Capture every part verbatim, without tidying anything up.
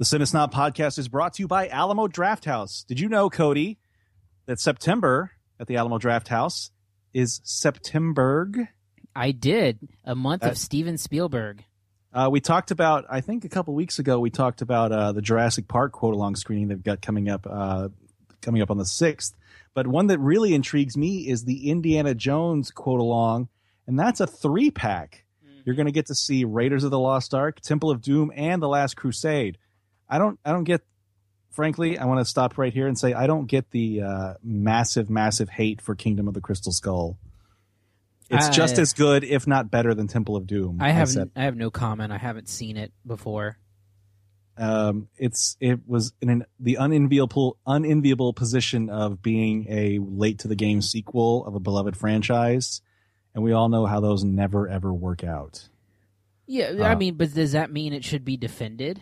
The Cinesnob podcast is brought to you by Alamo Drafthouse. Did you know, Cody, that September at the Alamo Drafthouse is Septemberg? I did. A month Uh, of Steven Spielberg. Uh, we talked about, I think a couple weeks ago, we talked about uh, the Jurassic Park quote-along screening they've got coming up, uh, coming up on the sixth. But one that really intrigues me is the Indiana Jones quote-along, and that's a three-pack. Mm-hmm. You're going to get to see Raiders of the Lost Ark, Temple of Doom, and The Last Crusade. I don't, I don't get, frankly, I want to stop right here and say I don't get the uh, massive, massive hate for Kingdom of the Crystal Skull. It's uh, just as good, if not better, than Temple of Doom. I have, I, I have no comment. I haven't seen it before. Um, it's it was in an, the unenviable, unenviable position of being a late to the game sequel of a beloved franchise, and we all know how those never ever work out. Yeah, uh, I mean, but does that mean it should be defended?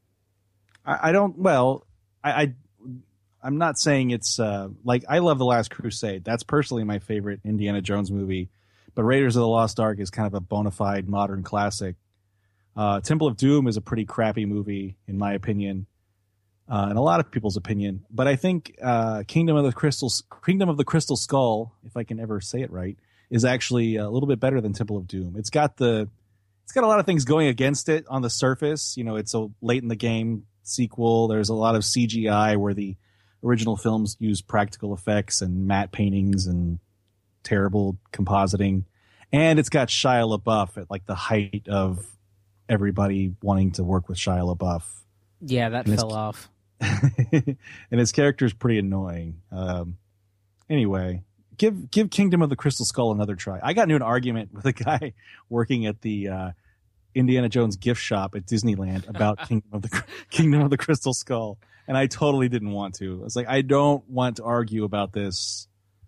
I, I don't. Well, I, I I'm not saying it's uh, like I love The Last Crusade. That's personally my favorite Indiana Jones movie. But Raiders of the Lost Ark is kind of a bona fide modern classic. Uh, Temple of Doom is a pretty crappy movie, in my opinion, uh, and a lot of people's opinion. But I think uh, Kingdom of the Crystal Kingdom of the Crystal Skull, if I can ever say it right, is actually a little bit better than Temple of Doom. It's got the it's got a lot of things going against it on the surface. You know, it's a late in the game sequel. There's a lot of C G I where the original films used practical effects and matte paintings and terrible compositing, and it's got Shia LaBeouf at like the height of everybody wanting to work with Shia LaBeouf. Yeah, that and fell his, off. and his character is pretty annoying. Um, anyway, give give Kingdom of the Crystal Skull another try. I got into an argument with a guy working at the uh, Indiana Jones gift shop at Disneyland about Kingdom of the Kingdom of the Crystal Skull, and I totally didn't want to. I was like, I don't want to argue about this.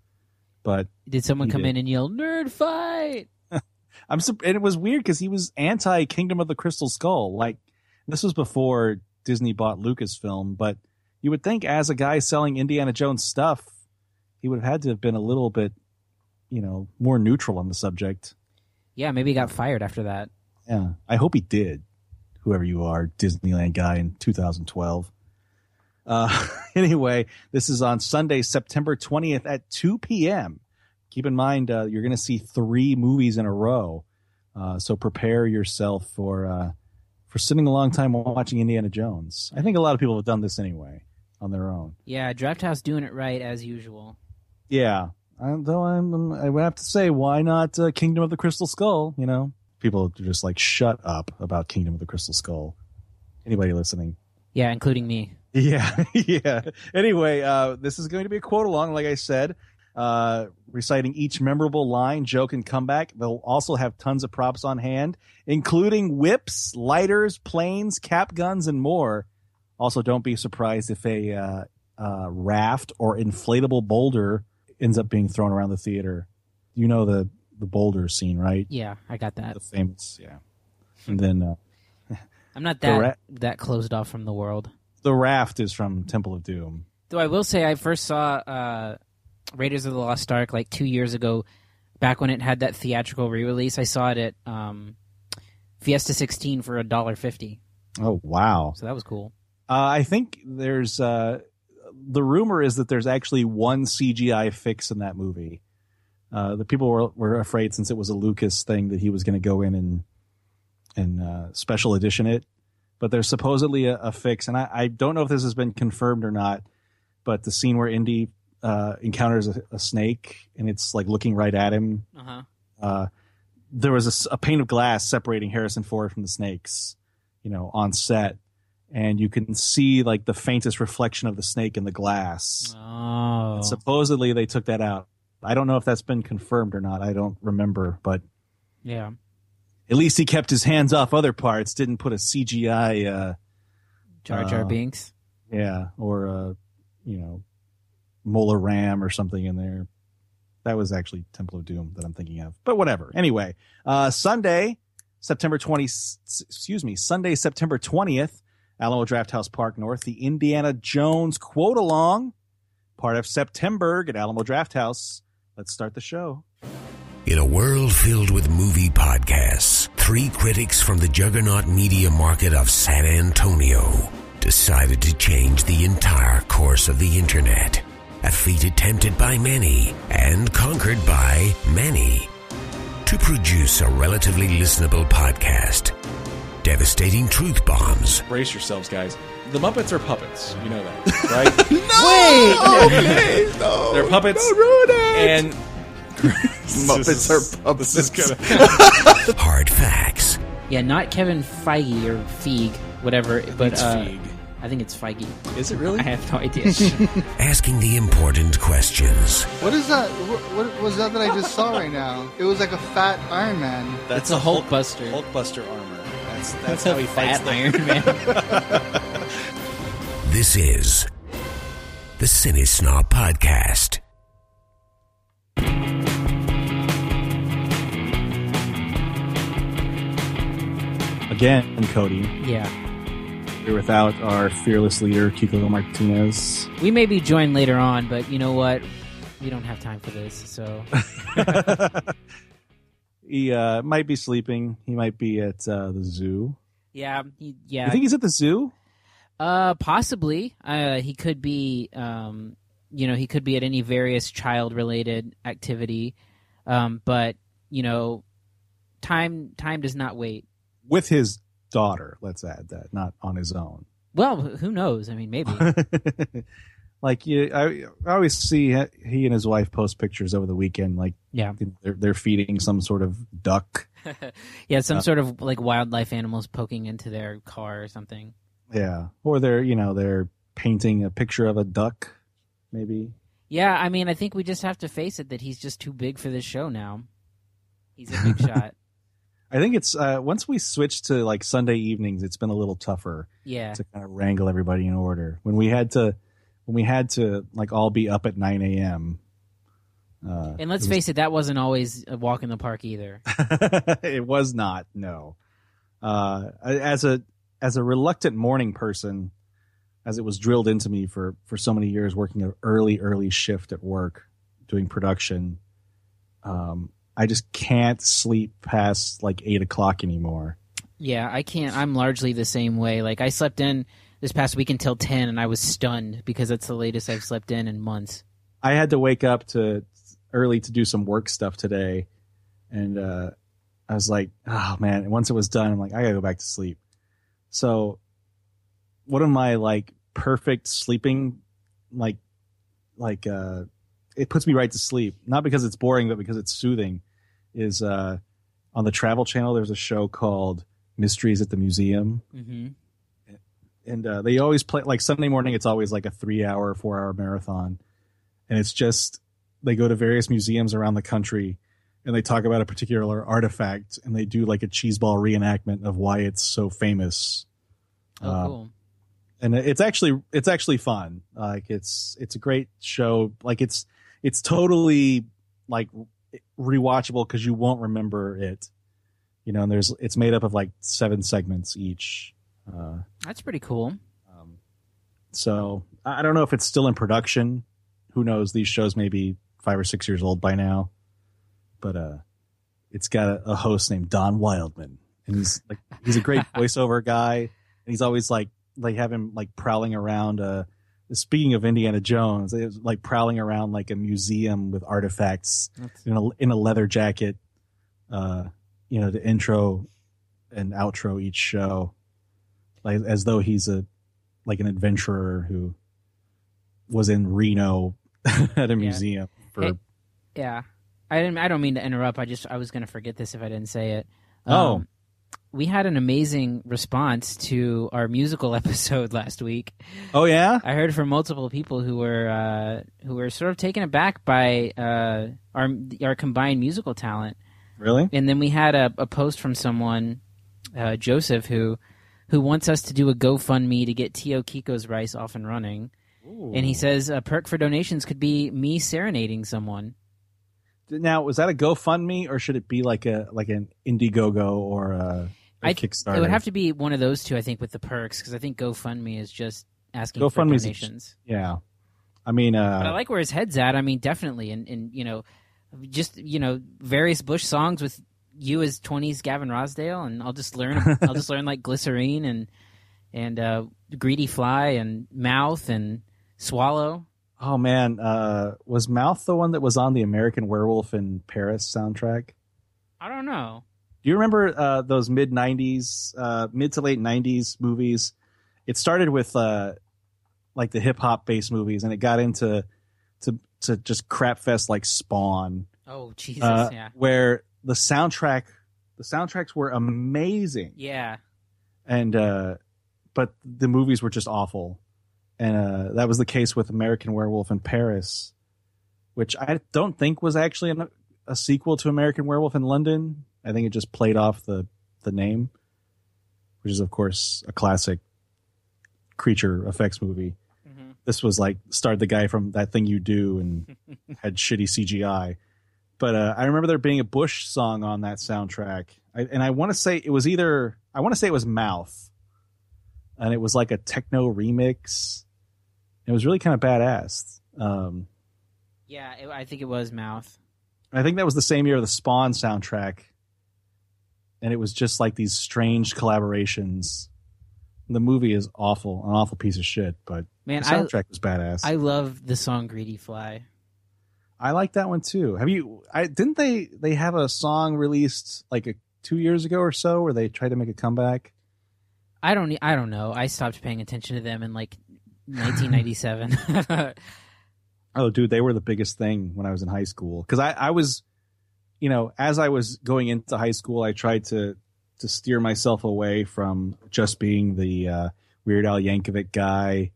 But did someone come did. in and yell "nerd fight"? I'm and it was weird because he was anti Kingdom of the Crystal Skull. Like, this was before Disney bought Lucasfilm, but you would think as a guy selling Indiana Jones stuff, he would have had to have been a little bit, you know, more neutral on the subject. Yeah, maybe he got fired after that. Yeah, I hope he did. Whoever you are, Disneyland guy in two thousand twelve. Uh, anyway, this is on Sunday, September twentieth at two p.m. Keep in mind, uh, you're going to see three movies in a row. Uh, so prepare yourself for uh, for sitting a long time watching Indiana Jones. I think a lot of people have done this anyway on their own. Yeah, Drafthouse doing it right as usual. Yeah. I, though I'm, I would have to say, why not uh, Kingdom of the Crystal Skull? You know, people are just like, shut up about Kingdom of the Crystal Skull. Anybody listening? Yeah, including me. Yeah, yeah. Anyway, uh, this is going to be a quote along, like I said, uh, reciting each memorable line, joke, and comeback. They'll also have tons of props on hand, including whips, lighters, planes, cap guns, and more. Also, don't be surprised if a uh, uh, raft or inflatable boulder ends up being thrown around the theater. You know the, the boulder scene, right? Yeah, I got that. The famous, yeah. And then uh, I'm not that ra- that closed off from the world. The raft is from Temple of Doom. Though I will say I first saw uh, Raiders of the Lost Ark like two years ago, back when it had that theatrical re-release. I saw it at um, Fiesta sixteen for a dollar fifty. Oh, wow. So that was cool. Uh, I think there's uh, the rumor is that there's actually one C G I fix in that movie. Uh, the people were were afraid, since it was a Lucas thing, that he was going to go in and and uh, special edition it. But there's supposedly a, a fix, and I, I don't know if this has been confirmed or not, but the scene where Indy uh, encounters a, a snake and it's like looking right at him, Uh-huh. uh, there was a, a pane of glass separating Harrison Ford from the snakes, you know, on set, and you can see like the faintest reflection of the snake in the glass. Oh. And supposedly they took that out. I don't know if that's been confirmed or not. I don't remember, but yeah. At least he kept his hands off other parts, didn't put a C G I uh, Jar Jar uh, Binks. Yeah, or a, you know, Mola Ram or something in there. That was actually Temple of Doom that I'm thinking of. But whatever. Anyway, uh, Sunday, September twentieth, excuse me, Sunday, September twentieth, Alamo Drafthouse Park North, the Indiana Jones quote along, part of September at Alamo Drafthouse. Let's start the show. In a world filled with movie podcasts, three critics from the juggernaut media market of San Antonio decided to change the entire course of the internet. A feat attempted by many and conquered by many. To produce a relatively listenable podcast. Devastating truth bombs. Brace yourselves, guys. The Muppets are puppets. You know that, right? no! Wait! Okay, no. They're puppets. Don't ruin it! And Muppets is, are puppets. This is gonna... Hard facts. Yeah, not Kevin Feige or Feig, whatever. But it's uh, Feig. I think it's Feige. Is it really? I have no idea. Asking the important questions. What is that? What, what was that that I just saw right now? It was like a fat Iron Man. That's a Hulk Buster. Hulk Buster armor. That's that's, That's how a he fights fat the Iron Man. This is the Cinesnob Podcast. Again, Cody, Yeah. we're without our fearless leader, Kiko Martinez. We may be joined later on, but you know what? We don't have time for this, so... He uh, might be sleeping. He might be at uh, the zoo. Yeah, he, yeah. You think he's at the zoo? Uh, possibly. Uh, he could be, um, you know, he could be at any various child-related activity. Um, but, you know, time time does not wait. With his daughter, let's add that, not on his own. Well, who knows? I mean, maybe. Like, you, I, I always see he and his wife post pictures over the weekend, like Yeah. they're, they're feeding some sort of duck. Yeah, some Uh, sort of, like, wildlife animals poking into their car or something. Yeah. Or they're, you know, they're painting a picture of a duck, maybe. Yeah, I mean, I think we just have to face it that he's just too big for this show now. He's a big shot. I think it's, uh, once we switched to, like, Sunday evenings, it's been a little tougher Yeah. to kind of wrangle everybody in order. When we had to, when we had to, like, all be up at nine a.m. Uh, And let's it was- face it, that wasn't always a walk in the park either. It was not, no. Uh, as a as a reluctant morning person, as it was drilled into me for, for so many years, working an early, early shift at work, doing production, um, I just can't sleep past like eight o'clock anymore. Yeah, I can't. I'm largely the same way. Like, I slept in this past week until ten, and I was stunned because that's the latest I've slept in in months. I had to wake up to early to do some work stuff today, and uh, I was like, oh man. And once it was done, I'm like, I gotta go back to sleep. So one of my like perfect sleeping, like, like uh, it puts me right to sleep, not because it's boring, but because it's soothing, is uh, on the Travel Channel, there's a show called Mysteries at the Museum. Mm-hmm. And uh, they always play, like Sunday morning, it's always like a three hour, four hour marathon. And it's just, they go to various museums around the country and they talk about a particular artifact and they do like a cheeseball reenactment of why it's so famous. Oh, Uh, cool. And it's actually, it's actually fun. Like it's, it's a great show. Like it's, it's totally like rewatchable because you won't remember it, you know, and there's, it's made up of like seven segments each. Uh, That's pretty cool. um, so I I don't know if it's still in production. Who knows? These shows may be five or six years old by now, but uh, it's got a, a host named Don Wildman, and he's like he's a great voiceover guy, and he's always like they have him like prowling around. Uh, speaking of Indiana Jones, it was like prowling around like a museum with artifacts That's- in a in a leather jacket. Uh, you know, to intro and outro each show. Like as though he's a like an adventurer who was in Reno at a museum for Hey, Yeah, I didn't. I don't mean to interrupt. I just I was going to forget this if I didn't say it. Oh. We had an amazing response to our musical episode last week. Oh yeah? I heard from multiple people who were uh, who were sort of taken aback by uh, our our combined musical talent. Really? And then we had a, a post from someone, uh, Joseph, who who wants us to do a GoFundMe to get Tio Kiko's Rice off and running. Ooh. And he says a perk for donations could be me serenading someone. Now, was that a GoFundMe or should it be like a like an Indiegogo or a, a I- Kickstarter? It would have to be one of those two, I think, with the perks, because I think GoFundMe is just asking for GoFundMe's a- donations. Yeah. I mean, uh, But I like where his head's at. I mean, definitely, and and you know, just you know, various Bush songs with you as twenties Gavin Rosdale, and I'll just learn. I'll just learn like Glycerine and and uh, Greedy Fly and Mouth and Swallow. Oh man, uh, was Mouth the one that was on the American Werewolf in Paris soundtrack? I don't know. Do you remember uh, those mid nineties, uh, mid to late nineties movies? It started with uh, like the hip hop based movies, and it got into to to just crap fest like Spawn. Oh Jesus, uh, yeah, where the soundtrack, the soundtracks were amazing. yeah. And uh, but the movies were just awful, and uh, that was the case with American Werewolf in Paris, which I don't think was actually an, a sequel to American Werewolf in London. I think it just played off the the name, which is of course a classic creature effects movie. Mm-hmm. This was like starred the guy from That Thing You Do and had shitty C G I. But uh, I remember there being a Bush song on that soundtrack, I, and I want to say it was either I want to say it was Mouth, and it was like a techno remix. It was really kind of badass. Um, Yeah, it, I think it was Mouth. I think that was the same year of the Spawn soundtrack, and it was just like these strange collaborations. The movie is awful, an awful piece of shit, but Man, the soundtrack I, was badass. I love the song Greedy Fly. I like that one too. Have you? I didn't they they have a song released like a, two years ago or so where they tried to make a comeback. I don't. I don't know. I stopped paying attention to them in like nineteen ninety-seven. Oh, dude, they were the biggest thing when I was in high school because I, I was, you know, as I was going into high school, I tried to to steer myself away from just being the uh, Weird Al Yankovic guy.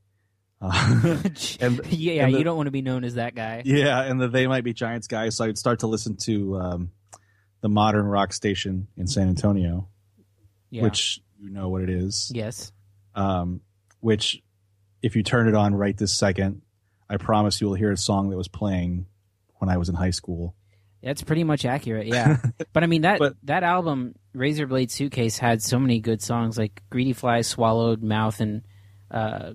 Uh, and, yeah, and the, you don't want to be known as that guy. Yeah, and the They Might Be Giants guy. So I'd start to listen to um, the Modern Rock Station in San Antonio, Yeah. which you know what it is. Yes. Um, which, if you turn it on right this second, I promise you will hear a song that was playing when I was in high school. That's pretty much accurate, yeah. But I mean that But- that album, Razorblade Suitcase, had so many good songs like Greedy Fly, Swallowed, Mouth, and uh,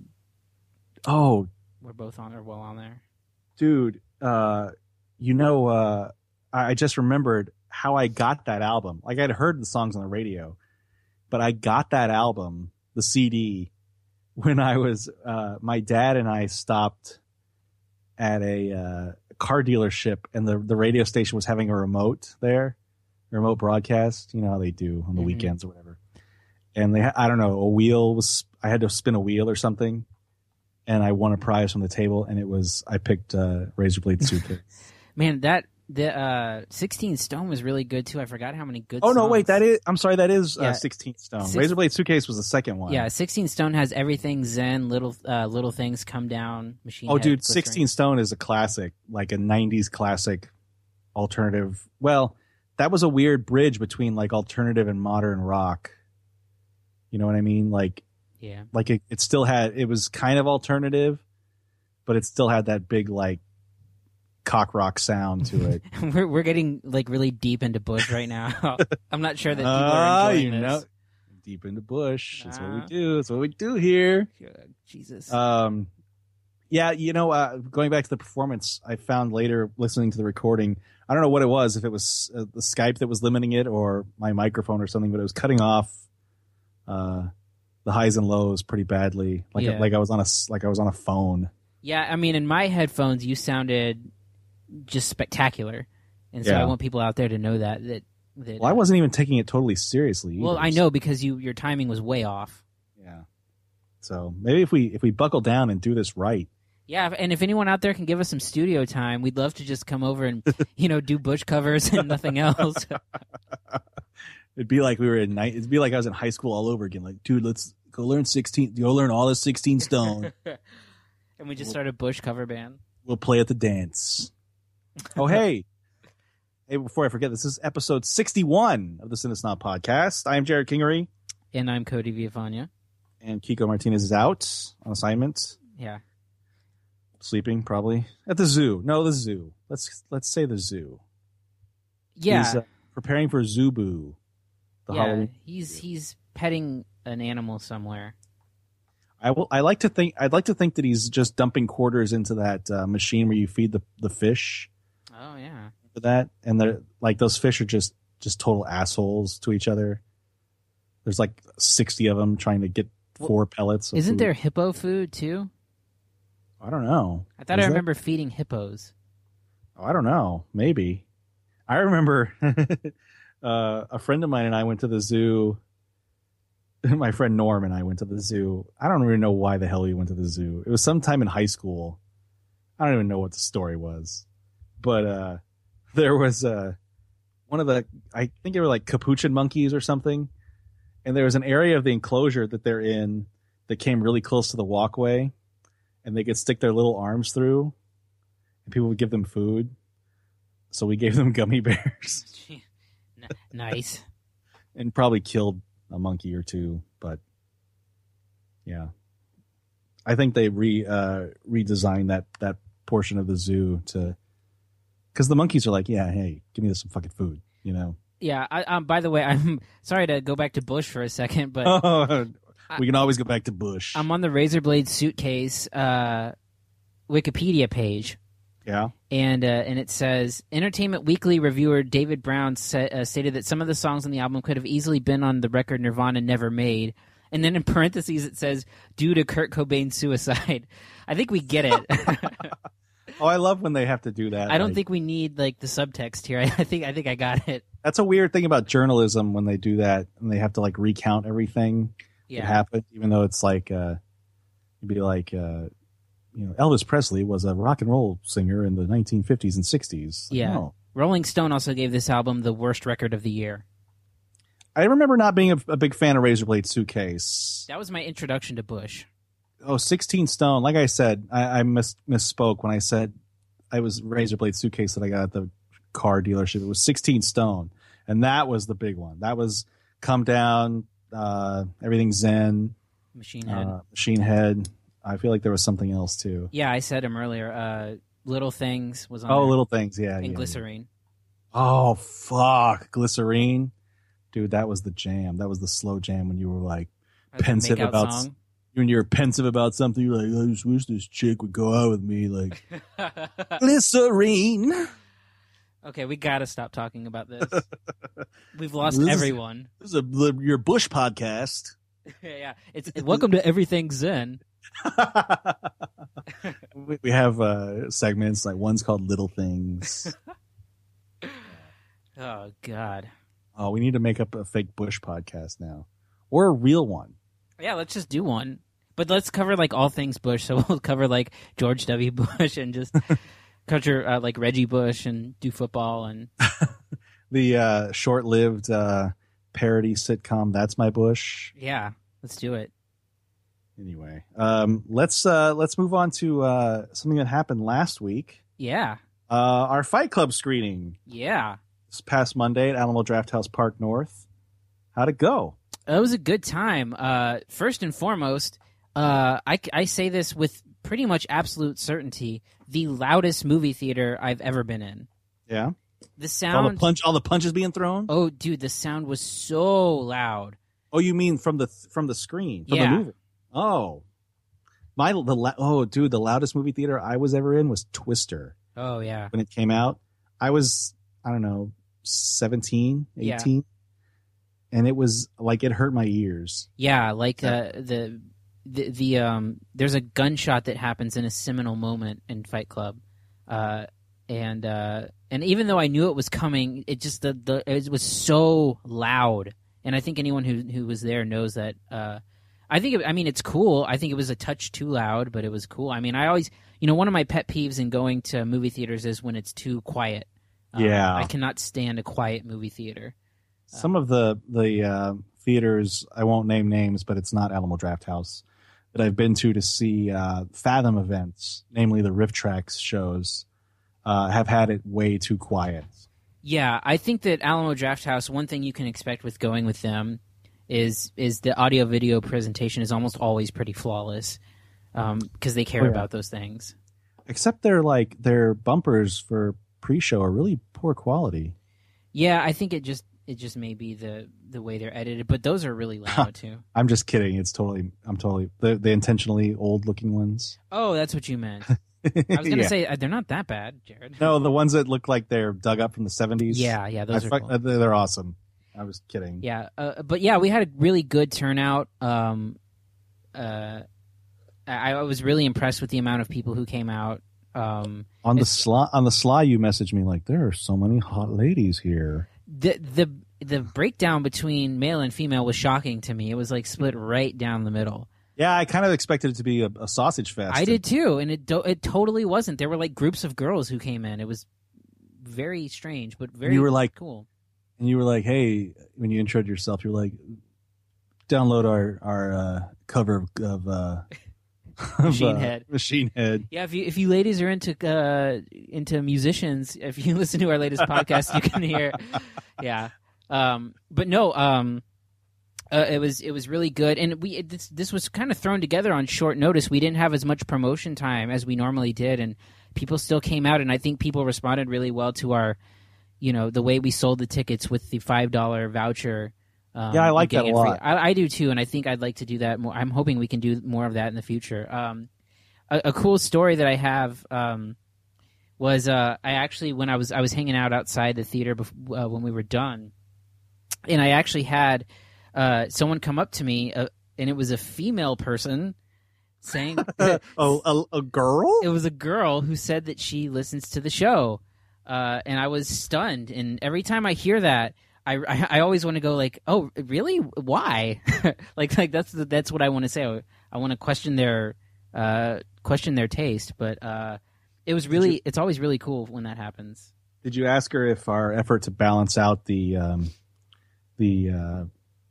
Oh, we're both on or well on there. dude, uh, you know, uh, I I just remembered how I got that album. Like I'd heard the songs on the radio, but I got that album, the C D, when I was uh, my dad and I stopped at a uh, car dealership, and the the radio station was having a remote there, a remote broadcast. You know how they do on the Mhm. weekends or whatever. And they, ha- I don't know, a wheel was. I had to spin a wheel or something, and I won a prize from the table. And it was I picked uh, Razorblade Suitcase. Man, that the uh, sixteen Stone was really good too. I forgot how many good. Oh no, songs. wait, that is. I'm sorry, that is Yeah. uh, sixteen Stone. Six- Razorblade Suitcase was the second one. Yeah, sixteen Stone has everything Zen, little uh, little things come down. Machine. Oh, Head, dude, Glycerin. sixteen Stone is a classic, like a nineties classic alternative. Well, that was a weird bridge between like alternative and modern rock. You know what I mean? Like, Yeah. like it, it still had, it was kind of alternative, but it still had that big like cock rock sound to it. we're we're getting like really deep into Bush right now. I'm not sure that people Ah, are enjoying you this. know, deep into Bush. That's what we Ah. do. That's what we do here. Jesus. Um, yeah, you know, uh, going back to the performance, I found later listening to the recording, I don't know what it was, if it was uh, the Skype that was limiting it or my microphone or something, but it was cutting off uh, the highs and lows pretty badly, like Yeah. like I was on a s- like I was on a phone. Yeah, I mean, in my headphones, you sounded just spectacular, and so Yeah. I want people out there to know that that. that Well, I wasn't even taking it totally seriously. Well, either, I so- know because you your timing was way off. Yeah. So maybe if we if we buckle down and do this right. Yeah, if- and if anyone out there can give us some studio time, we'd love to just come over and you know do Bush covers and nothing else. It'd be like we were in night. It'd be like I was in high school all over again. Like, dude, let's go learn sixteen. Go learn all the sixteen Stone. And we just started a Bush cover band. We'll play at the dance. Oh, hey. Hey, before I forget, this is episode sixty-one of the Cinesnob podcast. I'm Jared Kingery, And I'm Cody Villafania. and Kiko Martinez is out on assignment, Yeah. sleeping probably at the zoo. No, the zoo. Let's let's say the zoo. Yeah. He's uh, preparing for Zubu, the yeah. Halloween. He's he's petting an animal somewhere. I will. I like to think. I'd like to think that he's just dumping quarters into that uh, machine where you feed the the fish. Oh yeah. For that, and they're like those fish are just just total assholes to each other. There's like sixty of them trying to get four pellets. Of Isn't food. there hippo food too? I don't know. I thought Is I there? remember feeding hippos. Oh, I don't know. Maybe. I remember uh, a friend of mine and I went to the zoo. My friend Norm and I went to the zoo. I don't even know why the hell we went to the zoo. It was sometime in high school. I don't even know what the story was. But uh, there was uh, one of the, I think they were like capuchin monkeys or something. And there was an area of the enclosure that they're in that came really close to the walkway. And they could stick their little arms through. And people would give them food. So we gave them gummy bears. N- nice. And probably killed a monkey or two, but yeah, I think they re uh, redesigned that that portion of the zoo to because the monkeys are like, yeah, hey, give me some fucking food, you know. Yeah. I, um. By the way, I'm sorry to go back to Bush for a second, but Oh, we can always go back to Bush. I'm on the Razorblade Suitcase uh, Wikipedia page. Yeah. And uh, and it says, Entertainment Weekly reviewer David Brown sa- uh, stated that some of the songs on the album could have easily been on the record Nirvana never made. And then in parentheses it says, due to Kurt Cobain's suicide. I think we get it. Oh, I love when they have to do that. I don't like, think we need like the subtext here. I, I think I think I got it. that's a weird thing about journalism when they do that and they have to like recount everything that Yeah. happened, even though it's like uh, it'd be like. Uh, You know, Elvis Presley was a rock and roll singer in the nineteen fifties and sixties. Like, Yeah. no. Rolling Stone also gave this album the worst record of the year. I remember not being a, a big fan of Razorblade Suitcase. That was my introduction to Bush. Oh, sixteen Stone. Like I said, I, I mis- misspoke when I said I was Razorblade Suitcase that I got at the car dealership. It was sixteen Stone. And that was the big one. That was Come Down, uh, Everything Zen, Machine Head. uh, Machine Head. I feel like there was something else too. Yeah, I said him earlier. Uh, Little Things was on Oh, there. Little Things. Yeah. And yeah, Glycerine. yeah. Oh, fuck. Glycerine. Dude, that was the jam. That was the slow jam when you were like That's a pensive makeout about song. when you're pensive about something. You're like, I just wish this chick would go out with me. Like Glycerine. Okay, we gotta stop talking about this. We've lost This is- everyone. This is a, your Bush podcast. yeah, it's welcome to Everything Zen. we, we have uh, segments like one's called Little Things. Oh God. Oh, we need to make up a fake Bush podcast now, or a real one. Yeah, let's just do one. But let's cover like all things Bush. So we'll cover like George W. Bush and just cover uh, like Reggie Bush and do football and The uh, short-lived uh, parody sitcom "That's My Bush." yeah, let's do it. Anyway, um, let's uh, let's move on to uh, something that happened last week. Yeah, Uh, our Fight Club screening yeah. this past Monday at Alamo Drafthouse Park North. How'd it go? It was a good time. Uh, first and foremost, uh, I, I say this with pretty much absolute certainty: the loudest movie theater I've ever been in. Yeah, The all sound. the punch, all the punches being thrown. Oh, dude, the sound was so loud. Oh, you mean from the from the screen from Yeah. the movie? Oh, my the la- oh, dude, the loudest movie theater I was ever in was Twister Oh yeah, when it came out. I was I don't know seventeen, Yeah. eighteen, and it was like it hurt my ears. yeah. Like uh, the the the um. There's a gunshot that happens in a seminal moment in Fight Club, uh, and uh, and even though I knew it was coming, it just the the it was so loud, and I think anyone who who was there knows that. Uh, I think, it, I mean, it's cool. I think it was a touch too loud, but it was cool. I mean, I always, you know, one of my pet peeves in going to movie theaters is when it's too quiet. Um, Yeah. I cannot stand a quiet movie theater. Some of the the uh, theaters, I won't name names, but it's not Alamo Drafthouse, that I've been to to see uh, Fathom events, namely the Riff Tracks shows, uh, have had it way too quiet. Yeah, I think that Alamo Drafthouse, one thing you can expect with going with them is is the audio video presentation is almost always pretty flawless because they care Oh, yeah. about those things. Except their like their bumpers for pre-show are really poor quality. Yeah, I think it just it just may be the the way they're edited, but those are really loud too. I'm just kidding. It's totally. I'm totally the the intentionally old looking ones. Oh, that's what you meant. I was gonna Yeah. say uh, they're not that bad, Jared. No, the ones that look like they're dug up from the seventies. Yeah, yeah, those I are fuck- cool. uh, they're they're awesome. I was kidding. Yeah, uh, but yeah, we had a really good turnout. Um, uh, I, I was really impressed with the amount of people who came out. Um, on the sly, on the sly, you messaged me like, there are so many hot ladies here. The the the breakdown between male and female was shocking to me. It was like split right down the middle. Yeah, I kind of expected it to be a, a sausage fest. I did too, and it do, it totally wasn't. There were like groups of girls who came in. It was very strange, but very you were like, cool. And you were like, hey, when you introed yourself, you were like, download our our uh, cover of, of uh, Machine of, uh, Head. Machine Head. Yeah, if you if you ladies are into uh, into musicians, if you listen to our latest podcast, you can hear. Yeah, um, but no, um, uh, it was it was really good, and we it, this this was kind of thrown together on short notice. We didn't have as much promotion time as we normally did, and people still came out, and I think people responded really well to our, you know, the way we sold the tickets with the five dollar voucher. Um, yeah, I like that a lot. I, I do too, and I think I'd like to do that more. I'm hoping we can do more of that in the future. Um, a, a cool story that I have um, was uh, I actually when I was I was hanging out outside the theater before, uh, when we were done, and I actually had uh, someone come up to me, uh, and it was a female person saying, "Oh, a, a girl." It was a girl who said that she listens to the show, uh, and I was stunned. And every time I hear that, I, I, I always want to go like, oh, really? Why? like, like that's the, that's what I want to say. I, I want to question their uh, question their taste. But uh, it was really, you, it's always really cool when that happens. Did you ask her if our effort to balance out the um, the uh,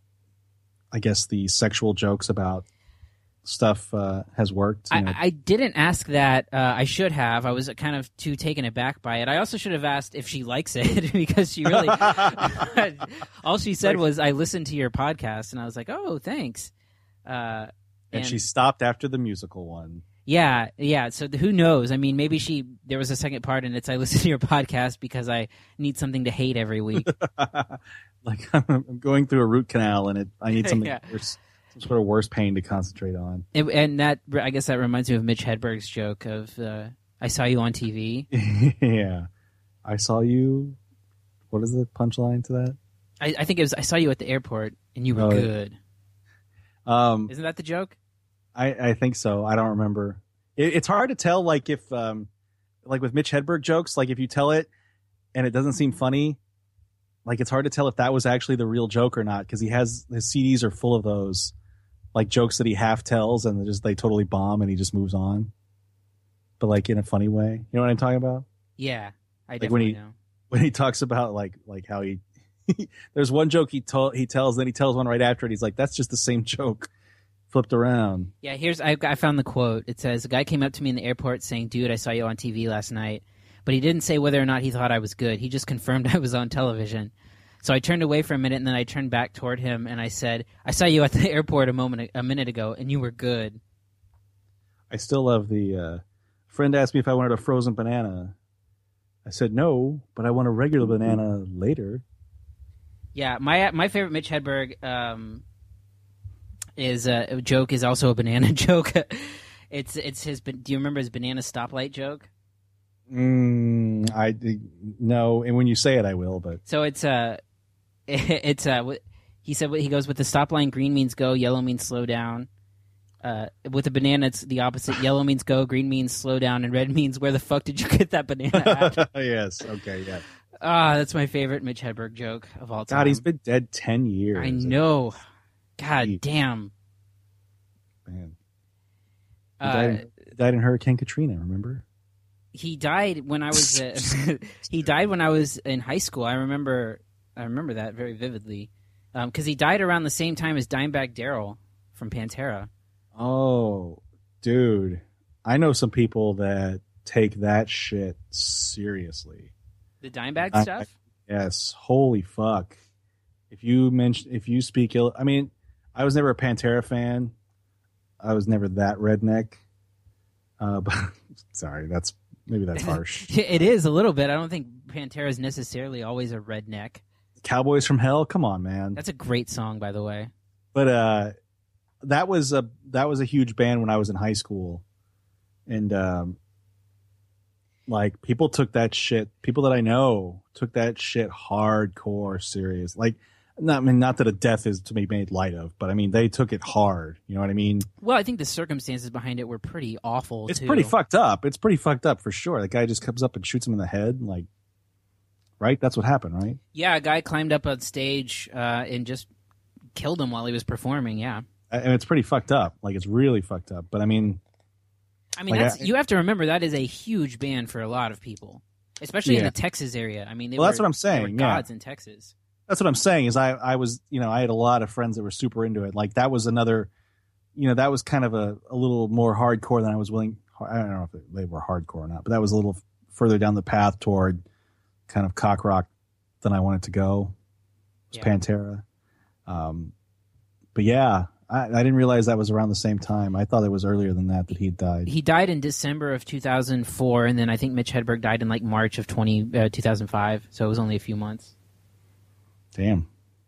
I guess the sexual jokes about stuff uh, has worked? I, I didn't ask that. Uh, I should have. I was kind of too taken aback by it. I also should have asked if she likes it because she really all she said was, "I listened to your podcast," and I was like, "Oh, thanks." Uh, and, and she stopped after the musical one. Yeah, yeah. So who knows? I mean, maybe she. There was a second part, and it's I listen to your podcast because I need something to hate every week. Like I'm going through a root canal, and it I need something. Yeah. Worse. Some sort of worse pain to concentrate on. And, and that, I guess that reminds me of Mitch Hedberg's joke of, uh, I saw you on T V. Yeah. I saw you. What is the punchline to that? I, I think it was, I saw you at the airport and you were oh, good. Um, Isn't that the joke? I, I think so. I don't remember. It, it's hard to tell, like, if, um, like with Mitch Hedberg jokes, like if you tell it and it doesn't seem funny, like it's hard to tell if that was actually the real joke or not because he has, his C Ds are full of those. Like jokes that he half tells and they just they totally bomb and he just moves on, but like in a funny way. You know what I'm talking about? Yeah, I like definitely when he know. when he talks about like like how he there's one joke he told he tells then he tells one right after it. He's like, that's just the same joke flipped around. Yeah, here's I, I found the quote. It says, "A guy came up to me in the airport saying, 'Dude, I saw you on T V last night,' but he didn't say whether or not he thought I was good. He just confirmed I was on television." So I turned away for a minute, and then I turned back toward him, and I said, "I saw you at the airport a moment, a minute ago, and you were good." I still love the uh, friend asked me if I wanted a frozen banana. I said no, but I want a regular banana later. Yeah, my my favorite Mitch Hedberg um, is uh, a joke is also a banana joke. it's it's his. Do you remember his banana stoplight joke? Mm, I no, and when you say it, I will. But so it's uh it's uh he said he goes with the stop line. Green means go, yellow means slow down. Uh, with a banana, it's the opposite. Yellow means go, green means slow down, and red means where the fuck did you get that banana at? Yes. Okay. Yeah. Ah, that's my favorite Mitch Hedberg joke of all time. God, he's been dead ten years. I know. God Jeez. damn. Man. He Uh, died, in, died in Hurricane Katrina. Remember? He died when I was uh, he died when I was in high school. I remember I remember that very vividly because um, he died around the same time as Dimebag Darrell from Pantera. Oh, dude, I know some people that take that shit seriously. The Dimebag I, stuff. I, yes, holy fuck! If you mention, if you speak ill, I mean, I was never a Pantera fan. I was never that redneck. Uh, but sorry, that's. Maybe that's harsh. It is a little bit. I don't think Pantera is necessarily always a redneck. Cowboys from Hell, come on, man. That's a great song, by the way. But uh, that was a that was a huge band when I was in high school, and um, like people took that shit. People that I know took that shit hardcore serious. Like Not, I mean, not that a death is to be made light of, but I mean, they took it hard. You know what I mean? Well, I think the circumstances behind it were pretty awful. It's too. pretty fucked up. It's pretty fucked up for sure. The guy just comes up and shoots him in the head, like, right? That's what happened, right? Yeah, a guy climbed up on stage uh, and just killed him while he was performing. Yeah, and it's pretty fucked up. Like, it's really fucked up. But I mean, I mean, like that's, I, you have to remember that is a huge band for a lot of people, especially in Yeah. the Texas area. I mean, they Well, were, that's what I'm saying, They were yeah. gods in Texas. That's what I'm saying is I, I was, you know, I had a lot of friends that were super into it. Like that was another, you know, that was kind of a, a little more hardcore than I was willing. I don't know if they were hardcore or not, but that was a little further down the path toward kind of cock rock than I wanted to go. It was Yeah. Pantera. Um, but yeah, I, I didn't realize that was around the same time. I thought it was earlier than that that he died. He died in December of two thousand four, and then I think Mitch Hedberg died in like March of twenty, uh, two thousand five, so it was only a few months. Damn.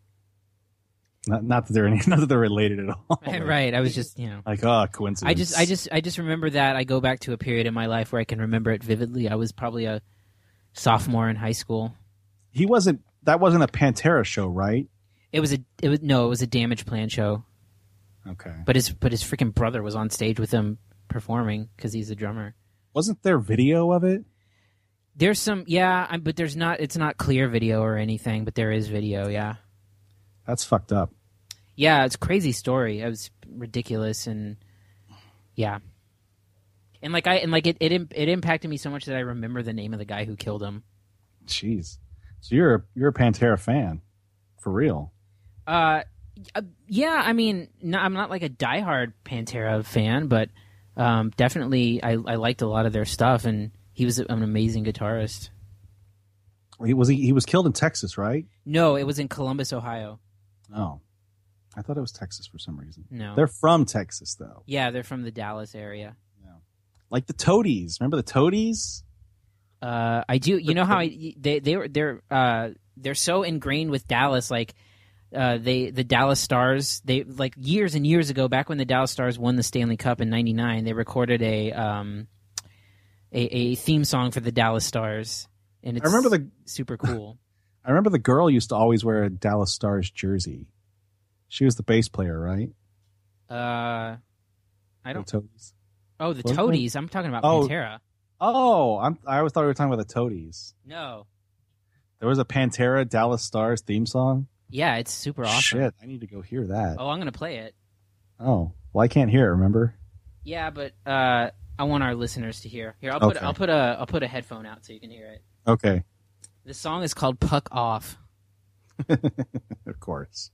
Not, not that they're any, not that they're related at all. Right, I was just, you know. Like, oh, coincidence. I just, I just, I just remember that. I go back to a period in my life where I can remember it vividly. I was probably a sophomore in high school. He wasn't. That wasn't a Pantera show, right? It was a, it was no, it was a Damage Plan show. Okay. But his, but his freaking brother was on stage with him performing because he's a drummer. Wasn't there video of it? There's some, yeah, I'm- but there's not. It's not clear video or anything, but there is video. Yeah, That's fucked up. yeah, it's a crazy story. It was ridiculous, and yeah, and like I and like it, it, im- it impacted me so much that I remember the name of the guy who killed him. Jeez. So you're a, you're a Pantera fan, for real? Uh, uh, yeah, I mean, no, I'm not like a diehard Pantera fan, but um, definitely I, I liked a lot of their stuff, and he was an amazing guitarist. He was he, he was killed in Texas, right? No, it was in Columbus, Ohio. Oh, I thought it was Texas for some reason. No, They're from Texas, though. yeah, they're from the Dallas area. Like the Toadies. Remember the Toadies? Uh, I do. You know how I, they they were they're uh, they're so ingrained with Dallas. Like uh, they the Dallas Stars. They like years and years ago, back when the Dallas Stars won the Stanley Cup in ninety-nine, they recorded a um a, a theme song for the Dallas Stars, and it's I remember the super cool. I remember the girl used to always wear a Dallas Stars jersey. She was the bass player, right? uh, I don't. The Toadies. Oh, the Wasn't Toadies. I'm talking about Oh. Pantera. Oh, I'm, I always thought we were talking about the Toadies. No. There was a Pantera Dallas Stars theme song. Yeah, it's super awesome. Shit, I need to go hear that. Oh, I'm gonna play it. Oh, well, I can't hear it. Remember? Yeah, but uh, I want our listeners to hear. Here, I'll put Okay. I'll put a I'll put a headphone out so you can hear it. Okay, The song is called "Puck Off." of course.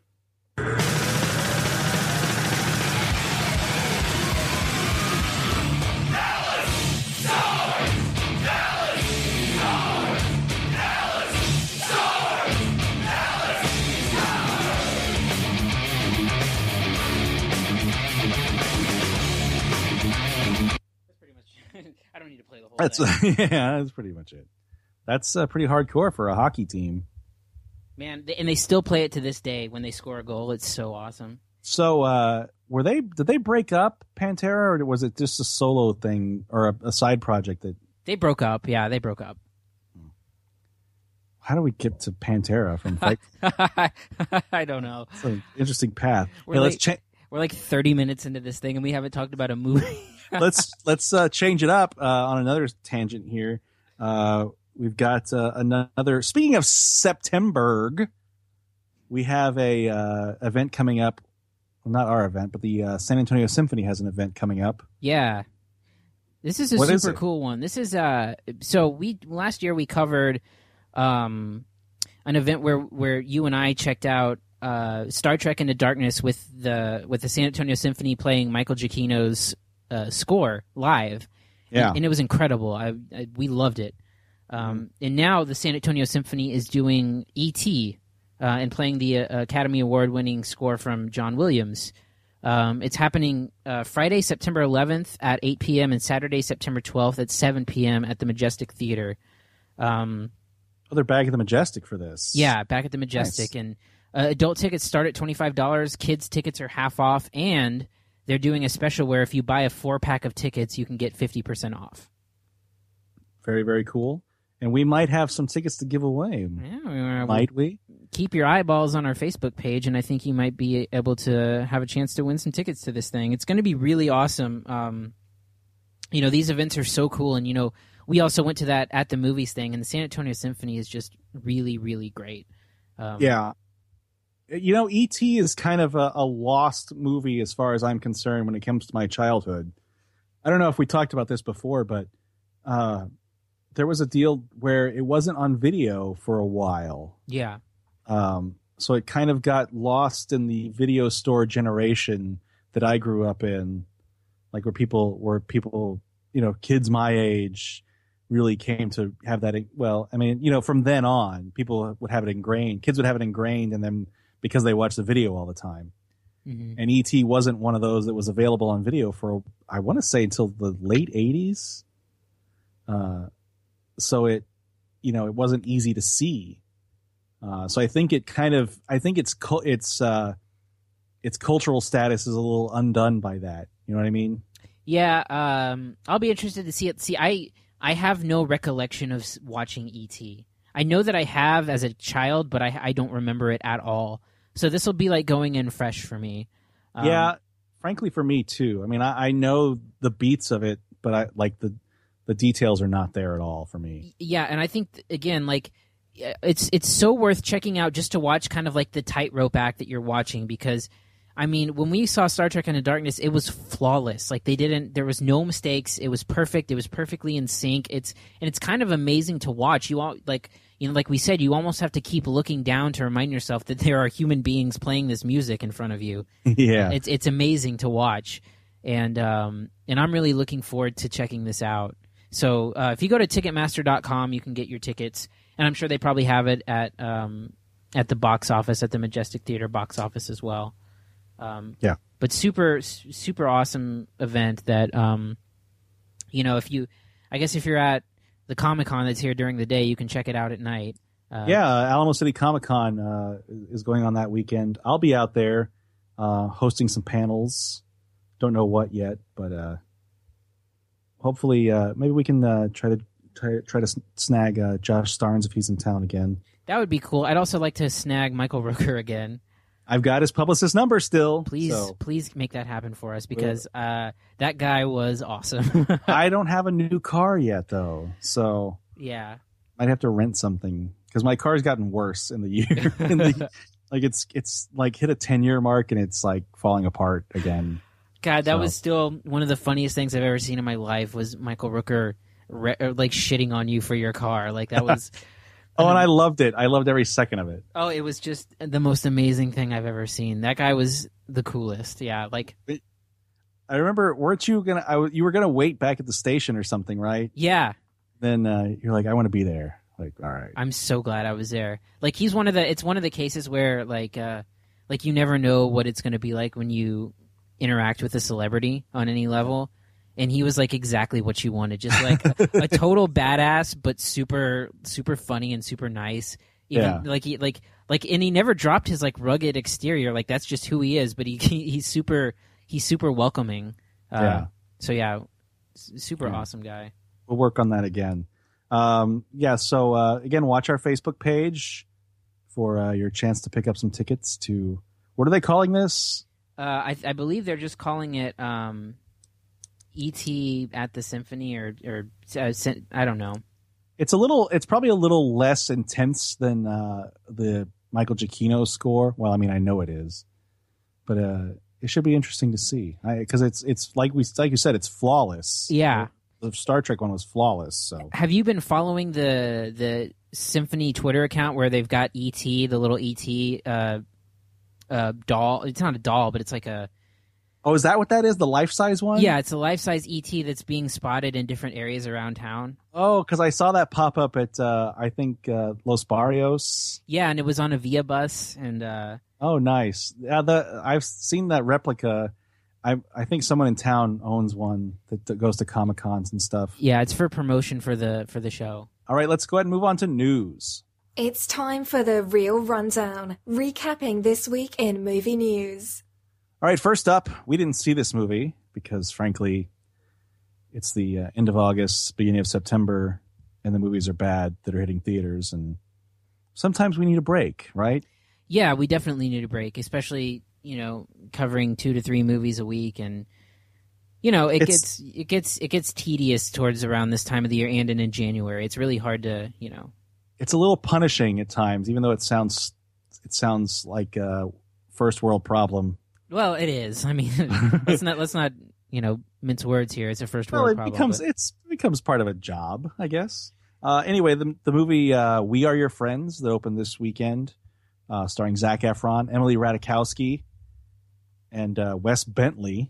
That's pretty much. I don't need to play the whole That's thing. yeah, that's pretty much it. That's uh, pretty hardcore for a hockey team. Man, they, and they still play it to this day when they score a goal. It's so awesome. So, uh, were they? Did they break up Pantera, or was it just a solo thing or a, a side project? That They broke up. Yeah, they broke up. how do we get to Pantera from Fight? I don't know. It's an interesting path. We're Hey, let's like- cha- We're like thirty minutes into this thing, and we haven't talked about a movie. let's let's uh, change it up uh, on another tangent here. Uh, we've got uh, another. Speaking of September, we have a uh, event coming up. Well, not our event, but the uh, San Antonio Symphony has an event coming up. Yeah. This is a What is super it? cool one. This is uh so we last year we covered um an event where where you and I checked out uh Star Trek Into Darkness with the with the San Antonio Symphony playing Michael Giacchino's uh, score live. Yeah. And, and it was incredible. I, I we loved it. Um and now the San Antonio Symphony is doing E T Uh, and playing the uh, Academy Award-winning score from John Williams. Um, it's happening uh, Friday, September eleventh at eight p.m. and Saturday, September twelfth at seven p.m. at the Majestic Theater. Um, Oh, they're back at the Majestic for this. yeah, back at the Majestic. Nice. And uh, adult tickets start at twenty-five dollars. Kids tickets are half off. And they're doing a special where if you buy a four-pack of tickets, you can get fifty percent off. Very, very cool. And we might have some tickets to give away. Yeah, we- Might we? keep your eyeballs on our Facebook page, and I think you might be able to have a chance to win some tickets to this thing. It's going to be really awesome. Um, you know, these events are so cool, and, you know, we also went to that at the movies thing, and the San Antonio Symphony is just really, really great. Um, yeah. You know, E T is kind of a, a lost movie as far as I'm concerned when it comes to my childhood. I don't know if we talked about this before, but uh, there was a deal where it wasn't on video for a while. Yeah. Um, so it kind of got lost in the video store generation that I grew up in, like where people, where people, you know, kids my age really came to have that. Well, I mean, you know, from then on, people would have it ingrained. Kids would have it ingrained in them because they watched the video all the time. Mm-hmm. And E T wasn't one of those that was available on video for, I want to say, until the late eighties. Uh, so it, you know, it wasn't easy to see. Uh, so I think it kind of, I think it's, it's, uh, its cultural status is a little undone by that. You know what I mean? Yeah. Um, I'll be interested to see it. See, I, I have no recollection of watching E T. I know that I have as a child, but I, I don't remember it at all. So this will be like going in fresh for me. Um, yeah, frankly, for me too. I mean, I, I know the beats of it, but I like the the details are not there at all for me. Yeah, and I think again, like it's it's so worth checking out just to watch kind of like the tightrope act that you're watching, because I mean, when we saw Star Trek Into Darkness, it was flawless. Like they didn't, there was no mistakes. It was perfect. It was perfectly in sync. It's and it's kind of amazing to watch. You all like. You know, like we said, you almost have to keep looking down to remind yourself that there are human beings playing this music in front of you. Yeah, it's it's amazing to watch, and um, and I'm really looking forward to checking this out. So uh, if you go to Ticketmaster dot com, you can get your tickets, and I'm sure they probably have it at um, at the box office, at the Majestic Theater box office as well. Um, yeah, but super super awesome event that um, you know, if you, I guess if you're at the Comic-Con that's here during the day, you can check it out at night. Uh, yeah, Alamo City Comic-Con uh, is going on that weekend. I'll be out there uh, hosting some panels. Don't know what yet, but uh, hopefully uh, maybe we can uh, try to try, try to snag uh, Josh Starnes if he's in town again. That would be cool. I'd also like to snag Michael Rooker again. I've got his publicist number still. Please, so. please make that happen for us, because uh, that guy was awesome. I don't have a new car yet, though, so yeah, might have to rent something because my car's gotten worse in the year. in the, like it's it's like hit a ten year mark and it's like falling apart again. God, that so. was still one of the funniest things I've ever seen in my life. Was Michael Rooker re- like shitting on you for your car? Like that was. Oh, and I loved it. I loved every second of it. Oh, it was just the most amazing thing I've ever seen. That guy was the coolest. Yeah, like I remember, weren't you gonna? I, you were gonna wait back at the station or something, right? Yeah. Then uh, you're like, I want to be there. Like, all right. I'm so glad I was there. Like he's one of the. It's one of the cases where like, uh, like you never know what it's gonna be like when you interact with a celebrity on any level. And he was like exactly what you wanted, just like a, a total badass, but super, super funny and super nice. Even yeah. like he, like, like, and he never dropped his like rugged exterior. Like that's just who he is. But he, he he's super, he's super welcoming. Uh, yeah. So yeah, super yeah. awesome guy. We'll work on that again. Um, yeah. So uh, again, watch our Facebook page for uh, your chance to pick up some tickets to. What are they calling this? Uh, I, I believe they're just calling it. Um, E T at the Symphony, or or uh, I don't know. It's a little. It's probably a little less intense than uh, the Michael Giacchino score. Well, I mean, I know it is, but uh, it should be interesting to see because it's it's like we like you said, it's flawless. Yeah, the, the Star Trek one was flawless. So, have you been following the the Symphony Twitter account where they've got E T, the little E T uh, uh, doll? It's not a doll, but it's like a. Oh, is that what that is? The life-size one? Yeah, it's a life-size E T that's being spotted in different areas around town. Oh, because I saw that pop up at, uh, I think, uh, Los Barrios. Yeah, and it was on a Via bus. And uh... Oh, nice. Yeah, the I've seen that replica. I I think someone in town owns one that, that goes to Comic-Cons and stuff. Yeah, it's for promotion for the for the show. All right, let's go ahead and move on to news. It's time for the Real Rundown, recapping this week in movie news. All right, first up, we didn't see this movie because, frankly, it's the uh, end of August, beginning of September, and the movies are bad that are hitting theaters, and sometimes we need a break, right? Yeah, we definitely need a break, especially, you know, covering two to three movies a week, and you know, it It's- gets it gets it gets tedious towards around this time of the year and in, in January. It's really hard to, you know. It's a little punishing at times, even though it sounds it sounds like a first world problem. Well, it is. I mean, let's not let's not, you know, mince words here. It's a first Well, world it problem. becomes but- it's it becomes part of a job, I guess. Uh, anyway, the the movie uh, We Are Your Friends that opened this weekend, uh, starring Zac Efron, Emily Ratajkowski, and uh, Wes Bentley.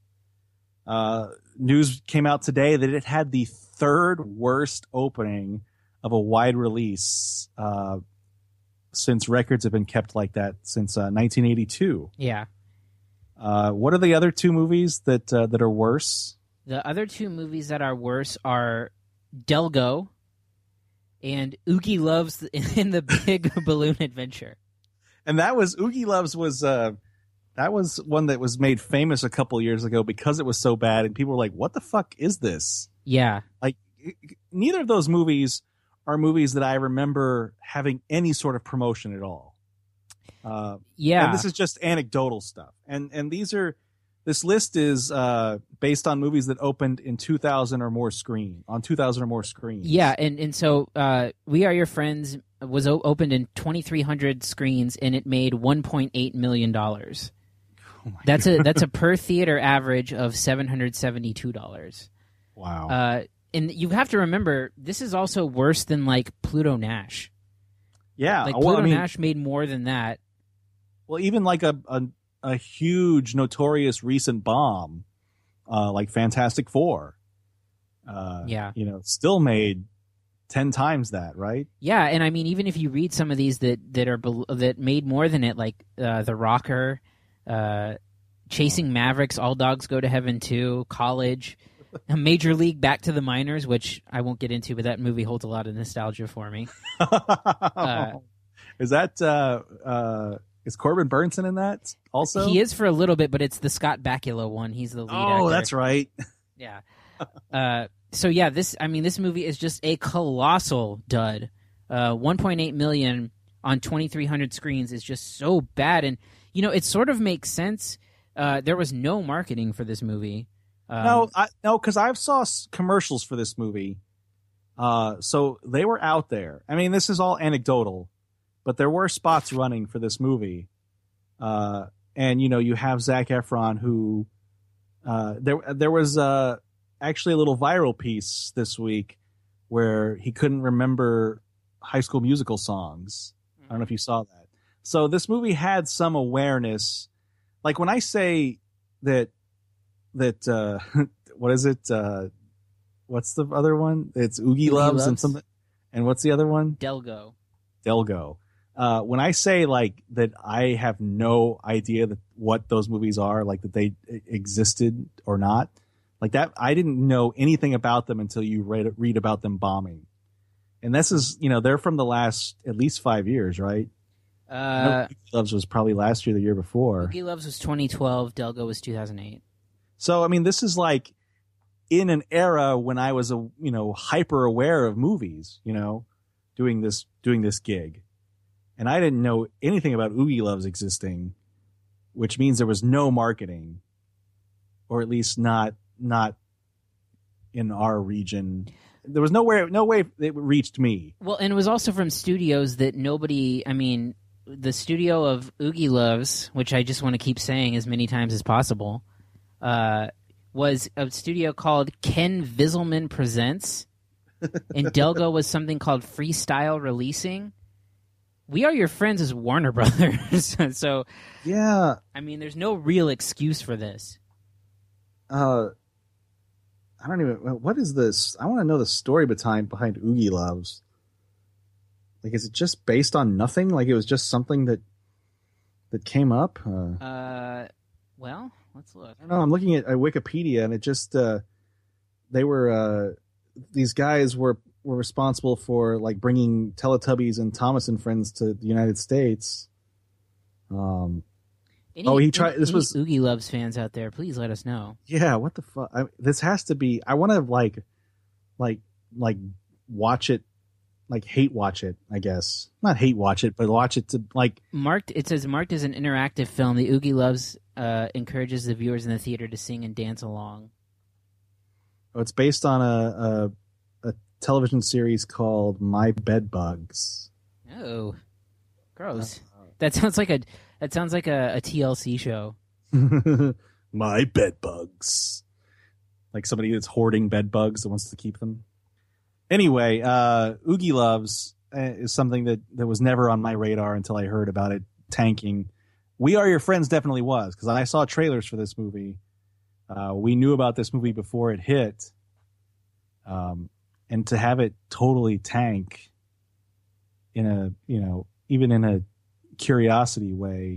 Uh, news came out today that it had the third worst opening of a wide release uh, since records have been kept like that since uh, nineteen eighty-two. yeah. Uh, what are the other two movies that uh, that are worse? The other two movies that are worse are Delgo and Oogie Loves in the Big Balloon Adventure. And that was Oogie Loves was uh, that was one that was made famous a couple years ago because it was so bad, and people were like, "What the fuck is this?" Yeah. Like, neither of those movies are movies that I remember having any sort of promotion at all. Uh, Yeah. and this is just anecdotal stuff. And and these are this list is uh, based on movies that opened in two thousand or more screen on two thousand or more screens. Yeah, and, and so uh, We Are Your Friends was o- opened in twenty-three hundred screens, and it made one point eight million dollars. Oh my That's a that's a per theater average of seven hundred seventy-two dollars. wow. Uh, and you have to remember, this is also worse than like Pluto Nash. yeah. Like well, Pluto I mean, Nash made more than that. Well, even like a a, a huge, notorious recent bomb, uh, like Fantastic Four, uh, Yeah. you know, still made ten times that, right? Yeah, and I mean, even if you read some of these that that are bel- that made more than it, like uh, The Rocker, uh, Chasing Mavericks, All Dogs Go to Heaven two, College, Major League, Back to the Minors, which I won't get into, but that movie holds a lot of nostalgia for me. is that uh, uh, is Corbin Burnson in that also? He is for a little bit, but it's the Scott Bakula one. He's the lead Oh, actor. that's right. Yeah. Uh, so yeah, this I mean, this movie is just a colossal dud. Uh, one point eight million on twenty-three hundred screens is just so bad, and you know, it sort of makes sense. Uh, there was no marketing for this movie. Um, no, I, no, because I've saw s- commercials for this movie. Uh, so they were out there. I mean, this is all anecdotal, but there were spots running for this movie. Uh, and you know, you have Zac Efron, who uh, there there was uh, actually a little viral piece this week where he couldn't remember High School Musical songs. I don't know if you saw that. So this movie had some awareness. Like when I say that that uh, what is it? Uh, what's the other one? It's Oogie, Oogie Loves, and Loves. something. And what's the other one? Delgo. Delgo. Uh, when I say like that, I have no idea that what those movies are, like that they existed or not. Like that, I didn't know anything about them until you read read about them bombing. And this is, you know, they're from the last at least five years, right? I know Uh, Oogie Loves was probably last year, the year before. Oogie Loves was twenty twelve. Delgo was two thousand eight. So I mean, this is like in an era when I was a you know hyper aware of movies, you know, doing this doing this gig, and I didn't know anything about Oogie Loves existing, which means there was no marketing, or at least not not in our region. There was nowhere, no way it reached me. Well, and it was also from studios that nobody. I mean, the studio of Oogie Loves, which I just want to keep saying as many times as possible, uh, was a studio called Ken Vizelman Presents, and Delgo was something called Freestyle Releasing. We Are Your Friends is Warner Brothers, so Yeah, I mean, there's no real excuse for this. uh, I don't even. What is this? I want to know the story behind behind Oogie Loves. Like, is it just based on nothing? Like, it was just something that that came up? Uh, Uh, well, let's look. I don't know. I'm looking at uh, Wikipedia, and it just uh, they were uh, these guys were were responsible for like bringing Teletubbies and Thomas and Friends to the United States. Um, Any, Oh, he tried- any- this any was- Oogie Loves fans out there. Please let us know. yeah, what the fuck? I, this has to be. I want to like, like, like watch it like hate watch it. I guess not hate watch it, but watch it to like. Marked. It says marked as an interactive film. The Oogie Loves uh, encourages the viewers in the theater to sing and dance along. Oh, it's based on a, a a television series called My Bed Bugs. Oh, gross. That sounds like a that sounds like a, a T L C show. My bed bugs. Like somebody that's hoarding bed bugs that wants to keep them. Anyway, uh, Oogie Loves is something that, that was never on my radar until I heard about it tanking. We Are Your Friends definitely was, because I saw trailers for this movie. Uh, we knew about this movie before it hit. Um, and to have it totally tank in a, you know, even in a curiosity way,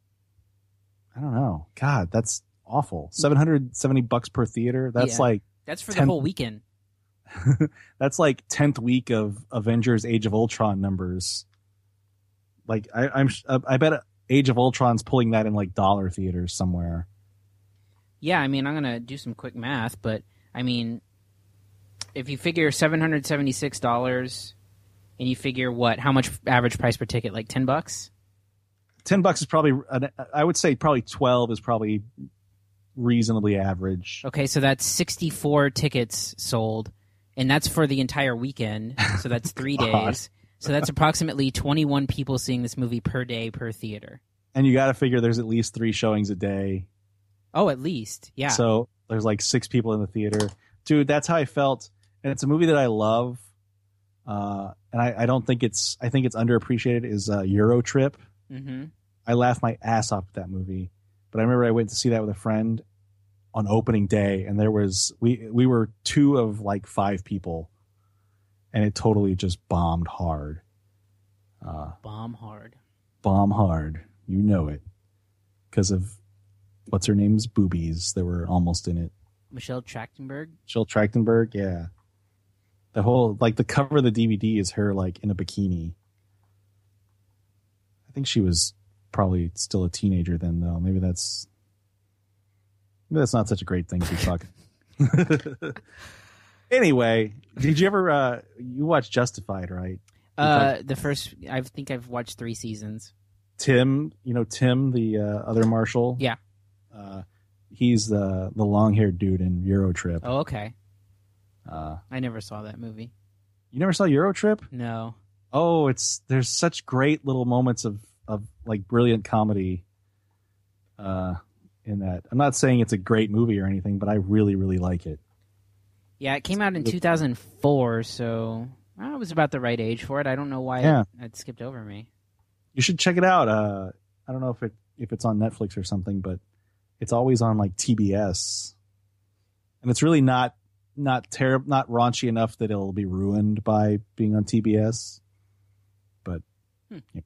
I don't know. God, that's awful. seven hundred seventy bucks per theater. That's Yeah. like That's for ten the whole weekend. that's like tenth week of Avengers Age of Ultron numbers. Like I, I'm, I bet Age of Ultron's pulling that in like dollar theaters somewhere. Yeah, I mean, I'm gonna do some quick math, but I mean, if you figure seven hundred seventy-six dollars, and you figure what, how much average price per ticket, like ten bucks? Ten bucks is probably, I would say probably twelve is probably reasonably average. Okay, so that's sixty-four tickets sold, and that's for the entire weekend. So that's three God. days. So that's approximately twenty-one people seeing this movie per day per theater. And you got to figure there's at least three showings a day. Oh, at least, yeah. So there's like six people in the theater. Dude, that's how I felt. And it's a movie that I love. Uh, and I, I don't think it's, I think it's underappreciated is uh, Euro Trip. Mm-hmm. I laughed my ass off at that movie. But I remember I went to see that with a friend on opening day, and there was, we, we were two of like five people, and it totally just bombed hard. Uh, Bomb hard. bomb hard. You know it. Because of, what's her name's boobies that were almost in it. Michelle Trachtenberg? Jill Trachtenberg, yeah. The whole, like, the cover of the D V D is her, like, in a bikini. I think she was probably still a teenager then, though. Maybe that's, maybe that's not such a great thing to be talking. Anyway, did you ever, uh, you watched Justified, right? Uh, the first, I think I've watched three seasons. Tim, you know, Tim, the uh, other marshal? Yeah. Uh, he's the, the long-haired dude in Euro Trip. Oh, okay. Uh, I never saw that movie. you never saw Euro Trip? No. Oh, it's there's such great little moments of, of like brilliant comedy uh, in that. I'm not saying it's a great movie or anything, but I really, really like it. Yeah, it came out in two thousand four, so I was about the right age for it. I don't know why Yeah. it, it skipped over me. You should check it out. Uh, I don't know if it if it's on Netflix or something, but it's always on like T B S, and it's really not not terrible, not raunchy enough that it'll be ruined by being on T B S. But Hmm. yeah.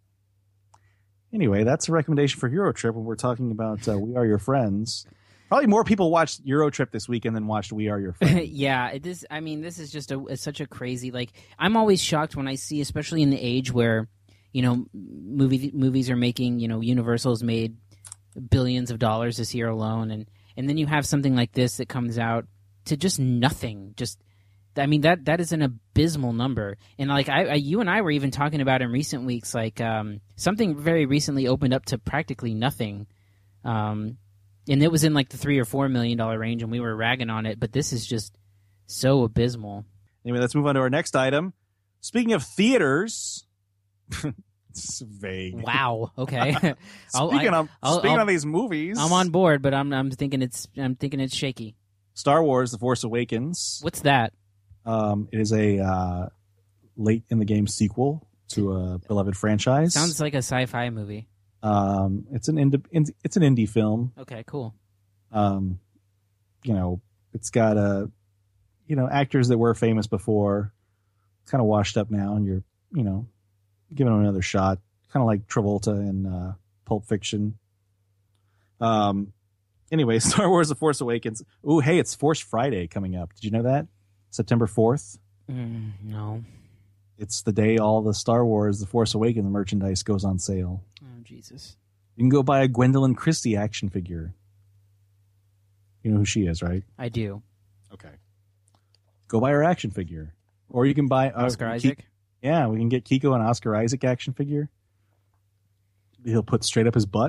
Anyway, that's a recommendation for Euro Trip when we're talking about uh, We Are Your Friends. Probably more people watched Euro Trip this weekend than watched We Are Your Friends. Yeah, it is. I mean, this is just a it's such a crazy. Like, I'm always shocked when I see, especially in the age where, you know, movie movies are making. You know, Universal's made billions of dollars this year alone, and and then you have something like this that comes out to just nothing. Just, I mean, that that is an abysmal number. And like I, I you and I were even talking about in recent weeks, like um, something very recently opened up to practically nothing. Um, And it was in like the three or four million dollar range, and we were ragging on it. But this is just so abysmal. Anyway, let's move on to our next item. Speaking of theaters, it's vague. Wow. Okay. I'll- Speaking I- of I'll- speaking I'll- of these movies, I'm on board, but I'm I'm thinking it's I'm thinking it's shaky. Star Wars: The Force Awakens. What's that? Um, it is a uh, late in the game sequel to a beloved franchise. Sounds like a sci-fi movie. Um, it's an indie, ind- it's an indie film. Okay. Cool. Um, you know, it's got a, you know, actors that were famous before, kind of washed up now, and you're, you know, giving them another shot, kind of like Travolta in uh, Pulp Fiction. Um, anyway, Star Wars: The Force Awakens. Ooh, hey, it's Force Friday coming up. Did you know that? September fourth. Mm, no. It's the day all the Star Wars: The Force Awakens merchandise goes on sale. Oh Jesus. You can go buy a Gwendolyn Christie action figure. You know who she is, right? I do. Okay. Go buy her action figure, or you can buy uh, Oscar keep- Isaac. Yeah, we can get Kiko an Oscar Isaac action figure. He'll put straight up his butt.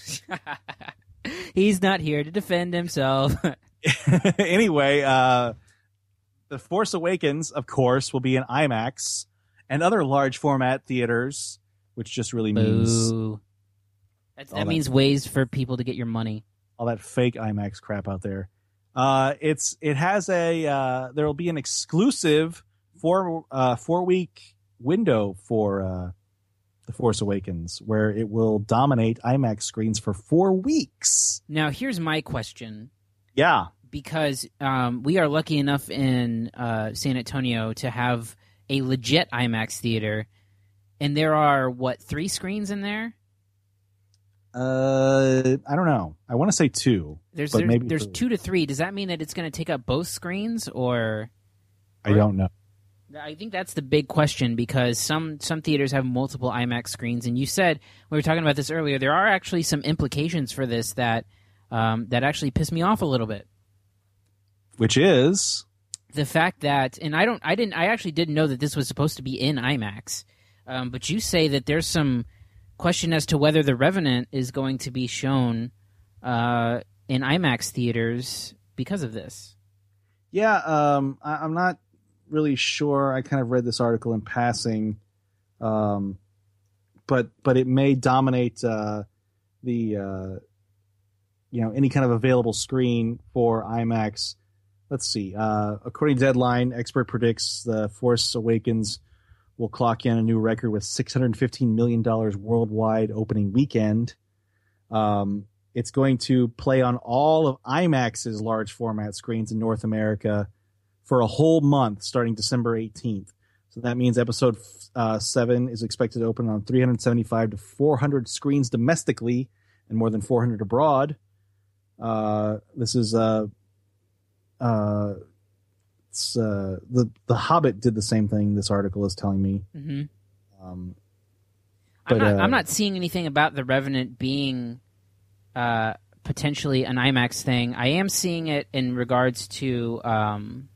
He's not here to defend himself. Anyway, uh, The Force Awakens, of course, will be in IMAX and other large format theaters, which just really means Boo. That's, All that that- means ways for people to get your money. all that fake IMAX crap out there. Uh, it's it has a uh, there will be an exclusive four uh, four week window for uh, The Force Awakens where it will dominate IMAX screens for four weeks. Now, here's my question. Yeah. Because um, we are lucky enough in uh, San Antonio to have a legit IMAX theater, and there are, what, three screens in there? Uh, I don't know. I want to say two. There's but there's, maybe there's three. two to three. Does that mean that it's going to take up both screens, or I don't know. I think that's the big question because some some theaters have multiple IMAX screens, and you said we were talking about this earlier. There are actually some implications for this that um, that actually piss me off a little bit. Which is The fact that, and I don't, I didn't, I actually didn't know that this was supposed to be in IMAX, um, but you say that there's some question as to whether The Revenant is going to be shown uh, in IMAX theaters because of this. yeah. Um, I, I'm not really sure. I kind of read this article in passing, um, but but it may dominate uh, the uh, you know any kind of available screen for IMAX. Let's see. Uh, according to Deadline, expert predicts The Force Awakens will clock in a new record with six hundred fifteen million dollars worldwide opening weekend. Um, it's going to play on all of IMAX's large format screens in North America for a whole month starting December eighteenth. So that means episode uh, seven is expected to open on three hundred seventy-five to four hundred screens domestically and more than four hundred abroad. Uh, this is... Uh, Uh, it's uh, the the Hobbit did the same thing. This article is telling me. Mm-hmm. Um, I'm but, not, uh, I'm not seeing anything about The Revenant being uh, potentially an IMAX thing. I am seeing it in regards to. Um,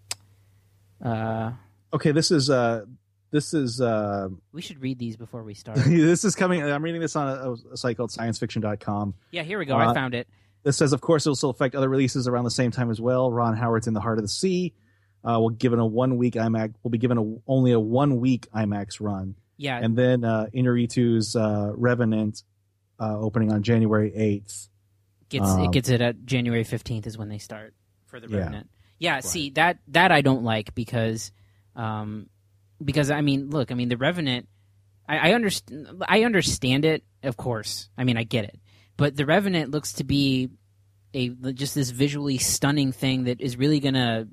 uh, okay, this is uh, this is uh, we should read these before we start. this is coming. I'm reading this on a, a site called science fiction dot com. Yeah, here we go. Uh, I found it. This says, of course, it will still affect other releases around the same time as well. Ron Howard's In the Heart of the Sea. Uh, will given a one week IMAX. Will be given a, only a one week IMAX run. Yeah, And then uh, Inarritu's uh, Revenant uh, opening on January eighth. gets um, it gets it at January fifteenth is when they start for The Yeah. Revenant. Yeah, see that that I don't like because, um, because I mean, look, I mean, The Revenant. I, I understand. I understand it, of course. I mean, I get it. But The Revenant looks to be a just this visually stunning thing that is really going to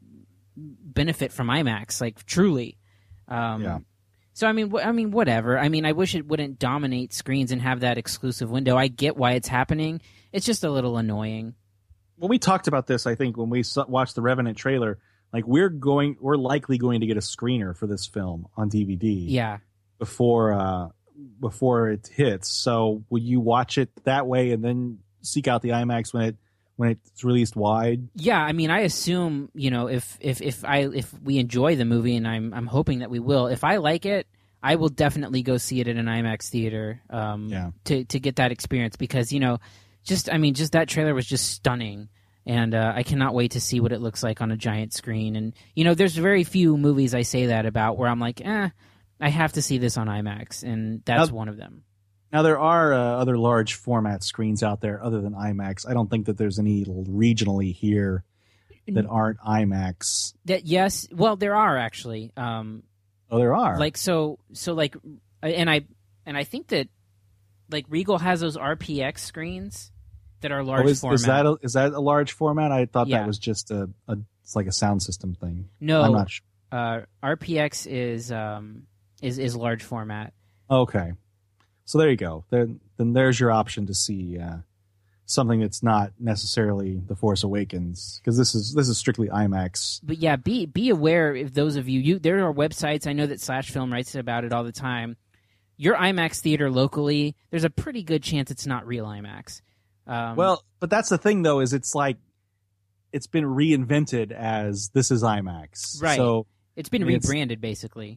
benefit from IMAX, like truly. Um, Yeah. So I mean, wh- I mean, whatever. I mean, I wish it wouldn't dominate screens and have that exclusive window. I get why it's happening. It's just a little annoying. Well, we talked about this, I think, when we saw, watched the Revenant trailer. Like, we're going, we're likely going to get a screener for this film on D V D. Yeah. Before, uh, before it hits. So, will you watch it that way and then seek out the IMAX when it when it's released wide? Yeah, I mean, I assume, you know, if if if I if we enjoy the movie, and I'm I'm hoping that we will. If I like it, I will definitely go see it in an IMAX theater. Um, Yeah. To to get that experience because you know, just I mean, just that trailer was just stunning, and uh, I cannot wait to see what it looks like on a giant screen. And you know, there's very few movies I say that about where I'm like, eh, I have to see this on IMAX, and that's Now- one of them. Now, there are uh, other large format screens out there other than IMAX. I don't think that there's any regionally here that aren't IMAX. That yes, well, there are actually. Um, Oh, there are. Like so, so like, and I and I think that like Regal has those R P X screens that are large oh, is, format. is that a, is that a large format? I thought Yeah. that was just a, a it's like a sound system thing. no, I'm not sure. uh, R P X is um is is large format. Okay, so there you go. Then then there's your option to see uh, something that's not necessarily The Force Awakens, because this is this is strictly IMAX. But yeah, be be aware if those of you you there are websites. I know that Slash Film writes about it all the time. Your IMAX theater locally, there's a pretty good chance it's not real IMAX. Um, Well, but that's the thing though, is it's like it's been reinvented as this is IMAX, Right. So it's been it's- rebranded basically.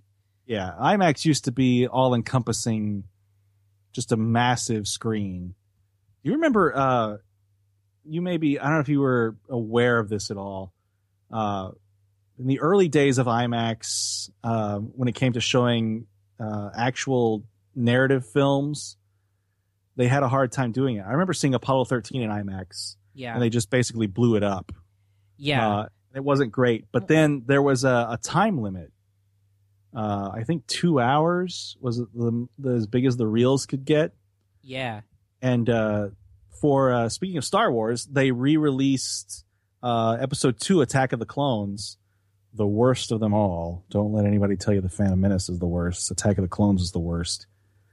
Yeah, IMAX used to be all-encompassing, just a massive screen. You remember, uh, you maybe, I don't know if you were aware of this at all. Uh, in the early days of IMAX, uh, when it came to showing uh, actual narrative films, they had a hard time doing it. I remember seeing Apollo thirteen in IMAX, Yeah. and they just basically blew it up. Yeah. Uh, it wasn't great. But then there was a, a time limit. Uh, I think two hours was the, the as big as the reels could get. yeah. And uh, for uh, speaking of Star Wars, they re-released uh, Episode Two, Attack of the Clones, the worst of them all. Don't let anybody tell you the Phantom Menace is the worst. Attack of the Clones is the worst.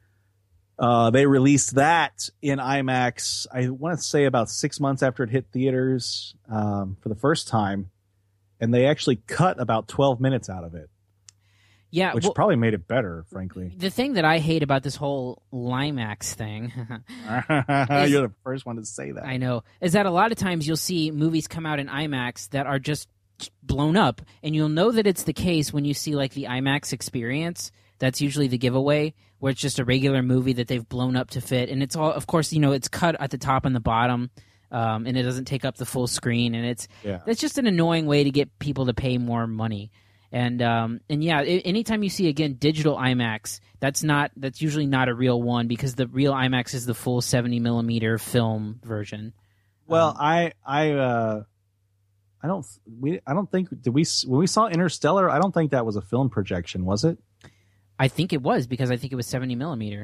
Uh, they released that in IMAX, I want to say about six months after it hit theaters um, for the first time. And they actually cut about twelve minutes out of it, Yeah. which well, probably made it better, frankly. the thing that I hate about this whole Limax thing, You're the first one to say that. I know, is that a lot of times you'll see movies come out in IMAX that are just blown up, and you'll know that it's the case when you see like the IMAX experience. That's usually the giveaway, where it's just a regular movie that they've blown up to fit, and it's all, of course, you know, it's cut at the top and the bottom, um, and it doesn't take up the full screen, and it's Yeah. that's just an annoying way to get people to pay more money. And um, and yeah, I- anytime you see again digital IMAX, that's not that's usually not a real one, because the real IMAX is the full seventy millimeter film version. Well, Um, I I uh, I don't we I don't think did we when we saw Interstellar, I don't think that was a film projection, was it? I think it was, because I think it was seventy millimeter.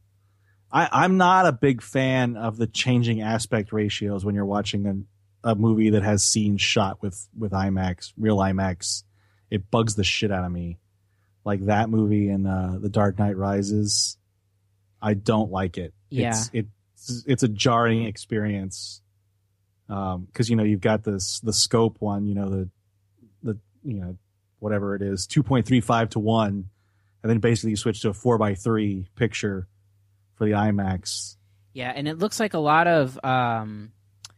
I, I'm not a big fan of the changing aspect ratios when you're watching a, a movie that has scenes shot with, with IMAX, real IMAX. It bugs the shit out of me. Like that movie in uh, The Dark Knight Rises. I don't like it. Yeah. It's, it's, it's a jarring experience. Um, cause you know, you've got this, the scope one, you know, the, the, you know, whatever it is, two point three five to one. And then basically you switch to a four by three picture for the IMAX. Yeah, and it looks like a lot of um,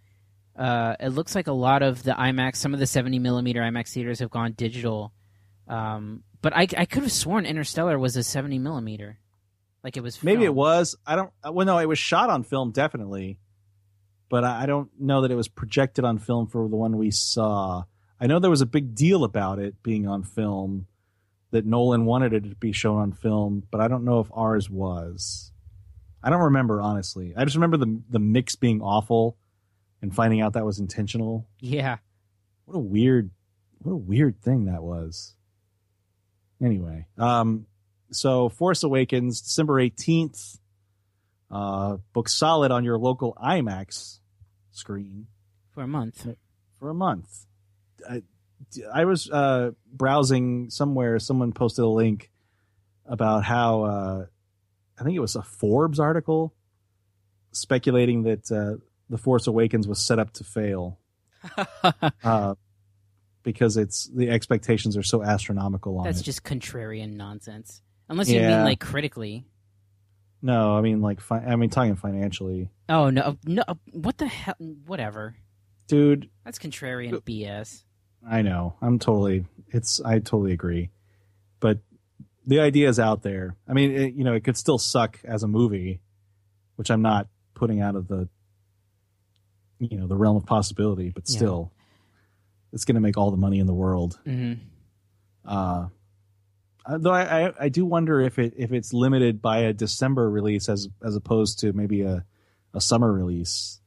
uh, it looks like a lot of the IMAX, some of the seventy millimeter IMAX theaters have gone digital. Um, but I, I could have sworn Interstellar was a seventy millimeter, like it was. Maybe it filmed. was. I don't. Well, no, it was shot on film, definitely. But I I don't know that it was projected on film for the one we saw. I know there was a big deal about it being on film, that Nolan wanted it to be shown on film, but I don't know if ours was. I don't remember, honestly. I just remember the the mix being awful and finding out that was intentional. Yeah, What a weird, what a weird thing that was. Anyway, um, so Force Awakens, December eighteenth. Uh, book solid on your local IMAX screen for a month. for a month. I, I was uh, browsing somewhere. Someone posted a link about how uh, I think it was a Forbes article speculating that uh, The Force Awakens was set up to fail uh, because it's the expectations are so astronomical on That's it. just contrarian nonsense. Unless you Yeah. mean like critically. No, I mean like fi- I mean talking financially, Oh no, no! What the hell? Whatever. dude. That's contrarian B S. I know. I'm totally. It's. I totally agree. But the idea is out there. I mean, it, you know, it could still suck as a movie, which I'm not putting out of the, you know, the realm of possibility. But Yeah. still, it's going to make all the money in the world. Mm-hmm. Uh, though I, I, I do wonder if it if it's limited by a December release as as opposed to maybe a a summer release.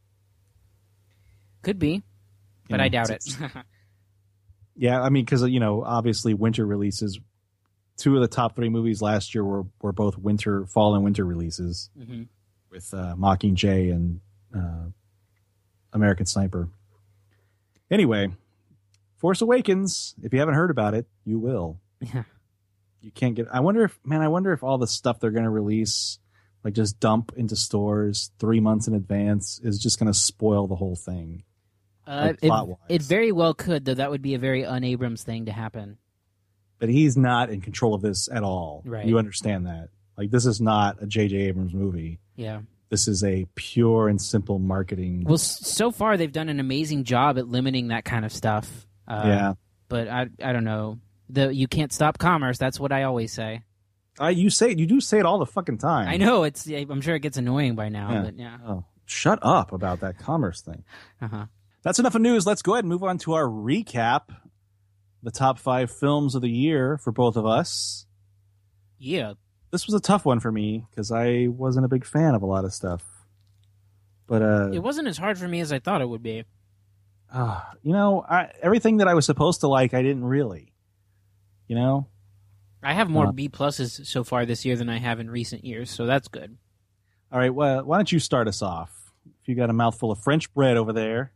Could be, You but know, I doubt it. it's- Yeah, I mean, because you know, obviously, winter releases. Two of the top three movies last year were were both winter, fall, and winter releases mm-hmm. with uh, Mockingjay and uh, American Sniper. Anyway, Force Awakens. If you haven't heard about it, you will. Yeah. You can't get. I wonder if, man, I wonder if all the stuff they're going to release, like just dump into stores three months in advance, is just going to spoil the whole thing. Uh, Like it, plot-wise. it very well could, though. That would be a very un-Abrams thing to happen. But he's not in control of this at all. Right. You understand that? Like, this is not a J J Abrams movie. Yeah. This is a pure and simple marketing. Well, s- so far they've done an amazing job at limiting that kind of stuff. Uh, yeah. But I, I don't know. The you can't stop commerce. That's what I always say. I you say it, you do say it all the fucking time. I know it's. I'm sure it gets annoying by now, Yeah. but yeah. Oh, shut up about that commerce thing. Uh huh. That's enough of news. Let's go ahead and move on to our recap. The top five films of the year for both of us. Yeah. This was a tough one for me because I wasn't a big fan of a lot of stuff. But uh, It wasn't as hard for me as I thought it would be. uh you know, I, everything that I was supposed to like, I didn't really. You know. I have more Uh, B pluses so far this year than I have in recent years, so that's good. All right. Well, why don't you start us off? If you got a mouthful of French bread over there.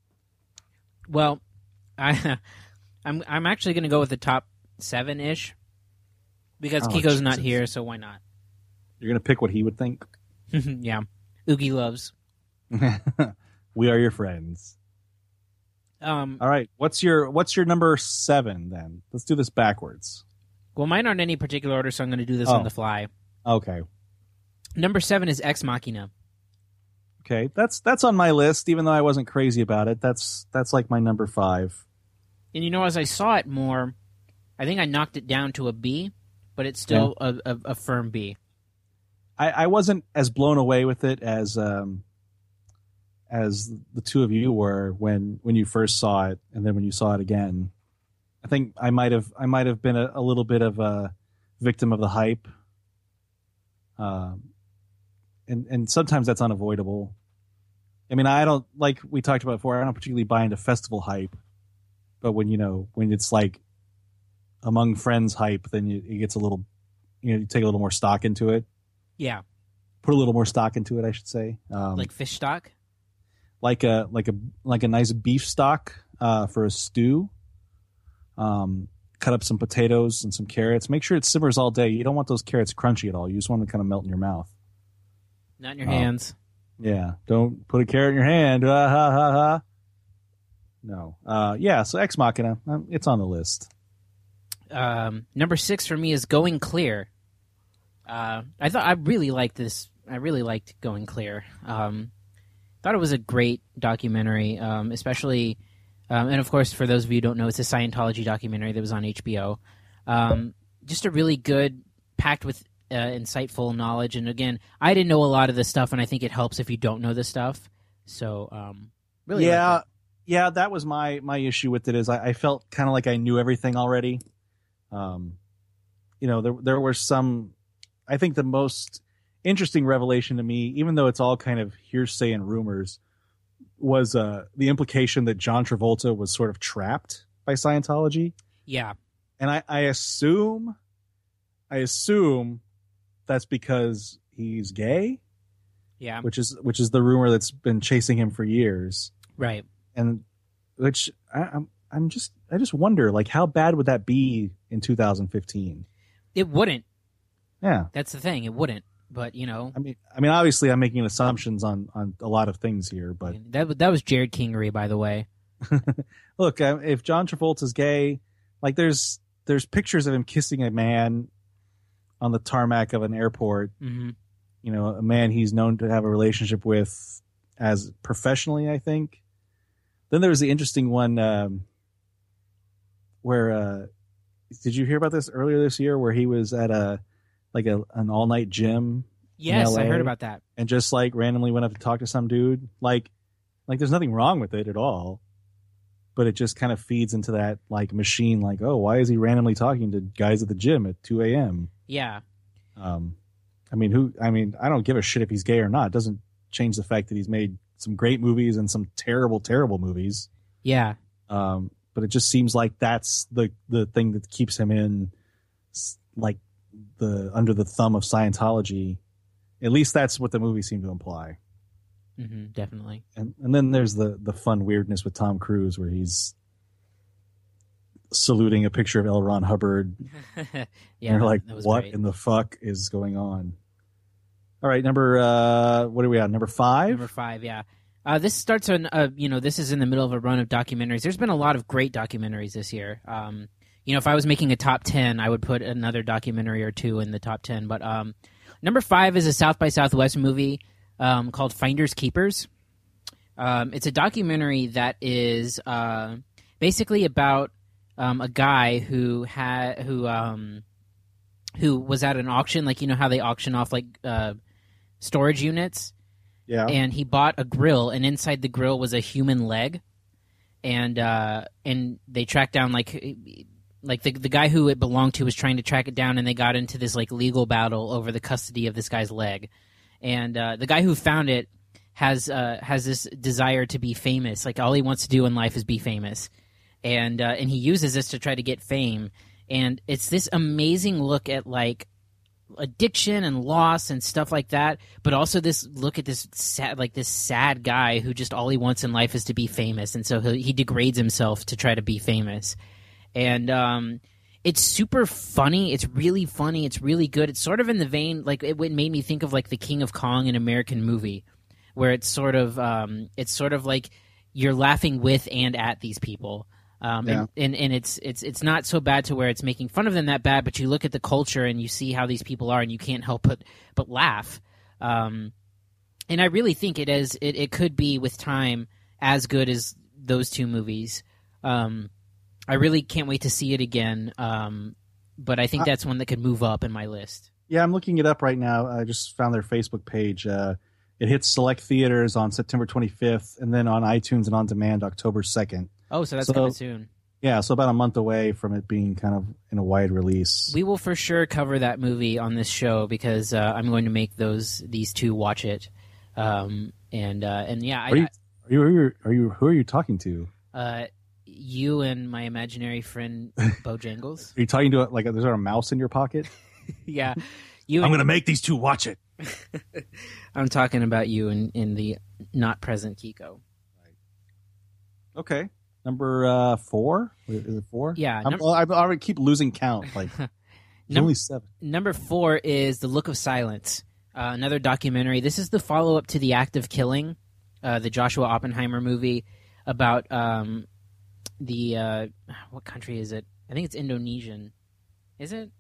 Well, I, I'm I'm actually going to go with the top seven ish because Oh, Kiko's not Jesus. here, so why not? You're gonna pick what he would think. Yeah, Oogie loves. We are your friends. Um, All right. What's your What's your number seven then? Let's do this backwards. well, mine aren't in any particular order, so I'm going to do this Oh. on the fly. Okay. Number seven is Ex Machina. Okay. That's that's on my list, even though I wasn't crazy about it. That's that's like my number five. And you know, as I saw it more, I think I knocked it down to a B, but it's still a, a, a firm B. I, I wasn't as blown away with it as um as the two of you were when when you first saw it, and then when you saw it again. I think I might have I might have been a, a little bit of a victim of the hype. Um, and and sometimes that's unavoidable. I mean, I don't like we talked about before. I don't particularly buy into festival hype, but when you know when it's like among friends hype, then you, it gets a little, you know, you take a little more stock into it. Yeah, Put a little more stock into it, I should say. Um, like fish stock. like a like a like a nice beef stock uh, for a stew. Um, cut up some potatoes and some carrots. Make sure it simmers all day. You don't want those carrots crunchy at all. You just want them to kind of melt in your mouth. Not in your Oh. hands. Yeah, don't put a carrot in your hand. Ah, ha, ha, ha. No. Uh, yeah, so Ex Machina, um, it's on the list. Um, number six for me is Going Clear. Uh, I thought I really liked this. I really liked Going Clear. Um, thought it was a great documentary, um, especially, um, and of course, for those of you who don't know, it's a Scientology documentary that was on H B O. Um, just a really good, packed with uh, insightful knowledge. And again, I didn't know a lot of this stuff, and I think it helps if you don't know this stuff. So, um, really, yeah, liked yeah, that was my my issue with it. Is I, I felt kind of like I knew everything already. Um, you know, there there were some. I think the most interesting revelation to me, even though it's all kind of hearsay and rumors, was uh, the implication that John Travolta was sort of trapped by Scientology. it. Yeah, And I, I assume, I assume that's because he's gay, yeah, which is which is the rumor that's been chasing him for years. right. And which I, I'm I'm just I just wonder, like, how bad would that be in two thousand fifteen? It wouldn't. Yeah. That's the thing. It wouldn't. But you know, I mean, I mean, obviously, I'm making assumptions on, on a lot of things here, but that that was Jared Kingery, by the way. look, uh, if John Travolta's gay, like there's there's pictures of him kissing a man on the tarmac of an airport. Mm-hmm. You know, a man he's known to have a relationship with as professionally, I think. Then there was the interesting one um, where uh, did you hear about this earlier this year? Where he was at a like a an all night gym. Yes, I L A. heard about that. And just like randomly went up to talk to some dude. Like, like there's nothing wrong with it at all, but it just kind of feeds into that like machine. Like, oh, why is he randomly talking to guys at the gym at two a.m.? Yeah, Um, I mean, who? I mean, I don't give a shit if he's gay or not. It doesn't change the fact that he's made some great movies and some terrible, terrible movies. yeah, Um, but it just seems like that's the the thing that keeps him in, s- like the under the thumb of Scientology. At least that's what the movie seemed to imply. hmm definitely. And and then there's the the fun weirdness with Tom Cruise where he's saluting a picture of L. Ron Hubbard. yeah, And you're that- like, that was what great. in the fuck is going on? All right, number uh, what are we at? Number five. Number five, yeah. Uh, this starts on, uh, you know, this is in the middle of a run of documentaries. There's been a lot of great documentaries this year. Um, you know, if I was making a top ten, I would put another documentary or two in the top ten. But um, number five is a South by Southwest movie um, called Finders Keepers. Um, it's a documentary that is uh, basically about um, a guy who had who um, who was at an auction, like you know how they auction off like uh, storage units. Yeah. And he bought a grill, and inside the grill was a human leg, and uh, and they tracked down like like the the guy who it belonged to was trying to track it down, and they got into this like legal battle over the custody of this guy's leg, and uh, the guy who found it has uh, has this desire to be famous, like all he wants to do in life is be famous, and uh, and he uses this to try to get fame, and it's this amazing look at like addiction and loss and stuff like that, but also this look at this sad, like this sad guy who just all he wants in life is to be famous, and so he, he degrades himself to try to be famous. And um, it's super funny. It's really funny. It's really good. It's sort of in the vein, like it, it made me think of like the King of Kong, an American movie, where it's sort of um, it's sort of like you're laughing with and at these people. Um, Yeah. and, and, and it's it's it's not so bad to where it's making fun of them that bad, but you look at the culture and you see how these people are, and you can't help but but laugh. Um, and I really think it is it, it could be with time as good as those two movies. Um, I really can't wait to see it again. Um, but I think I- that's one that could move up in my list. Yeah, I'm looking it up right now. I just found their Facebook page. Uh, it hits select theaters on September twenty-fifth, and then on iTunes and on demand October second. Oh, so that's So- coming soon. Yeah, so about a month away from it being kind of in a wide release. We will for sure cover that movie on this show because uh, I'm going to make those these two watch it. Um, and uh, and yeah, Are you, I, are you, are you, are you, who are you talking to? uh, you and my imaginary friend Bojangles. Are you talking to, like, is there a mouse in your pocket? Yeah, you. I'm and- going to make these two watch it. I'm talking about you in, in the not present Kiko. Okay. Number uh, four? Is it four? Yeah, I'm, num- I already keep losing count. Like, there's Num- only seven. Number four is The Look of Silence, uh, another documentary. This is the follow up to The Act of Killing, uh, the Joshua Oppenheimer movie about um, the uh, what country is it? I think it's Indonesian. Is it?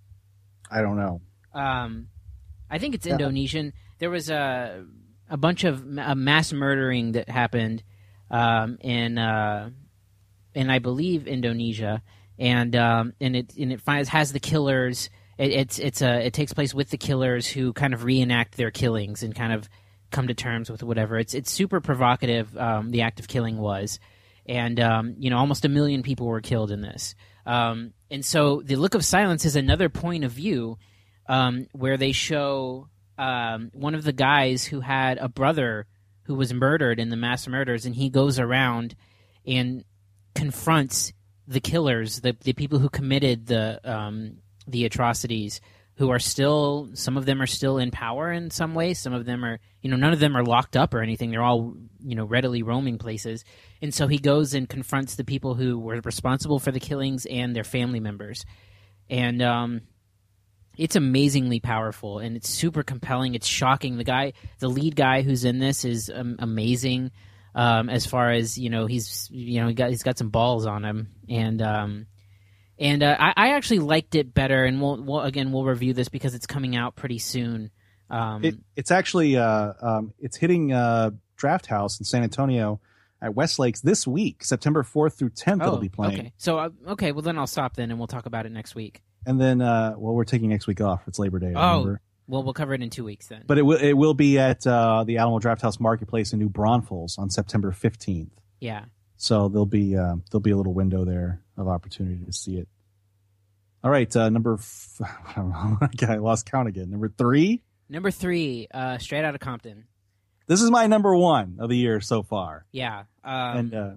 I don't know. Um, I think it's Yeah. Indonesian. There was a a bunch of ma- a mass murdering that happened um, in uh, in I believe Indonesia, and um, and it and it finds has the killers. It, it's it's a it takes place with the killers who kind of reenact their killings and kind of come to terms with whatever. It's it's super provocative. Um, the act of killing was, and um, you know almost a million people were killed in this. Um, and so the Look of Silence is another point of view um, where they show um, one of the guys who had a brother who was murdered in the mass murders, and he goes around and confronts the killers, the the people who committed the um, the atrocities, who are still, some of them are still in power in some ways, some of them are, you know, none of them are locked up or anything. They're all, you know, readily roaming places. And so he goes and confronts the people who were responsible for the killings and their family members. And um, it's amazingly powerful, and it's super compelling. It's shocking. The guy, the lead guy who's in this is um, amazing um, as far as, you know, he's, you know, he got, he's got some balls on him. And, um, And uh, I, I actually liked it better, and we'll, we'll again we'll review this because it's coming out pretty soon. Um, It, it's actually uh, um, it's hitting uh, Draft House in San Antonio at Westlakes this week, September fourth through tenth. oh, it'll be playing, okay. So uh, okay, well then I'll stop then, and we'll talk about it next week. and then uh, well, we're taking next week off. It's Labor Day. Oh, Remember? well we'll cover it in two weeks then. But it will it will be at uh, the Alamo Draft House Marketplace in New Braunfels on September fifteenth. Yeah. So there'll be uh, there'll be a little window there of opportunity to see it. All right, uh, number f- I don't know. I lost count again. Number three. Number three, uh, Straight Outta Compton. This is my number one of the year so far, Yeah. Um, and uh,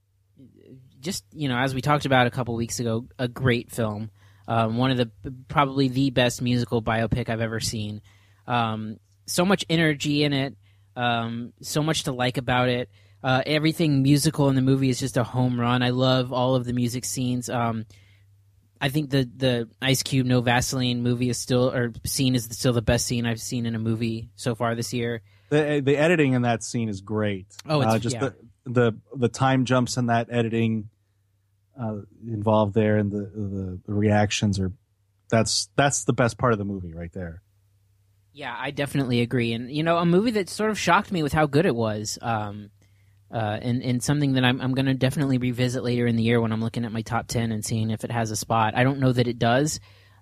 just, you know, as we talked about a couple weeks ago, a great film. Um, one of the probably the best musical biopic I've ever seen. Um, so much energy in it. Um, so much to like about it. Uh, everything musical in the movie is just a home run. I love all of the music scenes. Um, I think the the Ice Cube No Vaseline movie is still, or scene is still the best scene I've seen in a movie so far this year. the the editing in that scene is great. Oh, it's- uh, just yeah. the, the the time jumps in that editing uh, involved there, and the, the the reactions are that's that's the best part of the movie right there. Yeah, I definitely agree. And, you know, a movie that sort of shocked me with how good it was. Um, uh, and, and something that I'm, I'm going to definitely revisit later in the year when I'm looking at my top ten and seeing if it has a spot. I don't know that it does,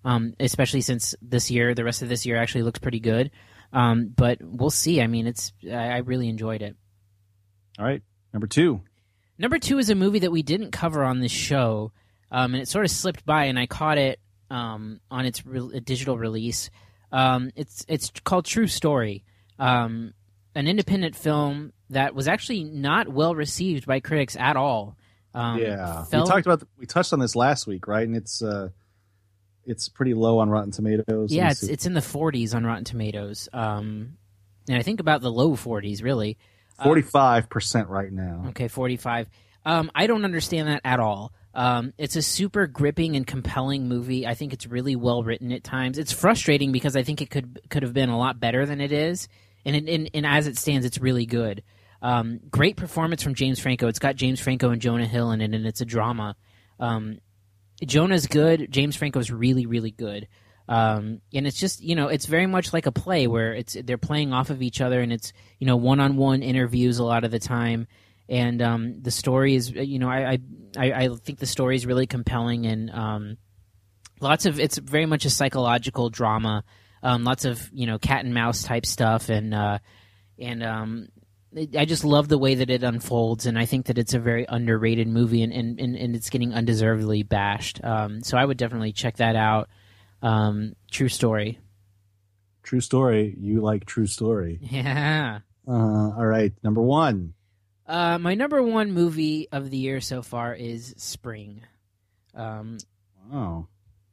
um, especially since this year, the rest of this year actually looks pretty good. Um, but we'll see. I mean, it's I, I really enjoyed it. All right, number two. Number two is a movie that we didn't cover on this show, um, and it sort of slipped by, and I caught it um, on its re- digital release. Um, it's it's called True Story, um, an independent film that was actually not well received by critics at all. Um, yeah, felt, we talked about the, we touched on this last week, right? And it's uh, it's pretty low on Rotten Tomatoes. Yeah, it's it's in the forties on Rotten Tomatoes, um, and I think about the low forties, really. Forty-five percent right now. Okay, forty-five. Um, I don't understand that at all. Um, it's a super gripping and compelling movie. I think it's really well written at times. It's frustrating because I think it could could have been a lot better than it is, and it, and, and as it stands, it's really good. Um, great performance from James Franco. It's got James Franco and Jonah Hill in it, and it's a drama. Um, Jonah's good. James Franco's really, really good. Um, and it's just, you know, it's very much like a play where it's they're playing off of each other, and it's, you know, one-on-one interviews a lot of the time. And um, the story is, you know, I, I I think the story is really compelling, and um, lots of it's very much a psychological drama. Um, lots of, you know, cat and mouse type stuff, and uh, and um, I just love the way that it unfolds, and I think that it's a very underrated movie, and and, and, and it's getting undeservedly bashed. Um, so I would definitely check that out. Um, True Story. True Story. You like True Story. Yeah. Uh, all right. Number one. Uh, my number one movie of the year so far is Spring. Um, wow.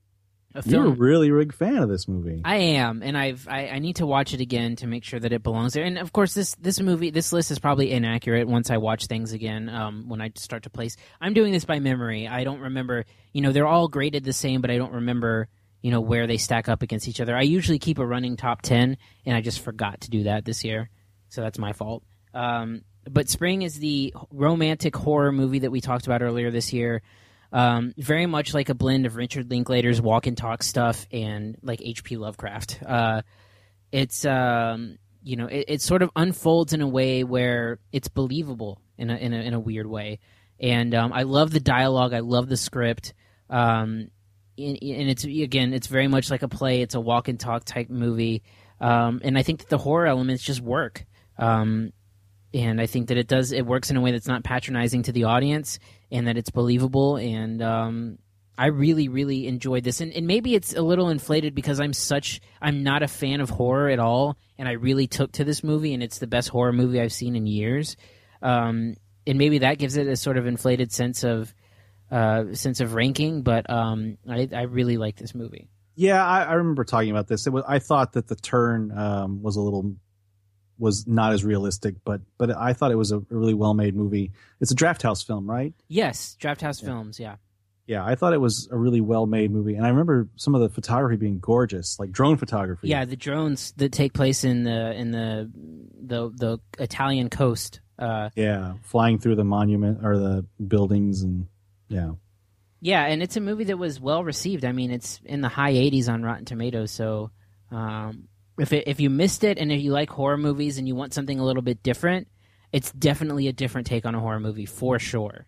A You're a film. really big fan of this movie. I am, and I've I, I need to watch it again to make sure that it belongs there. And of course, this this movie, this list is probably inaccurate once I watch things again. Um, when I start to place, I'm doing this by memory. I don't remember. You know, they're all graded the same, but I don't remember, you know, where they stack up against each other. I usually keep a running top ten, and I just forgot to do that this year, so that's my fault. Um, but Spring is the romantic horror movie that we talked about earlier this year. Um, very much like a blend of Richard Linklater's Walk and Talk stuff and like H P Lovecraft. Uh, it's um, you know, it, it sort of unfolds in a way where it's believable in a in a, in a weird way, and um, I love the dialogue. I love the script. Um, and, and it's again, it's very much like a play. It's a walk and talk type movie, um, and I think that the horror elements just work. Um, and I think that it does. It works in a way that's not patronizing to the audience, and that it's believable. And um, I really, really enjoyed this. And, and maybe it's a little inflated because I'm such. I'm not a fan of horror at all, and I really took to this movie, and it's the best horror movie I've seen in years. Um, and maybe that gives it a sort of inflated sense of. Uh, sense of ranking, but um, I, I really like this movie. Yeah, I, I remember talking about this. It was, I thought that the turn um, was a little was not as realistic, but but I thought it was a really well made movie. It's a Draft House film, right? Yes, Draft House yeah. Films. Yeah, yeah. I thought it was a really well made movie, and I remember some of the photography being gorgeous, like drone photography. Yeah, the drones that take place in the in the the the Italian coast. Uh, yeah, flying through the monument or the buildings and. Yeah. Yeah, and it's a movie that was well received. I mean, it's in the high eighties on Rotten Tomatoes. So, um, if it, if you missed it, and if you like horror movies and you want something a little bit different, it's definitely a different take on a horror movie for sure.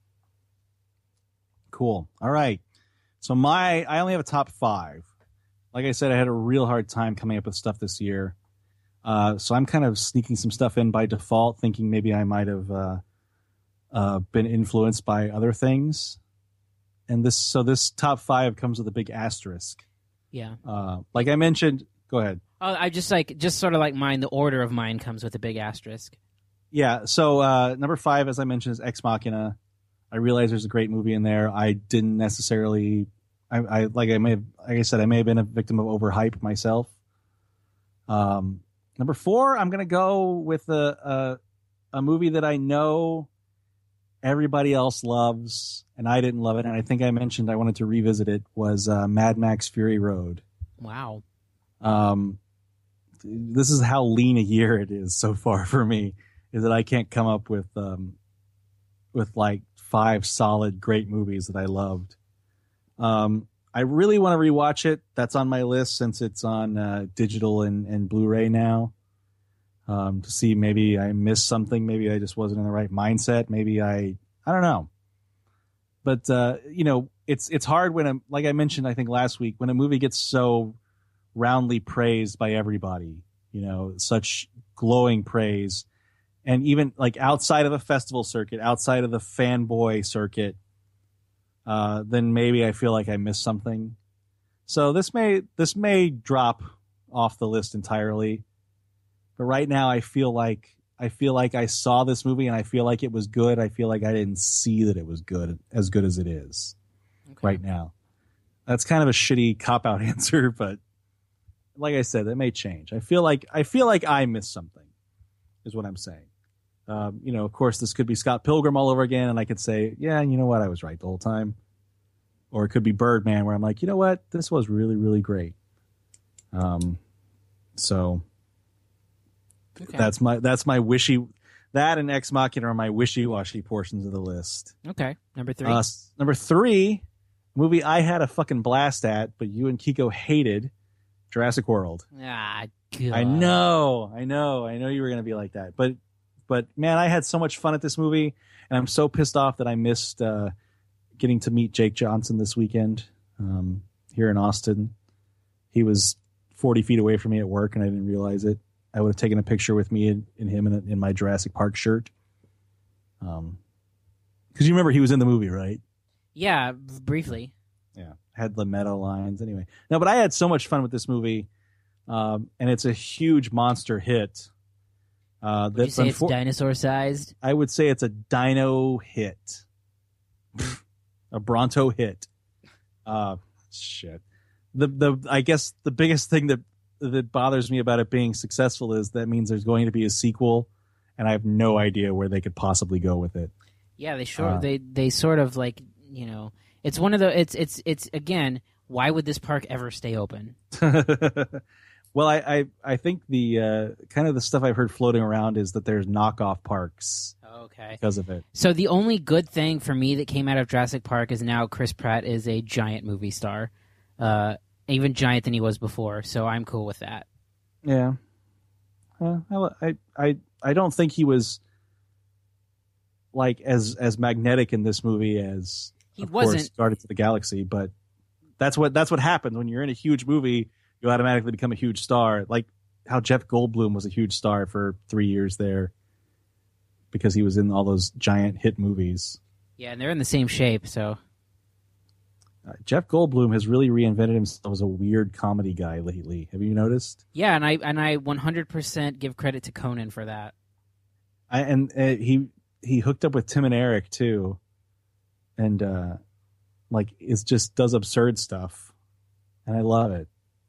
Cool. All right. So my I only have a top five. Like I said, I had a real hard time coming up with stuff this year. Uh, so I'm kind of sneaking some stuff in by default, thinking maybe I might have. Uh, Uh, been influenced by other things, and this so this top five comes with a big asterisk. Yeah, uh, like I mentioned. Go ahead. Oh, I just like just sort of like mine. The order of mine comes with a big asterisk. Yeah. So uh, number five, as I mentioned, is Ex Machina. I realize there's a great movie in there. I didn't necessarily. I, I like I may have, like I said, I may have been a victim of overhype myself. Um, number four, I'm gonna go with a a, a movie that I know. Everybody else loves, and I didn't love it. And I think I mentioned I wanted to revisit it. Was uh, Mad Max Fury Road? Wow. Um, this is how lean a year it is so far for me. Is that I can't come up with um, with like five solid great movies that I loved. Um, I really want to rewatch it. That's on my list since it's on uh, digital and, and Blu-ray now. Um, to see maybe I missed something. Maybe I just wasn't in the right mindset. Maybe I, I don't know. but uh, you know, it's it's hard when a, like I mentioned, I think last week, when a movie gets so roundly praised by everybody, you know, such glowing praise, and even like outside of the festival circuit, outside of the fanboy circuit, uh, then maybe I feel like I missed something. So this may this may drop off the list entirely, but right now I feel like I feel like I saw this movie and I feel like it was good. I feel like I didn't see that it was good, as good as it is okay. right now. That's kind of a shitty cop-out answer, but like I said, that may change. I feel like I feel like I missed something, is what I'm saying. Um, you know, of course, this could be Scott Pilgrim all over again, and I could say, yeah, you know what, I was right the whole time. Or it could be Birdman, where I'm like, you know what, this was really, really great. Um, so. Okay. That's my that's my wishy that and Ex Machina are my wishy-washy portions of the list. Okay, number three. Uh, number three, movie I had a fucking blast at, but you and Kiko hated, Jurassic World. Ah, God. I know, I know, I know you were gonna be like that, but but man, I had so much fun at this movie, and I'm so pissed off that I missed uh, getting to meet Jake Johnson this weekend um, here in Austin. He was forty feet away from me at work, and I didn't realize it. I would have taken a picture with me and, and him in, in my Jurassic Park shirt. Um, because you remember he was in the movie, right? Yeah, briefly. Yeah, had the meta lines. Anyway, no, but I had so much fun with this movie, um, and it's a huge monster hit. Uh, would you say it's dinosaur sized? I would say it's a dino hit, a Bronto hit. Uh, shit. The the I guess the biggest thing that. that bothers me about it being successful is that means there's going to be a sequel, and I have no idea where they could possibly go with it. Yeah, they sure uh, they they sort of like, you know, it's one of the it's it's it's again, why would this park ever stay open? Well, I, I I think the uh, kind of the stuff I've heard floating around is that there's knockoff parks. Okay. Because of it. So the only good thing for me that came out of Jurassic Park is now Chris Pratt is a giant movie star. Uh Even giant than he was before, so I'm cool with that. Yeah, uh, I, I, I don't think he was like as as magnetic in this movie as he of wasn't. Course, Guardians of the Galaxy, but that's what that's what happens when you're in a huge movie. You automatically become a huge star, like how Jeff Goldblum was a huge star for three years there because he was in all those giant hit movies. Yeah, and they're in the same shape, so. Uh, Jeff Goldblum has really reinvented himself as a weird comedy guy lately. Have you noticed? Yeah, and I and I one hundred percent give credit to Conan for that. I, and uh, he he hooked up with Tim and Eric too, and uh, like it just does absurd stuff, and I love it.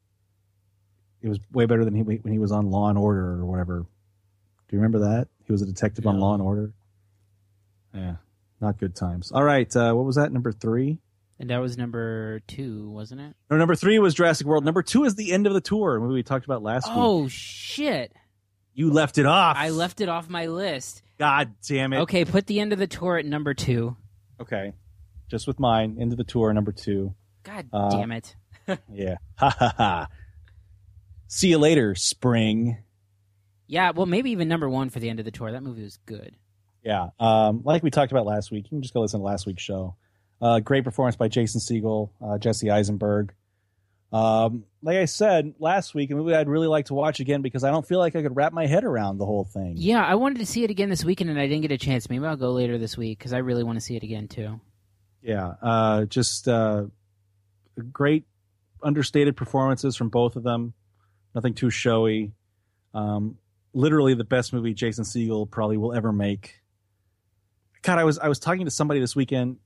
It was way better than he when he was on Law and Order or whatever. Do you remember that? He was a detective no. on Law and Order. Yeah, not good times. All right, uh, what was that? Number three. And that was number two, wasn't it? No, number three was Jurassic World. Number two is the end of the tour, a movie we talked about last week. Oh, shit. You left it off. I left it off my list. God damn it. Okay, put the end of the tour at number two. Okay. Just with mine, end of the tour, number two. God uh, damn it. Yeah. Ha ha ha. See you later, spring. Yeah, well, maybe even number one for the end of the tour. That movie was good. Yeah. Um, like we talked about last week. You can just go listen to last week's show. Uh, great performance by Jason Segel, uh, Jesse Eisenberg. Um, like I said last week, a movie I'd really like to watch again because I don't feel like I could wrap my head around the whole thing. Yeah, I wanted to see it again this weekend, and I didn't get a chance. Maybe I'll go later this week because I really want to see it again, too. Yeah, uh, just uh, great understated performances from both of them. Nothing too showy. Um, literally the best movie Jason Segel probably will ever make. God, I was I was talking to somebody this weekend.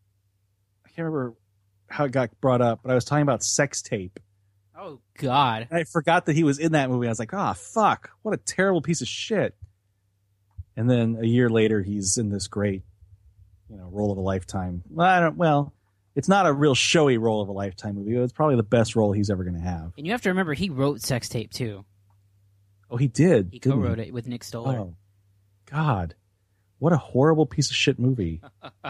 I can't remember how it got brought up, but I was talking about Sex Tape. Oh, God. And I forgot that he was in that movie. I was like, ah, oh, fuck. What a terrible piece of shit. And then a year later, he's in this great, you know, role of a lifetime. Well, I don't, well, it's not a real showy role of a lifetime movie. It's probably the best role he's ever going to have. And you have to remember, he wrote Sex Tape, too. Oh, he did? He co-wrote it with Nick Stoller. Oh, God. What a horrible piece of shit movie. uh,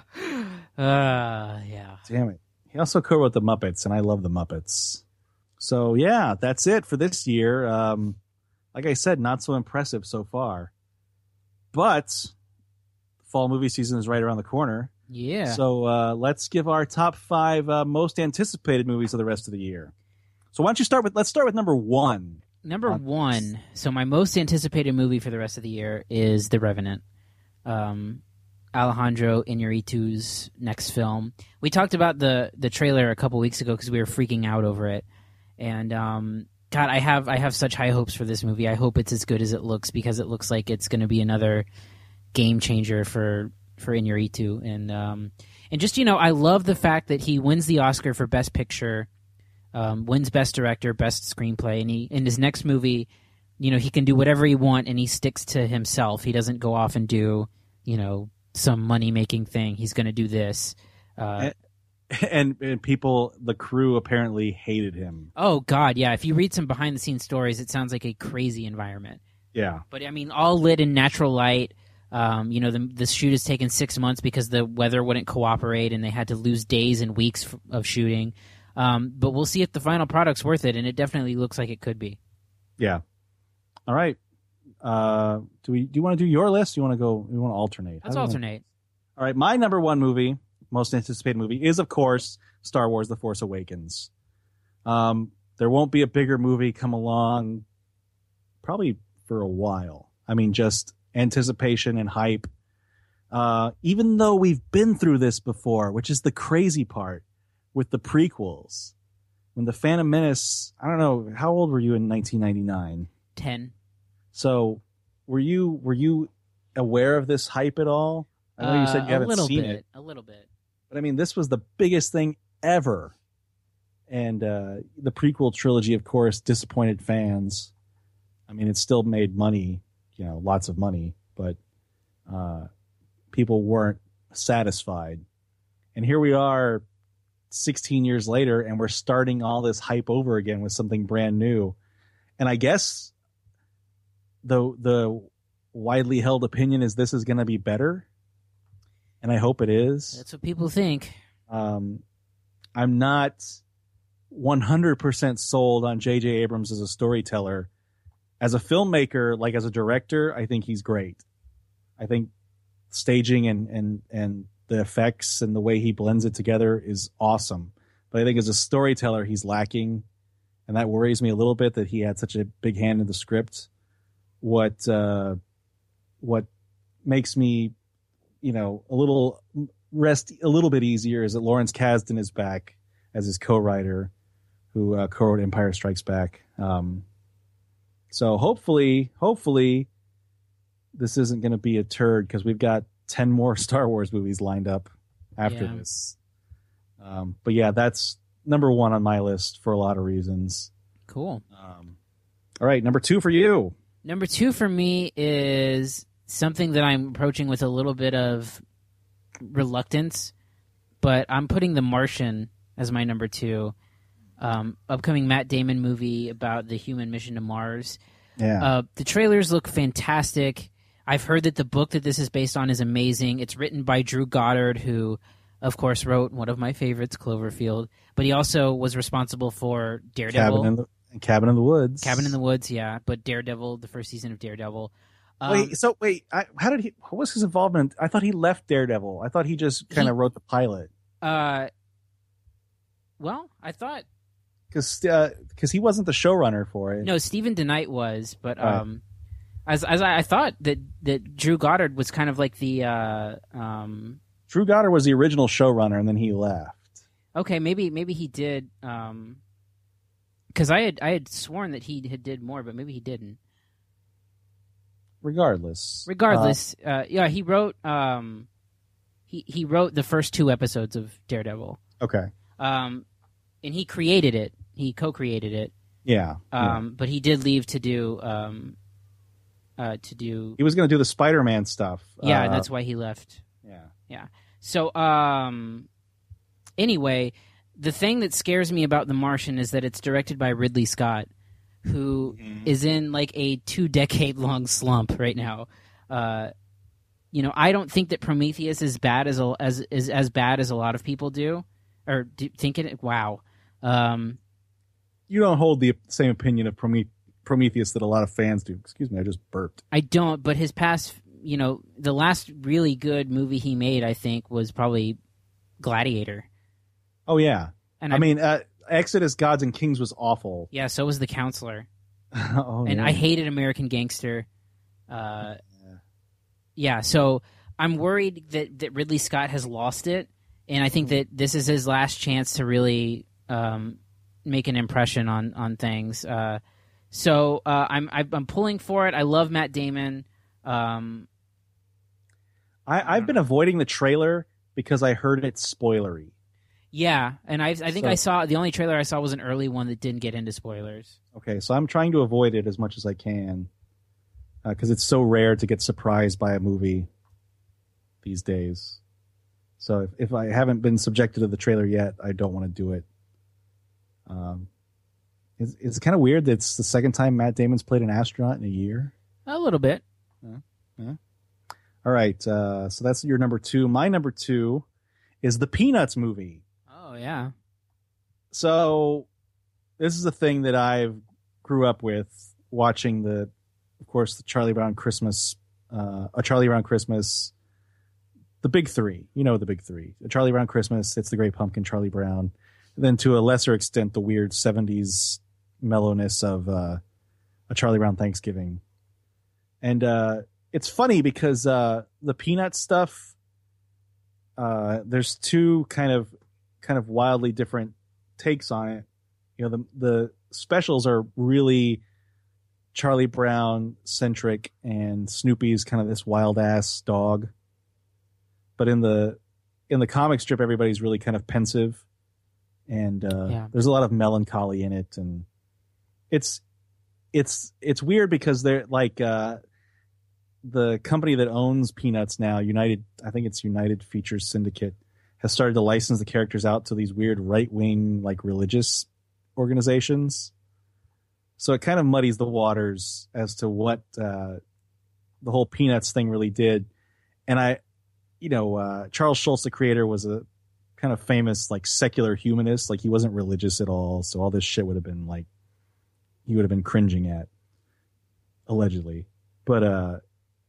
yeah. Damn it. He also co-wrote The Muppets, and I love The Muppets. So, yeah, that's it for this year. Um, like I said, not so impressive so far. But the fall movie season is right around the corner. Yeah. So uh, let's give our top five uh, most anticipated movies of the rest of the year. So why don't you start with? Let's start with number one. Number on one. So my most anticipated movie for the rest of the year is The Revenant. Um, Alejandro Iñárritu's next film. We talked about the the trailer a couple weeks ago because we were freaking out over it, and um, God, I have I have such high hopes for this movie. I hope it's as good as it looks because it looks like it's going to be another game changer for for Iñárritu, and um, and just you know, I love the fact that he wins the Oscar for Best Picture, um, wins Best Director, Best Screenplay, and he in his next movie, you know, he can do whatever he wants, and he sticks to himself. He doesn't go off and do you know. some money-making thing. He's going to do this. Uh, and, and, and people, the crew apparently hated him. Oh, God, yeah. If you read some behind-the-scenes stories, it sounds like a crazy environment. Yeah. But, I mean, all lit in natural light. Um, you know, the, the shoot has taken six months because the weather wouldn't cooperate, and they had to lose days and weeks f- of shooting. Um, but we'll see if the final product's worth it, and it definitely looks like it could be. Yeah. All right. Uh, do we? Do you want to do your list? Do you want to go? You want to alternate? Let's How do we- alternate. All right. My number one movie, most anticipated movie, is of course Star Wars: The Force Awakens. Um, there won't be a bigger movie come along, probably for a while. I mean, just anticipation and hype. Uh, even though we've been through this before, which is the crazy part with the prequels. When the Phantom Menace, I don't know, how old were you in nineteen ninety-nine? Ten. So, were you were you aware of this hype at all? I know you said you Uh, haven't a little seen bit, it, A little bit. but I mean, this was the biggest thing ever. And uh, the prequel trilogy, of course, disappointed fans. I mean, it still made money, you know, lots of money, but uh, people weren't satisfied. And here we are, sixteen years later, and we're starting all this hype over again with something brand new. And I guess the the widely held opinion is this is going to be better, and I hope it is. That's what people think. Um, I'm not one hundred percent sold on J J Abrams as a storyteller. As a filmmaker, like as a director, I think he's great. I think staging and and and the effects and the way he blends it together is awesome. But I think as a storyteller, he's lacking, and that worries me a little bit that he had such a big hand in the script. What uh, what makes me, you know, a little rest a little bit easier is that Lawrence Kasdan is back as his co-writer, who uh, co-wrote Empire Strikes Back. Um, so hopefully, hopefully, this isn't going to be a turd because we've got ten more Star Wars movies lined up after Yeah. this. Um, but yeah, that's number one on my list for a lot of reasons. Cool. Um, all right, number two for you. Number two for me is something that I'm approaching with a little bit of reluctance, but I'm putting The Martian as my number two. Um, upcoming Matt Damon movie about the human mission to Mars. Yeah. Uh, the trailers look fantastic. I've heard that the book that this is based on is amazing. It's written by Drew Goddard, who, of course, wrote one of my favorites, Cloverfield. But he also was responsible for Daredevil. Cabin in the Cabin in the Woods. Cabin in the Woods, yeah. But Daredevil, the first season of Daredevil. Um, Wait, so wait, I, how did he? What was his involvement? I thought he left Daredevil. I thought he just kind He- of wrote the pilot Uh, well, I thought because because he wasn't the showrunner for it. no, Stephen DeKnight was, but Right. um, as as I, I thought that that Drew Goddard was kind of like the uh um. Drew Goddard was the original showrunner, and then he left. Okay, maybe maybe he did. Um, because I had I had sworn that he had did more, but maybe he didn't. Regardless, Regardless, uh, yeah, he wrote um, he he wrote the first two episodes of Daredevil. Uh, okay, Um, and he created it. He co-created it. yeah, yeah. Um, but he did leave to do um, uh, to do. He was going to do the Spider-Man stuff. Yeah, uh, that's why he left. yeah. So, um, anyway, the thing that scares me about The Martian is that it's directed by Ridley Scott, who is in like a two-decade-long slump right now. Uh, you know, I don't think that Prometheus is bad as a, as is as bad as a lot of people do, or do, think it. Wow. Um, You don't hold the same opinion of Promet- Prometheus that a lot of fans do. Excuse me, I just burped. I don't, but his past, you know, the last really good movie he made, I think, was probably Gladiator. Oh yeah, And I mean, uh, Exodus: Gods and Kings was awful. yeah, so was The Counselor. oh, And yeah. I hated American Gangster. Uh, yeah, so I'm worried that, that Ridley Scott has lost it, and I think that this is his last chance to really um, make an impression on on things. Uh, so uh, I'm I'm pulling for it. I love Matt Damon. Um, I, I've been avoiding the trailer because I heard it's spoilery. yeah, and I I think So- I saw the only trailer I saw was an early one that didn't get into spoilers. Okay, so I'm trying to avoid it as much as I can because it's so rare to get surprised by a movie these days. So if, if I haven't been subjected to the trailer yet, I don't want to do it. Um, it's, it's kind of weird that it's the second time Matt Damon's played an astronaut in a year. A little bit. All right, uh, so that's your number two. My number two is the Peanuts movie. Oh yeah. So this is a thing that I grew up with watching the, of course, the Charlie Brown Christmas, uh, a Charlie Brown Christmas, the big three. You know the big three: a Charlie Brown Christmas, It's the Great Pumpkin, Charlie Brown, and then to a lesser extent the weird seventies mellowness of uh, a Charlie Brown Thanksgiving. And uh, it's funny because uh, the Peanut stuff, uh, there's two kind of kind of wildly different takes on it. You know, the the specials are really Charlie Brown centric, and Snoopy's kind of this wild ass dog. But in the in the comic strip, everybody's really kind of pensive, and uh, Yeah. there's a lot of melancholy in it, and it's it's it's weird because they're like uh, the company that owns Peanuts now, United, I think it's United Features Syndicate, has started to license the characters out to these weird right wing like religious organizations. So it kind of muddies the waters as to what uh, the whole Peanuts thing really did. And I, you know, uh, Charles Schultz, the creator, was a kind of famous like secular humanist. Like he wasn't religious at all. So all this shit would have been like, he would have been cringing at, allegedly. But uh,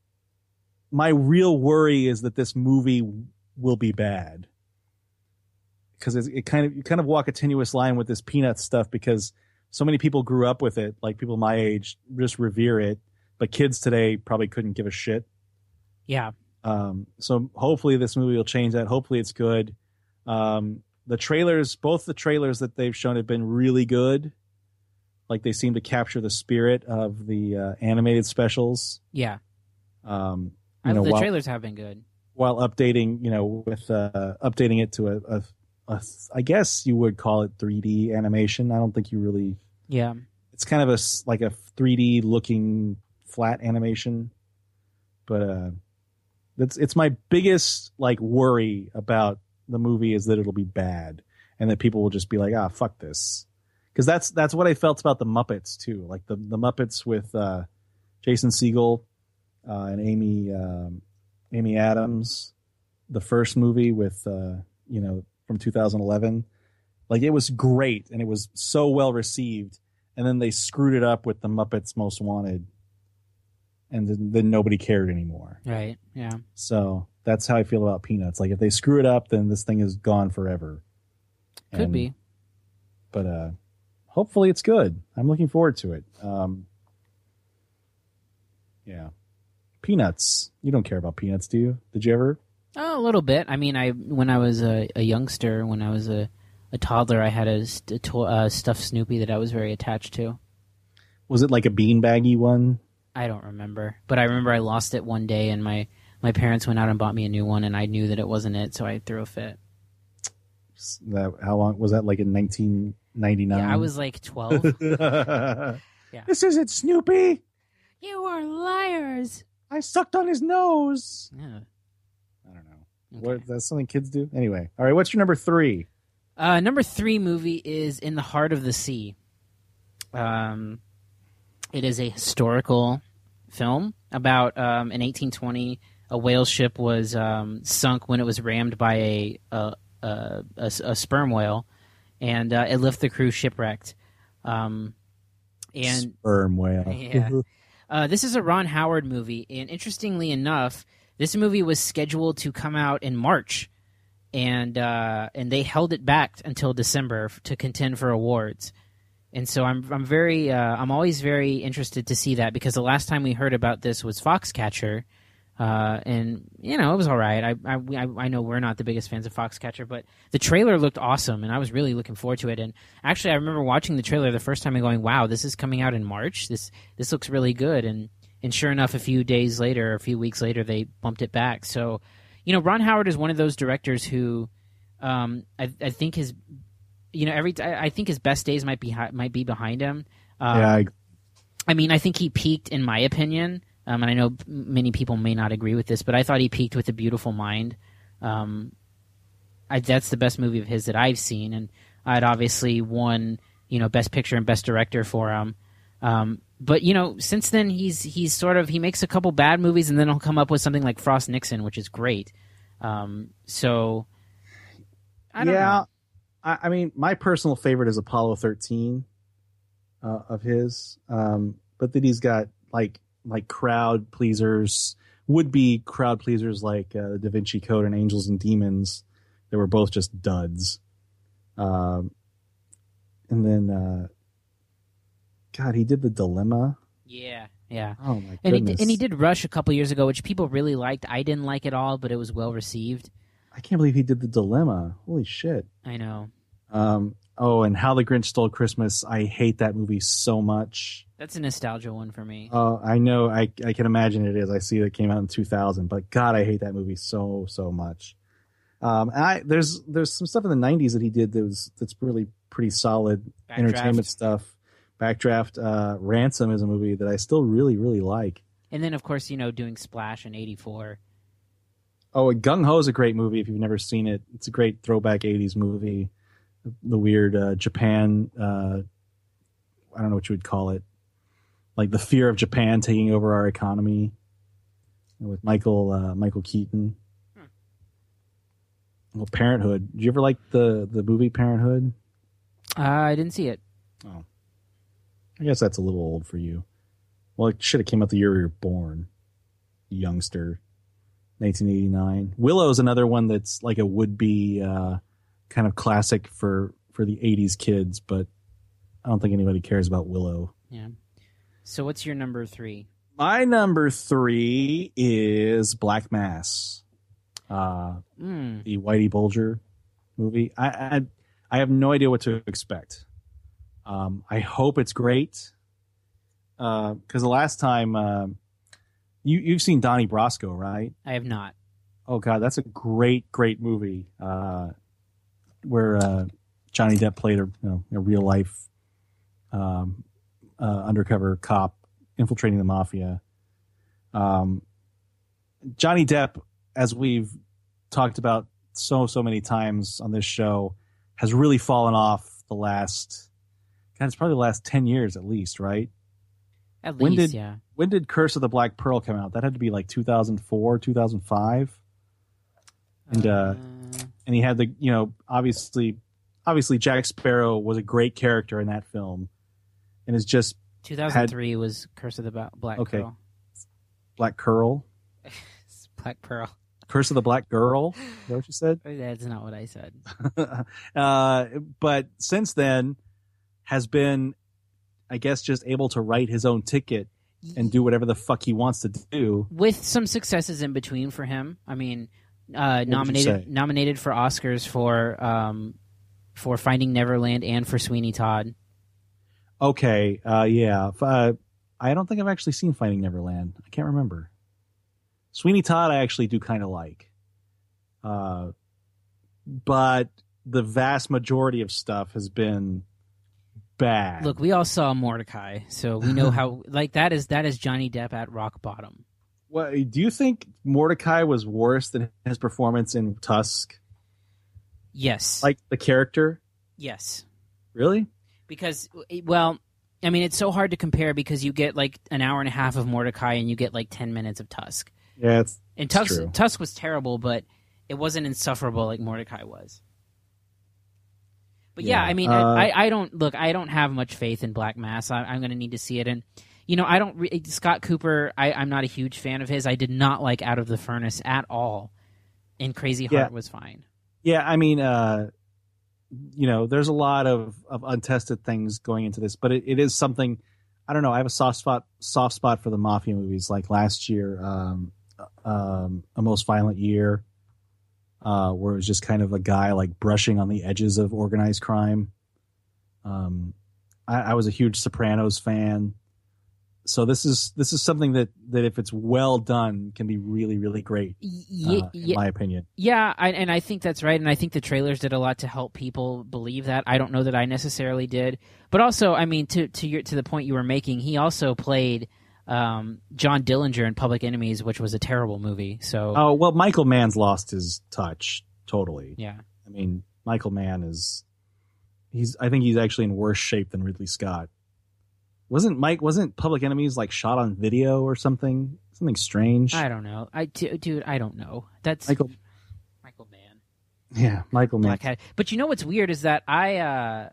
my real worry is that this movie will be bad. Because it, it kind of, you kind of walk a tenuous line with this Peanuts stuff because so many people grew up with it, like people my age just revere it, but kids today probably couldn't give a shit. Yeah. Um, so hopefully this movie will change that. Hopefully it's good. Um, the trailers, both the trailers that they've shown have been really good. Like they seem to capture the spirit of the uh, animated specials. Yeah. Um, I, you know, the while, trailers have been good. while updating, you know, with uh, updating it to a, a, a, I guess you would call it three D animation. I don't think you really. Yeah. It's kind of a s- like a three D looking flat animation, but uh, it's it's my biggest like worry about the movie is that it'll be bad and that people will just be like, ah, fuck this, because that's that's what I felt about the Muppets too. Like the the Muppets with uh, Jason Segel uh, and Amy um, Amy Adams, the first movie with uh, you know from two thousand eleven. Like it was great and it was so well received, and then they screwed it up with the Muppets Most Wanted, and then, then nobody cared anymore. Right. Yeah. So that's how I feel about Peanuts. Like if they screw it up, then this thing is gone forever. Could And- be. but uh, hopefully it's good. I'm looking forward to it. Um, yeah, Peanuts. You don't care about Peanuts, do you? Did you ever? Oh, a little bit. I mean, I when I was a, a youngster, when I was a, a toddler, I had a, st- a to- uh, stuffed Snoopy that I was very attached to. Was it like a beanbaggy one? I don't remember, but I remember I lost it one day, and my, my parents went out and bought me a new one, and I knew that it wasn't it, so I threw a fit. That how long was that? Like in nineteen ninety-nine. Yeah, I was like twelve. yeah. This isn't Snoopy. You are liars. I sucked on his nose. Yeah. I don't know. Okay. What, that's something kids do. Anyway, all right. What's your number three? Uh, number three movie is In the Heart of the Sea. Um, it is a historical film about um, in eighteen twenty a whale ship was um, sunk when it was rammed by a a, a, a, a sperm whale, and uh, it left the crew shipwrecked. Um, and Sperm whale. yeah, Uh, this is a Ron Howard movie, and interestingly enough, this movie was scheduled to come out in March, and uh, and they held it back until December to contend for awards. And so I'm I'm very uh, I'm always very interested to see that, because the last time we heard about this was Foxcatcher, uh, and you know it was all right. I, I I know we're not the biggest fans of Foxcatcher, but the trailer looked awesome, and I was really looking forward to it. And actually, I remember watching the trailer the first time and going, "Wow, this is coming out in March. This this looks really good." And and sure enough, a few days later, a few weeks later, they bumped it back. So, you know, Ron Howard is one of those directors who um, I, I think his you know every I think his best days might be might be behind him. Um, yeah, I, I mean, I think he peaked, in my opinion. Um, and I know many people may not agree with this, but I thought he peaked with A Beautiful Mind. Um, I, that's the best movie of his that I've seen, and I'd obviously won, you know, Best Picture and Best Director for him. Um, but you know, since then he's he's sort of he makes a couple bad movies, and then he'll come up with something like Frost Nixon, which is great. Um, so I don't yeah, know. I, I mean, my personal favorite is Apollo thirteen uh, of his, um, but then he's got like. like crowd pleasers, would-be crowd pleasers like uh, the Da Vinci Code and Angels and Demons. They were both just duds. Um, and then, uh, God, he did The Dilemma. Yeah, yeah. Oh, my And he, goodness. did, and he did Rush a couple years ago, which people really liked. I didn't like it all, but it was well received. I can't believe he did The Dilemma. Holy shit. I know. Um, oh, and How the Grinch Stole Christmas. I hate that movie so much. That's a nostalgia one for me. Uh, I know, I I can imagine it is. I see it came out in two thousand, but God, I hate that movie so so much. Um, and I there's there's some stuff in the nineties that he did that was that's really pretty solid Backdraft. entertainment stuff. Backdraft, uh, Ransom is a movie that I still really really like. And then, of course, you know, doing Splash in eighty-four. Oh, Gung Ho is a great movie if you've never seen it. It's a great throwback eighties movie. The weird uh, Japan, uh, I don't know what you would call it. Like the fear of Japan taking over our economy, with Michael uh, Michael Keaton. Hmm. Well, Parenthood. Did you ever like the the movie Parenthood? Uh, I didn't see it. Oh, I guess that's a little old for you. Well, it should have came out the year you were born, youngster. nineteen eighty-nine. Willow's another one that's like a would be uh, kind of classic for for the eighties kids, but I don't think anybody cares about Willow. Yeah. So what's your number three? My number three is Black Mass, uh, Mm. the Whitey Bulger movie. I, I I have no idea what to expect. Um, I hope it's great, because uh, the last time uh, you you've seen Donnie Brasco, right? I have not. Oh God, that's a great great movie uh, where uh, Johnny Depp played a you know a real life. Um, Uh, undercover cop infiltrating the mafia. Um, Johnny Depp, as we've talked about so so many times on this show, has really fallen off the last. God, it's probably the last ten years at least, right? At When least, did- yeah. When did Curse of the Black Pearl come out? That had to be like two thousand four, two thousand five. And uh, and he had the you know obviously obviously Jack Sparrow was a great character in that film. And it's just two thousand three was Curse of the Ba- Black Okay. Pearl. Black Curl. It's Black Pearl. Curse of the Black Girl. Is that what you said? That's not what I said. uh, but since then, has been, I guess, just able to write his own ticket and do whatever the fuck he wants to do. With some successes in between for him. I mean, uh, you nominated say? nominated for Oscars for um, for Finding Neverland and for Sweeney Todd. Okay, uh, yeah. Uh, I don't think I've actually seen Finding Neverland. I can't remember. Sweeney Todd I actually do kind of like. Uh, but the vast majority of stuff has been bad. Look, we all saw Mordecai, so we know how. Like that is that is Johnny Depp at rock bottom. What, do you think Mordecai was worse than his performance in Tusk? Yes. Like the character? yes. Really? Because, well, I mean, it's so hard to compare because you get like an hour and a half of Mordecai and you get like ten minutes of Tusk. Yeah, it's, And it's Tusk, true. Tusk was terrible, but it wasn't insufferable like Mordecai was. But yeah, Yeah, I mean, uh, I, I don't look. I don't have much faith in Black Mass. I, I'm going to need to see it, and you know, I don't re- Scott Cooper. I, I'm not a huge fan of his. I did not like Out of the Furnace at all, and Crazy Heart Yeah. was fine. Yeah, I mean, uh, you know, there's a lot of, of untested things going into this, but it, it is something. I don't know. I have a soft spot soft spot for the mafia movies. Like last year, um, um, A Most Violent Year, uh, where it was just kind of a guy like brushing on the edges of organized crime. Um, I, I was a huge Sopranos fan, so this is this is something that, that if it's well done can be really really great. Y- uh, in y- my opinion. Yeah, I, and I think that's right, and I think the trailers did a lot to help people believe that. I don't know that I necessarily did, but also, I mean, to to your to the point you were making, he also played um, John Dillinger in Public Enemies, which was a terrible movie. So, Oh well, Michael Mann's lost his touch totally. yeah, I mean, Michael Mann is he's I think he's actually in worse shape than Ridley Scott. Wasn't Mike wasn't Public Enemies like shot on video or something? Something strange. I don't know. I d- dude, I don't know. That's Michael Michael Mann. Yeah, Michael Mann. Black Hat. But you know what's weird is that I, uh,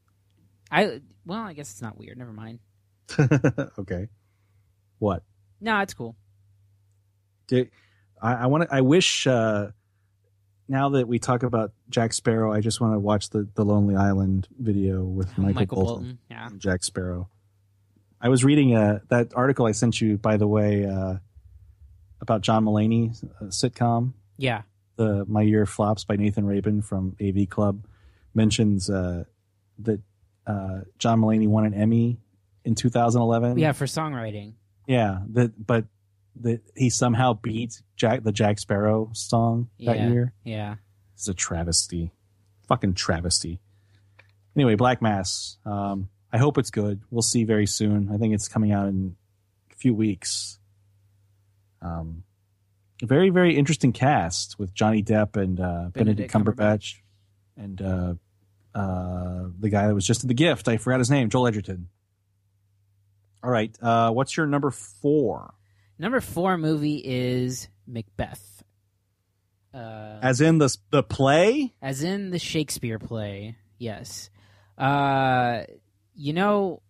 I well, I guess it's not weird. Never mind. Okay. What? No, it's cool. Did, I, I want to. I wish. Uh, now that we talk about Jack Sparrow, I just want to watch the, the Lonely Island video with Michael, Michael Bolton, Bolton. Yeah. and Jack Sparrow. I was reading uh, that article I sent you, by the way, uh, about John Mulaney uh, sitcom. Yeah. The My Year of Flops by Nathan Rabin from A V Club mentions uh, that uh, John Mulaney won an Emmy in two thousand eleven. Yeah, for songwriting. Yeah, that but that he somehow beat Jack the Jack Sparrow song that Yeah. year. Yeah. It's a travesty, fucking travesty. Anyway, Black Mass. Um, I hope it's good. We'll see very soon. I think it's coming out in a few weeks. Um, a very very interesting cast with Johnny Depp and uh, Benedict, Benedict Cumberbatch, and uh, uh, the guy that was just in The Gift. I forgot his name. Joel Edgerton. All right. Uh, what's your number four? Number four movie is Macbeth. Uh, As in the the play? as in the Shakespeare play, yes. Uh, you know,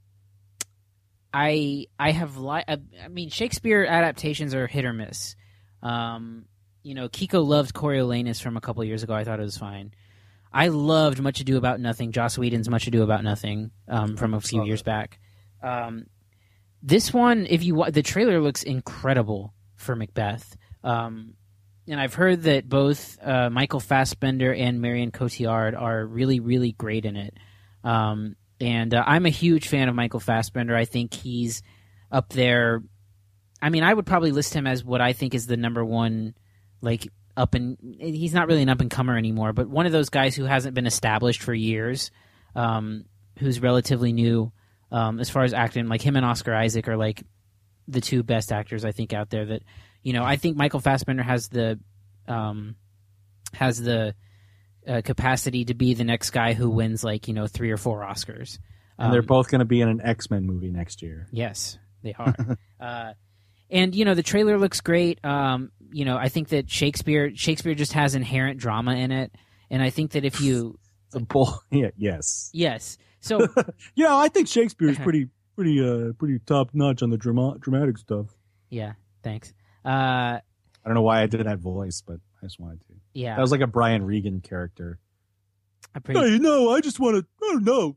I I have li- I, I mean Shakespeare adaptations are hit or miss. Um, you know, Kiko loved Coriolanus from a couple years ago. I thought it was fine. I loved Much Ado About Nothing, Joss Whedon's Much Ado About Nothing um, from a few Saw years that. back. Um, this one, if you wa- the trailer looks incredible for Macbeth. Um, and I've heard that both uh, Michael Fassbender and Marion Cotillard are really, really great in it. Um, and uh, I'm a huge fan of Michael Fassbender. I think he's up there. I mean, I would probably list him as what I think is the number one, like, up and he's not really an up and comer anymore, but one of those guys who hasn't been established for years, um, who's relatively new um, as far as acting. Like him and Oscar Isaac are like the two best actors I think out there. That you know, I think Michael Fassbender has the um, has the uh, capacity to be the next guy who wins like you know three or four Oscars. And they're Um, both going to be in an X-Men movie next year. Yes, they are. uh, and you know the trailer looks great. Um, you know, I think that Shakespeare Shakespeare just has inherent drama in it, and I think that if you It's a bull. Yeah, yes. yes, so Yeah, I think Shakespeare's pretty, pretty, uh, pretty top notch on the drama- dramatic stuff. yeah, thanks. Uh, I don't know why I did that voice, but I just wanted to. yeah, That was like a Brian Regan character. I'm pretty Hey, no, I just want to. I don't know.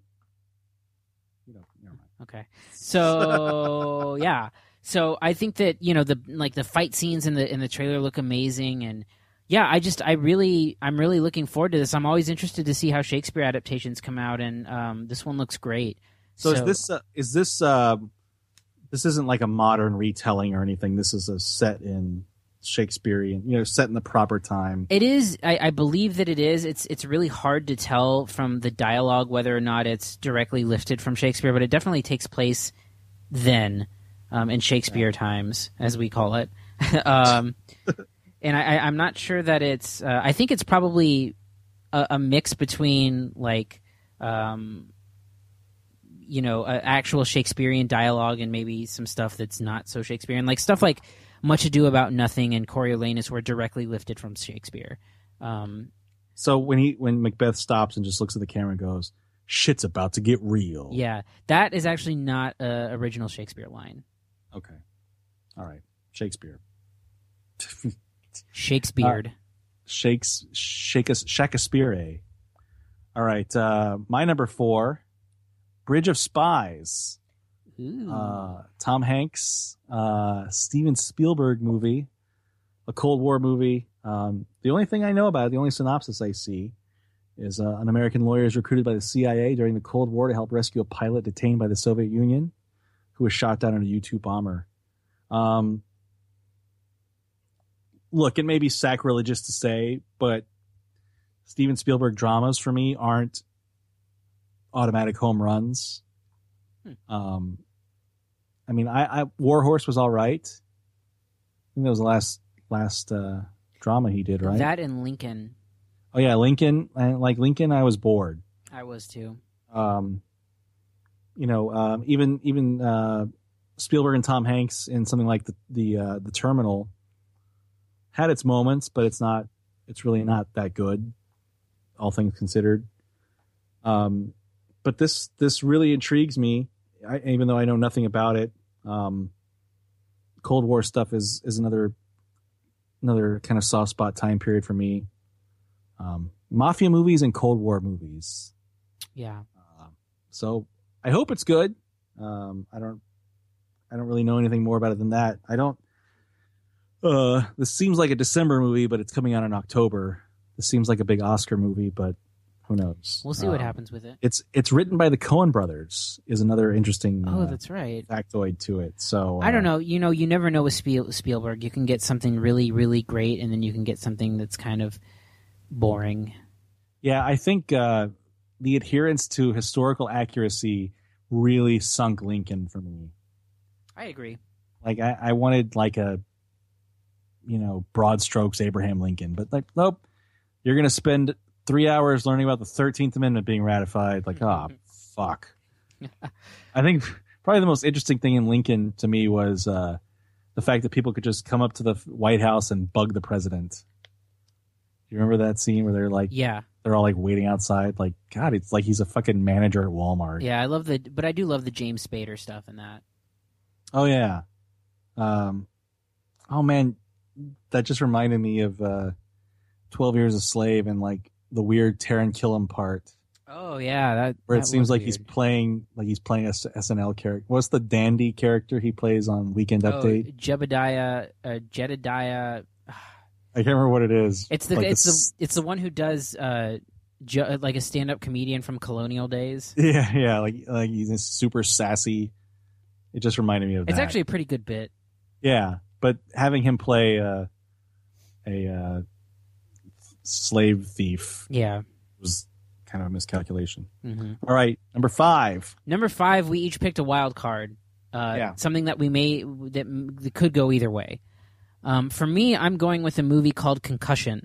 You know, never mind. okay. So yeah, so I think that you know the like the fight scenes in the in the trailer look amazing, and yeah, I just I really I'm really looking forward to this. I'm always interested to see how Shakespeare adaptations come out, and um, this one looks great. So, is this uh, is this uh, this isn't like a modern retelling or anything? This is a set in Shakespearean, you know, set in the proper time. It is. I, I believe that it is. It's it's really hard to tell from the dialogue whether or not it's directly lifted from Shakespeare, but it definitely takes place then, um, in Shakespeare times, as we call it. um, and I, I, I'm not sure that it's. Uh, I think it's probably a, a mix between like, um, you know, uh, actual Shakespearean dialogue and maybe some stuff that's not so Shakespearean, like stuff like Much Ado About Nothing and Coriolanus were directly lifted from Shakespeare. Um, So when he when Macbeth stops and just looks at the camera and goes, shit's about to get real. Yeah, that is actually not an original Shakespeare line. Okay. All right. Shakespeare. Shakespeare. Uh, Shakes, Shakes, Shakespeare. All right. Uh, my number four, Bridge of Spies. Ooh. Uh, Tom Hanks, uh, Steven Spielberg movie, a Cold War movie. Um, the only thing I know about it, the only synopsis I see, is uh, an American lawyer is recruited by the C I A during the Cold War to help rescue a pilot detained by the Soviet Union who was shot down in a U two bomber. Um, look, it may be sacrilegious to say, but Steven Spielberg dramas for me aren't automatic home runs. Hmm. Um, I mean, I, I War Horse was all right. I think that was the last last uh, drama he did, right? That and Lincoln. Oh yeah, Lincoln. And like Lincoln, I was bored. I was too. Um, you know, um, even even uh, Spielberg and Tom Hanks in something like the the uh, the Terminal had its moments, but it's not. It's really not that good, all things considered. Um, but this this really intrigues me, I, even though I know nothing about it. Um, Cold War stuff is is another another kind of soft spot time period for me. Um, mafia movies and Cold War movies. Yeah. Uh, so I hope it's good. Um, I don't. I don't really know anything more about it than that. I don't. Uh, this seems like a December movie, but it's coming out in October. This seems like a big Oscar movie, but who knows? We'll see um, what happens with it. It's it's written by the Coen brothers. Is another interesting. Oh, uh, that's right. Factoid to it. So uh, I don't know. You know, you never know with Spiel- Spielberg. You can get something really, really great, and then you can get something that's kind of boring. Yeah, I think uh, the adherence to historical accuracy really sunk Lincoln for me. I agree. Like I, I wanted like a, you know, broad strokes Abraham Lincoln, but like nope, you're gonna spend three hours learning about the thirteenth Amendment being ratified. Like, oh fuck. I think probably the most interesting thing in Lincoln to me was uh, the fact that people could just come up to the White House and bug the president. You remember that scene where they're like, yeah, they're all like waiting outside? Like, God, it's like he's a fucking manager at Walmart. Yeah, I love the, but I do love the James Spader stuff in that. Oh yeah. Um, oh man, that just reminded me of uh, twelve Years a Slave and like the weird Taron Killam part. Oh yeah, that where it that seems was like weird. he's playing like he's playing a S N L character. What's the dandy character he plays on Weekend oh, Update? Jebediah, uh, Jedediah. I can't remember what it is. It's the like it's this... the it's the one who does uh, ju- like a stand up comedian from colonial days. Yeah, yeah, like like he's super sassy. It just reminded me of it's that. It's actually a pretty good bit. Yeah, but having him play uh, a uh, slave thief, yeah, was kind of a miscalculation. Mm-hmm. All right, number five. Number five, we each picked a wild card. Uh, yeah. Something that we may that, that could go either way. Um, for me, I'm going with a movie called Concussion.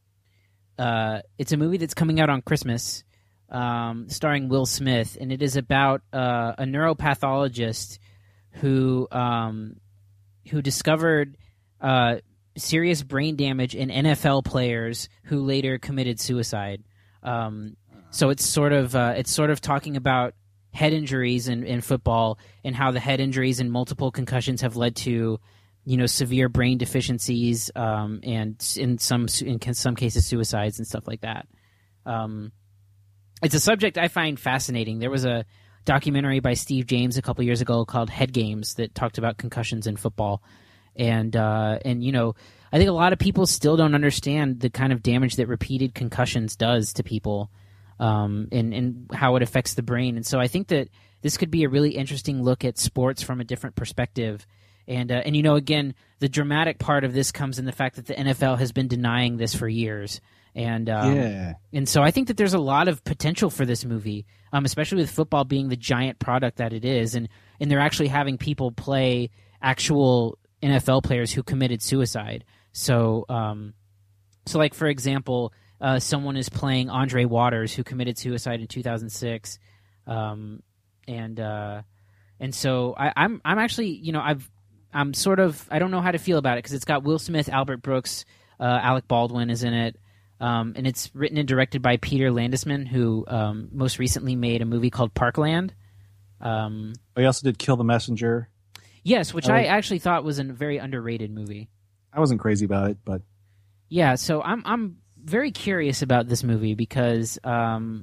Uh, it's a movie that's coming out on Christmas, um, starring Will Smith, and it is about uh, a neuropathologist who um, who discovered uh, serious brain damage in N F L players who later committed suicide. Um, so it's sort of uh, it's sort of talking about head injuries in, in football and how the head injuries and multiple concussions have led to, you know, severe brain deficiencies um, and in some in some cases suicides and stuff like that. Um, it's a subject I find fascinating. There was a documentary by Steve James a couple years ago called Head Games that talked about concussions in football, and uh, and you know, I think a lot of people still don't understand the kind of damage that repeated concussions does to people, um, and and how it affects the brain. And so I think that this could be a really interesting look at sports from a different perspective. And, uh, and you know, again, the dramatic part of this comes in the fact that the N F L has been denying this for years. And um, yeah. and so I think that there's a lot of potential for this movie, um, especially with football being the giant product that it is. And, and they're actually having people play actual N F L players who committed suicide. So, um, so like, for example, uh, someone is playing Andre Waters, who committed suicide in two thousand six. Um, and uh, and so I, I'm I'm actually, you know, I've I'm sort of I don't know how to feel about it because it's got Will Smith, Albert Brooks, uh, Alec Baldwin is in it, Um, and it's written and directed by Peter Landesman, who um, most recently made a movie called Parkland. Um, he also did Kill the Messenger. Yes, which I, I was, actually thought was a very underrated movie. I wasn't crazy about it, but yeah. So I'm I'm very curious about this movie because, um,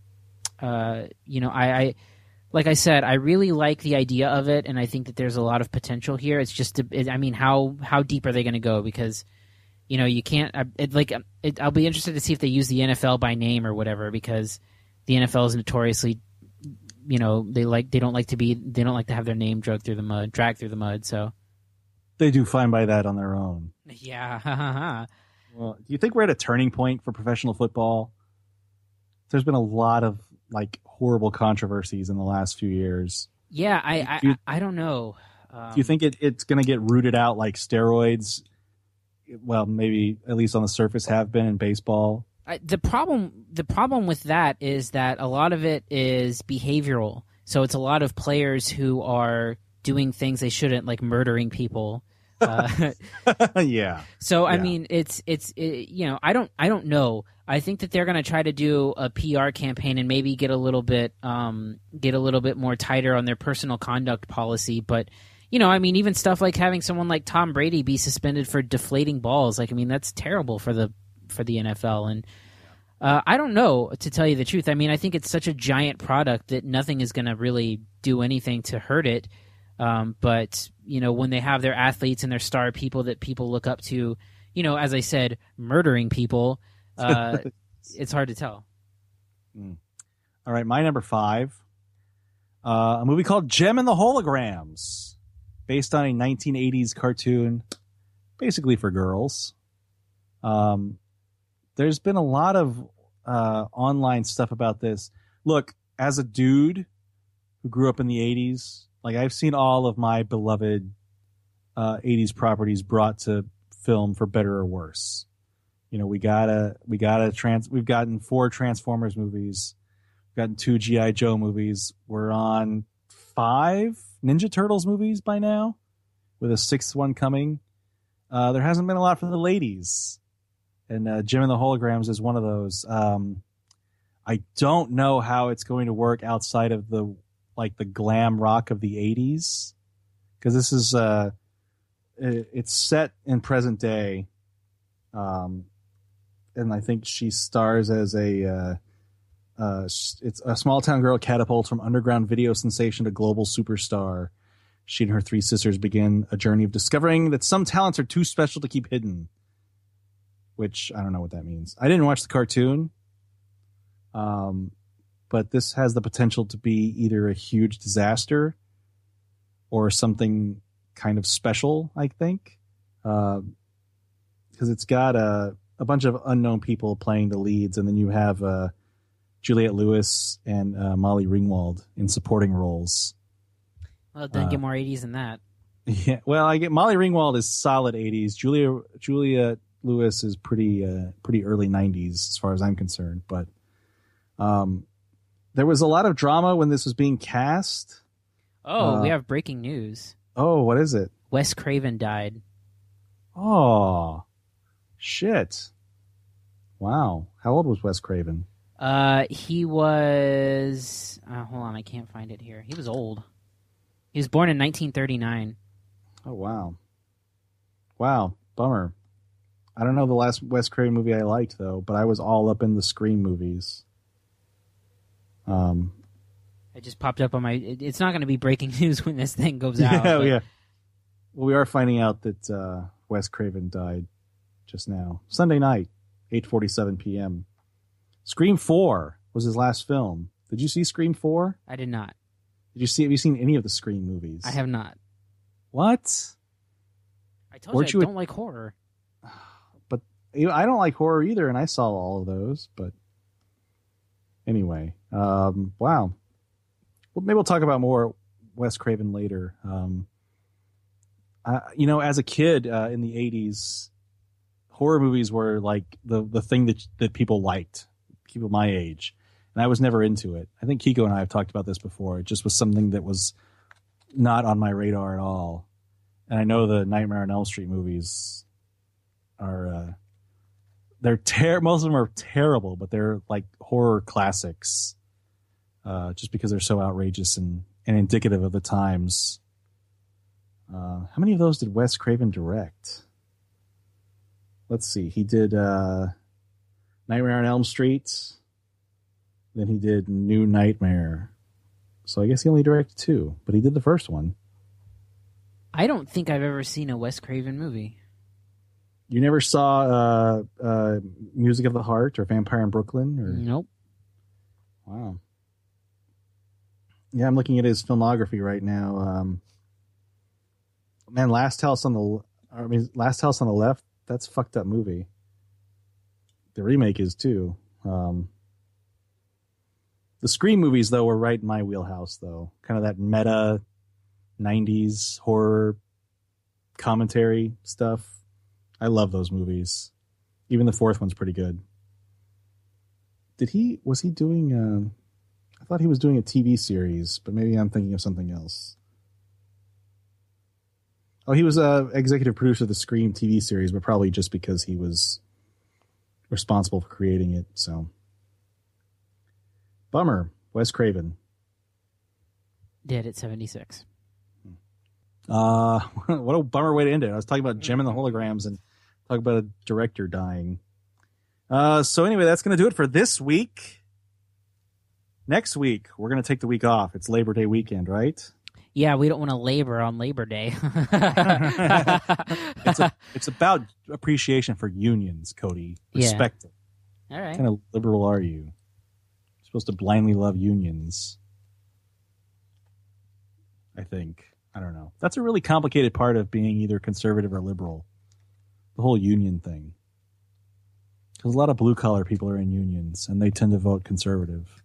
uh, you know, I, I like I said, I really like the idea of it, and I think that there's a lot of potential here. It's just, it, I mean, how how deep are they going to go? Because you know, you can't. It, like, it, I'll be interested to see if they use the N F L by name or whatever, because the N F L is notoriously, you know, they like they don't like to be they don't like to have their name dragged through the mud, dragged through the mud. So they do fine by that on their own. Yeah. Well, do you think we're at a turning point for professional football? There's been a lot of like horrible controversies in the last few years. Yeah, I I, do you, I, I don't know. Um, do you think it, it's going to get rooted out like steroids? Well, maybe at least on the surface have been in baseball. I, the problem, the problem with that is that a lot of it is behavioral. So it's a lot of players who are doing things they shouldn't, like murdering people. Uh, yeah. So I yeah. mean, it's it's it, you know, I don't I don't know. I think that they're going to try to do a P R campaign and maybe get a little bit um get a little bit more tighter on their personal conduct policy, but. You know, I mean, even stuff like having someone like Tom Brady be suspended for deflating balls, like, I mean, that's terrible for the for the N F L. And uh, I don't know, to tell you the truth. I mean, I think it's such a giant product that nothing is going to really do anything to hurt it. Um, but, you know, when they have their athletes and their star people that people look up to, you know, as I said, murdering people, uh, it's hard to tell. Mm. All right, my number five, uh, a movie called Gem and the Holograms. Based on a nineteen eighties cartoon, basically for girls. Um, there's been a lot of uh, online stuff about this. Look, as a dude who grew up in the eighties, like I've seen all of my beloved uh, eighties properties brought to film for better or worse. You know, we got a we got a trans. We've gotten four Transformers movies. We've gotten two G I. Joe movies. We're on five Ninja Turtles movies by now, with a sixth one coming. Uh, there hasn't been a lot for the ladies, and uh, Gem and the Holograms is one of those. Um, I don't know how it's going to work outside of the like the glam rock of the eighties, because this is uh, it, it's set in present day, um, and I think she stars as a. Uh, Uh, it's a small town girl catapults from underground video sensation to global superstar. She and her three sisters begin a journey of discovering that some talents are too special to keep hidden. Which, I don't know what that means. I didn't watch the cartoon. Um, but this has the potential to be either a huge disaster or something kind of special, I think. Uh, because it's got a, a bunch of unknown people playing the leads, and then you have... Uh, Juliette Lewis and uh, Molly Ringwald in supporting roles. Well, it doesn't uh, get more eighties than that. Yeah, well, I get Molly Ringwald is solid eighties. Julia Juliette Lewis is pretty uh, pretty early nineties as far as I'm concerned. But um, there was a lot of drama when this was being cast. Oh, uh, we have breaking news. Oh, what is it? Wes Craven died. Oh, shit! Wow, how old was Wes Craven? Uh, he was. Uh, hold on, I can't find it here. He was old. He was born in nineteen thirty-nine. Oh wow, wow, bummer. I don't know the last Wes Craven movie I liked though, but I was all up in the Scream movies. Um, it just popped up on my. It, it's not going to be breaking news when this thing goes yeah, out. but... yeah. Well, we are finding out that uh, Wes Craven died just now, Sunday night, eight forty-seven p.m. Scream four was his last film. Did you see Scream four? I did not. Did you see? Have you seen any of the Scream movies? I have not. What? I told Weren't you I you don't a... like horror. But I don't like horror either, and I saw all of those. But anyway, um, wow. Well, maybe we'll talk about more Wes Craven later. Um, I, you know, as a kid uh, in the eighties, horror movies were like the the thing that that people liked. People my age, and I was never into it. I think Kiko and I have talked about this before. It just was something that was not on my radar at all. And I know the Nightmare on Elm Street movies are uh, they're ter- most of them are terrible, but they're like horror classics, uh, just because they're so outrageous and, and indicative of the times. Uh, how many of those did Wes Craven direct? Let's see. He did uh, Nightmare on Elm Street. Then he did New Nightmare. So I guess he only directed two, but he did the first one. I don't think I've ever seen a Wes Craven movie. You never saw uh, uh, Music of the Heart or Vampire in Brooklyn? Or... Nope. Wow. Yeah, I'm looking at his filmography right now. Um, man, Last House on the I mean, Last House on the Left. That's a fucked up movie. The remake is too. Um, the Scream movies, though, were right in my wheelhouse, though. Kind of that meta nineties horror commentary stuff. I love those movies. Even the fourth one's pretty good. Did he, was he doing, uh, I thought he was doing a T V series, but maybe I'm thinking of something else. Oh, he was a executive producer of the Scream T V series, but probably just because he was responsible for creating it, so. Bummer. Wes Craven. Dead at seventy-six. Uh, what a bummer way to end it. I was talking about Gem and the Holograms and talking about a director dying. Uh, so anyway, that's going to do it for this week. Next week, we're going to take the week off. It's Labor Day weekend, right? Yeah, we don't want to labor on Labor Day. it's, a, it's about appreciation for unions, Cody. Respect yeah. it. All right. What kind of liberal are you? You're supposed to blindly love unions. I think. I don't know. That's a really complicated part of being either conservative or liberal. The whole union thing. Because a lot of blue-collar people are in unions, and they tend to vote conservative.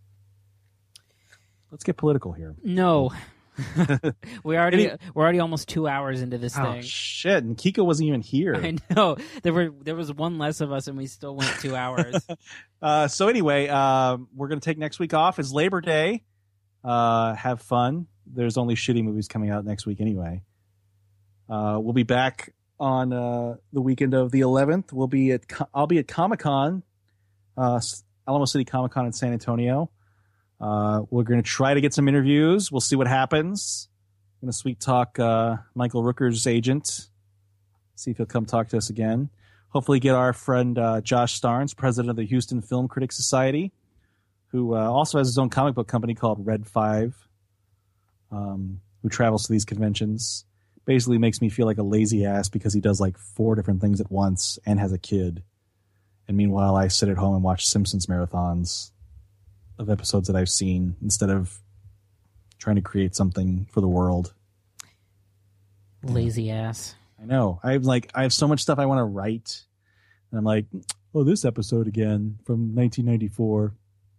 Let's get political here. No. we already Any, we're already almost two hours into this oh, thing. Shit, and Kiko wasn't even here. I know. There were there was one less of us, and we still went two hours. uh, so anyway, uh, we're going to take next week off. It's Labor Day. Uh, have fun. There's only shitty movies coming out next week anyway. Uh, we'll be back on uh, the weekend of the eleventh. We'll be at I'll be at Comic-Con, uh, Alamo City Comic-Con in San Antonio. Uh, we're going to try to get some interviews. We'll see what happens. I'm going to sweet talk uh, Michael Rooker's agent. See if he'll come talk to us again. Hopefully get our friend uh, Josh Starnes, president of the Houston Film Critics Society, who uh, also has his own comic book company called Red Five, um, who travels to these conventions. Basically makes me feel like a lazy ass because he does like four different things at once and has a kid. And meanwhile, I sit at home and watch Simpsons marathons of episodes that I've seen instead of trying to create something for the world. Lazy ass. I know. I have like I have so much stuff I want to write, and I'm like, oh, this episode again from nineteen ninety-four.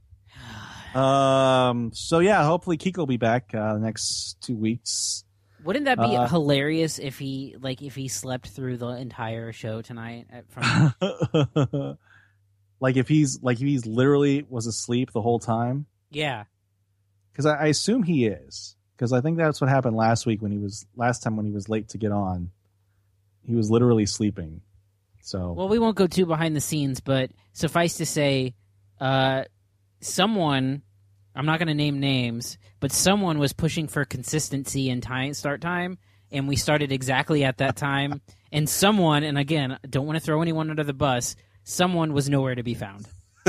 um. So yeah, hopefully Kiko will be back uh, the next two weeks. Wouldn't that be uh, hilarious if he like if he slept through the entire show tonight? At, from like if he's like if he's literally was asleep the whole time. Yeah. Because I, I assume he is. Because I think that's what happened last week when he was last time when he was late to get on. He was literally sleeping. So well, we won't go too behind the scenes, but suffice to say, uh, someone. I'm not going to name names, but someone was pushing for consistency in time start time, and we started exactly at that time. And someone, and again, don't want to throw anyone under the bus, someone was nowhere to be found.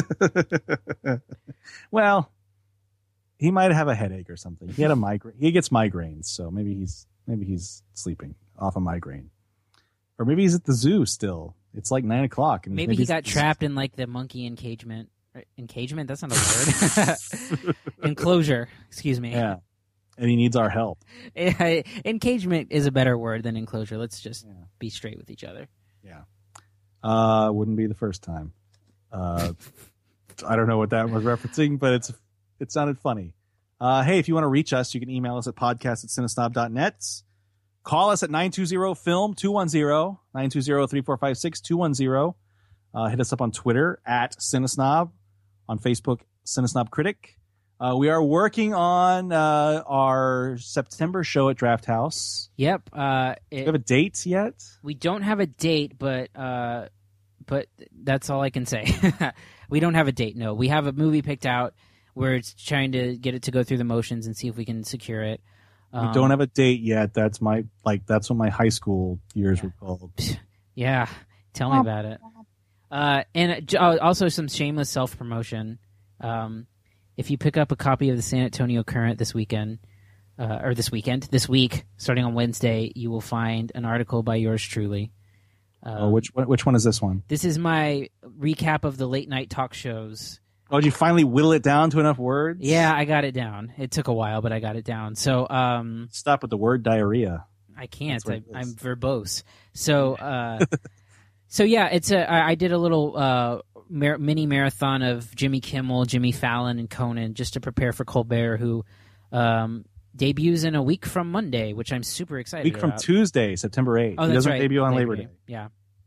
Well, he might have a headache or something. He had a migraine. He gets migraines, so maybe he's maybe he's sleeping off a migraine, or maybe he's at the zoo still. It's like nine o'clock. And maybe, maybe he got trapped in like the monkey encagement. Encagement? That's not a word. Enclosure. Excuse me. Yeah. And he needs our help. Encagement is a better word than enclosure. Let's just yeah. be straight with each other. Yeah. Uh, wouldn't be the first time. Uh, I don't know what that was referencing, but it's it sounded funny. Uh, hey, if you want to reach us, you can email us at podcast at cinesnob dot net. Call us at nine two zero film two one zero, nine two zero, three four five six, two one zero. Uh, hit us up on Twitter at Cinesnob. On Facebook, Cinesnob Critic. Uh, we are working on uh, our September show at Draft House. Yep. Uh, it, Do we have a date yet? We don't have a date, but uh, but that's all I can say. We don't have a date. No, we have a movie picked out. We're trying to get it to go through the motions and see if we can secure it. Um, we don't have a date yet. That's my like. That's what my high school years yeah. were called. Yeah, tell me about it. Uh, and uh, also some shameless self promotion. Um, if you pick up a copy of the San Antonio Current this weekend, uh, or this weekend, this week, starting on Wednesday, you will find an article by yours truly. Um, oh, which which one is this one? This is my recap of the late night talk shows. Oh, did you finally whittle it down to enough words? Yeah, I got it down. It took a while, but I got it down. So, um, stop with the word diarrhea. I can't. I, I'm verbose. So, uh, so yeah, it's a. I, I did a little uh, mar- mini marathon of Jimmy Kimmel, Jimmy Fallon, and Conan just to prepare for Colbert, who um, debuts in a week from Monday, which I'm super excited. Week from about. Tuesday, September eighth. Oh, he that's doesn't right. debut on Labor Labor Day. Day. Yeah.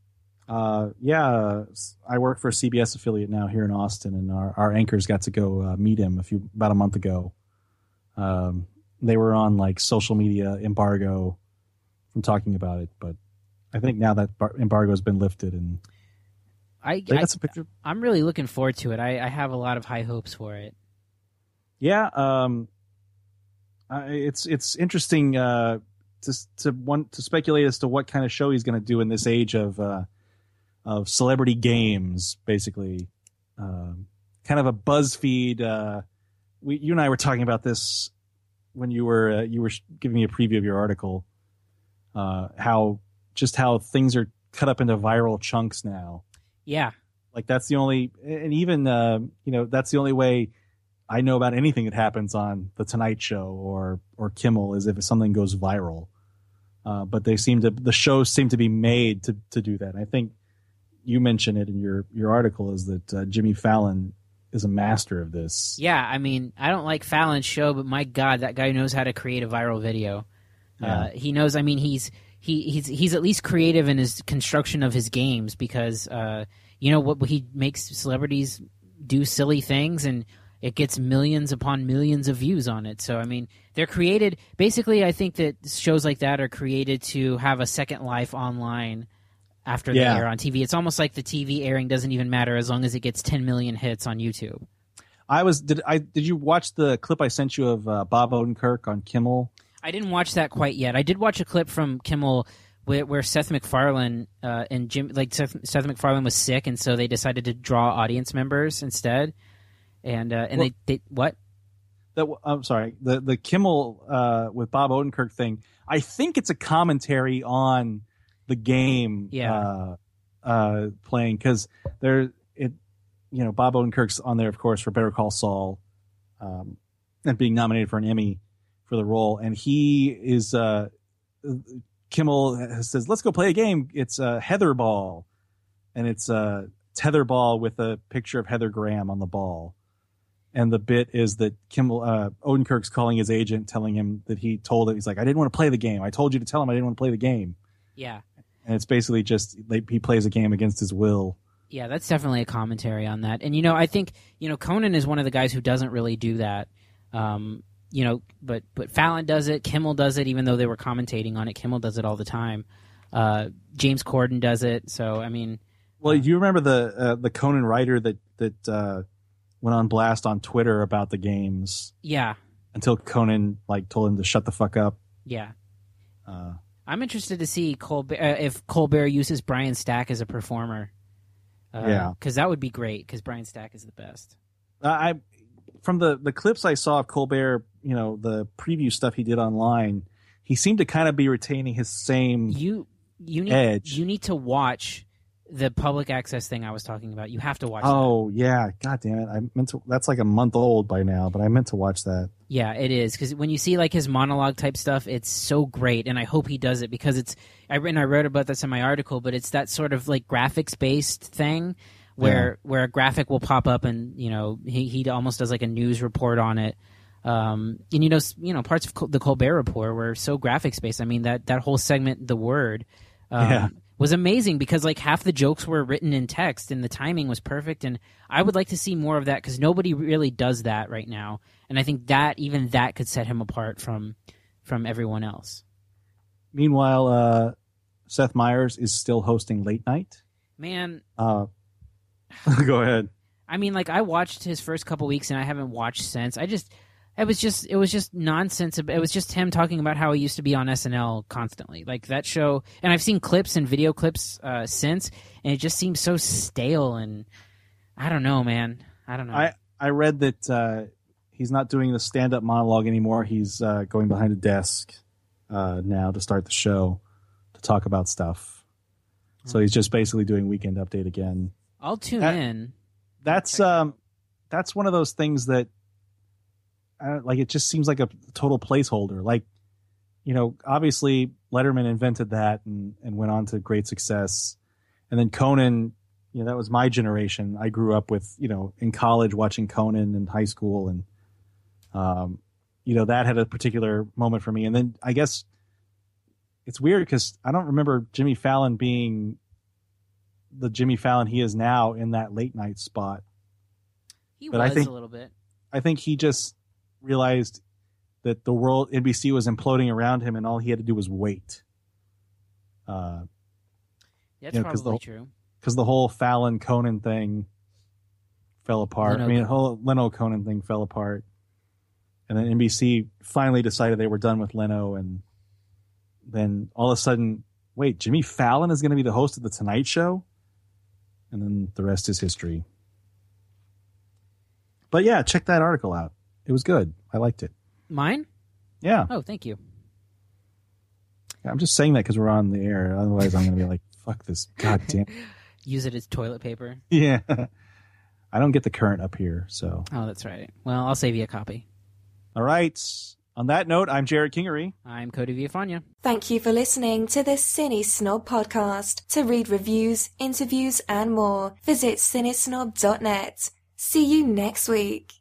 Uh, yeah, I work for a C B S affiliate now here in Austin, and our, our anchors got to go uh, meet him a few about a month ago. Um, they were on like social media embargo from talking about it, but I think now that bar- embargo has been lifted, and I, they got I some pictures. I'm really looking forward to it. I, I have a lot of high hopes for it. Yeah, um, uh, it's it's interesting uh, to to want to speculate as to what kind of show he's going to do in this age of. Uh, of celebrity games, basically. Um, kind of a BuzzFeed. Uh, we, you and I were talking about this when you were uh, you were giving me a preview of your article. Uh, how just how things are cut up into viral chunks now. Yeah, like that's the only, and even uh, you know that's the only way I know about anything that happens on the Tonight Show or or Kimmel is if something goes viral. Uh, but they seem to the shows seem to be made to to do that. And I think. You mentioned it in your, your article is that uh, Jimmy Fallon is a master of this. Yeah, I mean, I don't like Fallon's show, but my God, that guy knows how to create a viral video. Yeah. Uh, he knows. I mean, he's he he's he's at least creative in his construction of his games because uh, you know what he makes celebrities do silly things and it gets millions upon millions of views on it. So I mean, they're created. Basically, I think that shows like that are created to have a second life online. After they yeah. air on T V. It's almost like the T V airing doesn't even matter as long as it gets ten million hits on YouTube. I was did I did you watch the clip I sent you of uh, Bob Odenkirk on Kimmel? I didn't watch that quite yet. I did watch a clip from Kimmel where, where Seth MacFarlane uh, and Jim like Seth, Seth MacFarlane was sick, and so they decided to draw audience members instead. And uh, and well, they, they what? That I'm sorry. The the Kimmel uh, with Bob Odenkirk thing. I think it's a commentary on the game yeah. uh, uh, playing because there it you know Bob Odenkirk's on there of course for Better Call Saul um, and being nominated for an Emmy for the role, and he is uh, Kimmel says let's go play a game. It's a uh, Heather ball, and it's a uh, tether ball with a picture of Heather Graham on the ball. And the bit is that Kimmel uh, Odenkirk's calling his agent, telling him that he told him he's like I didn't want to play the game. I told you to tell him I didn't want to play the game. Yeah. And it's basically just like, he plays a game against his will. Yeah, that's definitely a commentary on that. And, you know, I think, you know, Conan is one of the guys who doesn't really do that. Um, you know, but, but Fallon does it. Kimmel does it, even though they were commentating on it. Kimmel does it all the time. Uh, James Corden does it. So, I mean. Well, uh, do you remember the uh, the Conan writer that, that uh, went on blast on Twitter about the games? Yeah. Until Conan, like, told him to shut the fuck up. Yeah. Uh I'm interested to see Colbert, uh, if Colbert uses Brian Stack as a performer. Uh, yeah, because that would be great. Because Brian Stack is the best. Uh, I from the the clips I saw of Colbert, you know, the preview stuff he did online, he seemed to kind of be retaining his same you you need edge. You need to watch the public access thing I was talking about. You have to watch. Oh that. yeah, god damn it! I meant to. That's like a month old by now, but I meant to watch that. Yeah, it is because when you see like his monologue type stuff, it's so great, and I hope he does it because it's. I and I wrote about this in my article, but it's that sort of like graphics based thing where yeah. where a graphic will pop up, and you know he he almost does like a news report on it. Um, and you know you know parts of the Colbert Report were so graphics based. I mean that that whole segment, The Word. Um, yeah. was amazing because like half the jokes were written in text and the timing was perfect, and I would like to see more of that because nobody really does that right now, and I think that even that could set him apart from from everyone else. Meanwhile, uh, Seth Meyers is still hosting Late Night. Man, Uh, go ahead. I mean, like I watched his first couple weeks and I haven't watched since. I just, it was just, it was just nonsense. It was just him talking about how he used to be on S N L constantly, like that show. And I've seen clips and video clips uh, since, and it just seems so stale. And I don't know, man. I don't know. I, I read that uh, he's not doing the stand-up monologue anymore. He's uh, going behind a desk uh, now to start the show to talk about stuff. So he's just basically doing Weekend Update again. I'll tune That- in. That's um, that's one of those things that, uh, like, it just seems like a total placeholder. Like, you know, obviously Letterman invented that and, and went on to great success, and then Conan, you know, that was my generation. I grew up with, you know, in college watching Conan in high school, and um, you know, that had a particular moment for me. And then I guess it's weird because I don't remember Jimmy Fallon being the Jimmy Fallon he is now in that late night spot. He but was I think- a little bit. I think he just realized that the world, N B C was imploding around him, and all he had to do was wait. Uh, That's you know, 'cause probably the- true. because the whole Fallon Conan thing fell apart. Leno- I mean, the whole Leno Conan thing fell apart, and then N B C finally decided they were done with Leno, and then all of a sudden, wait, Jimmy Fallon is going to be the host of the Tonight Show, and then the rest is history. But yeah, check that article out. It was good. I liked it. Mine? Yeah, Oh, thank you. I'm just saying that because we're on the air. Otherwise, I'm going to be like, "Fuck this, god damn." Use it as toilet paper. Yeah, I don't get the current up here, so. Oh, that's right. Well, I'll save you a copy. All right. On that note, I'm Jared Kingery. I'm Cody Villafania. Thank you for listening to the Cine Snob podcast. To read reviews, interviews, and more, visit cinesnob dot net. See you next week.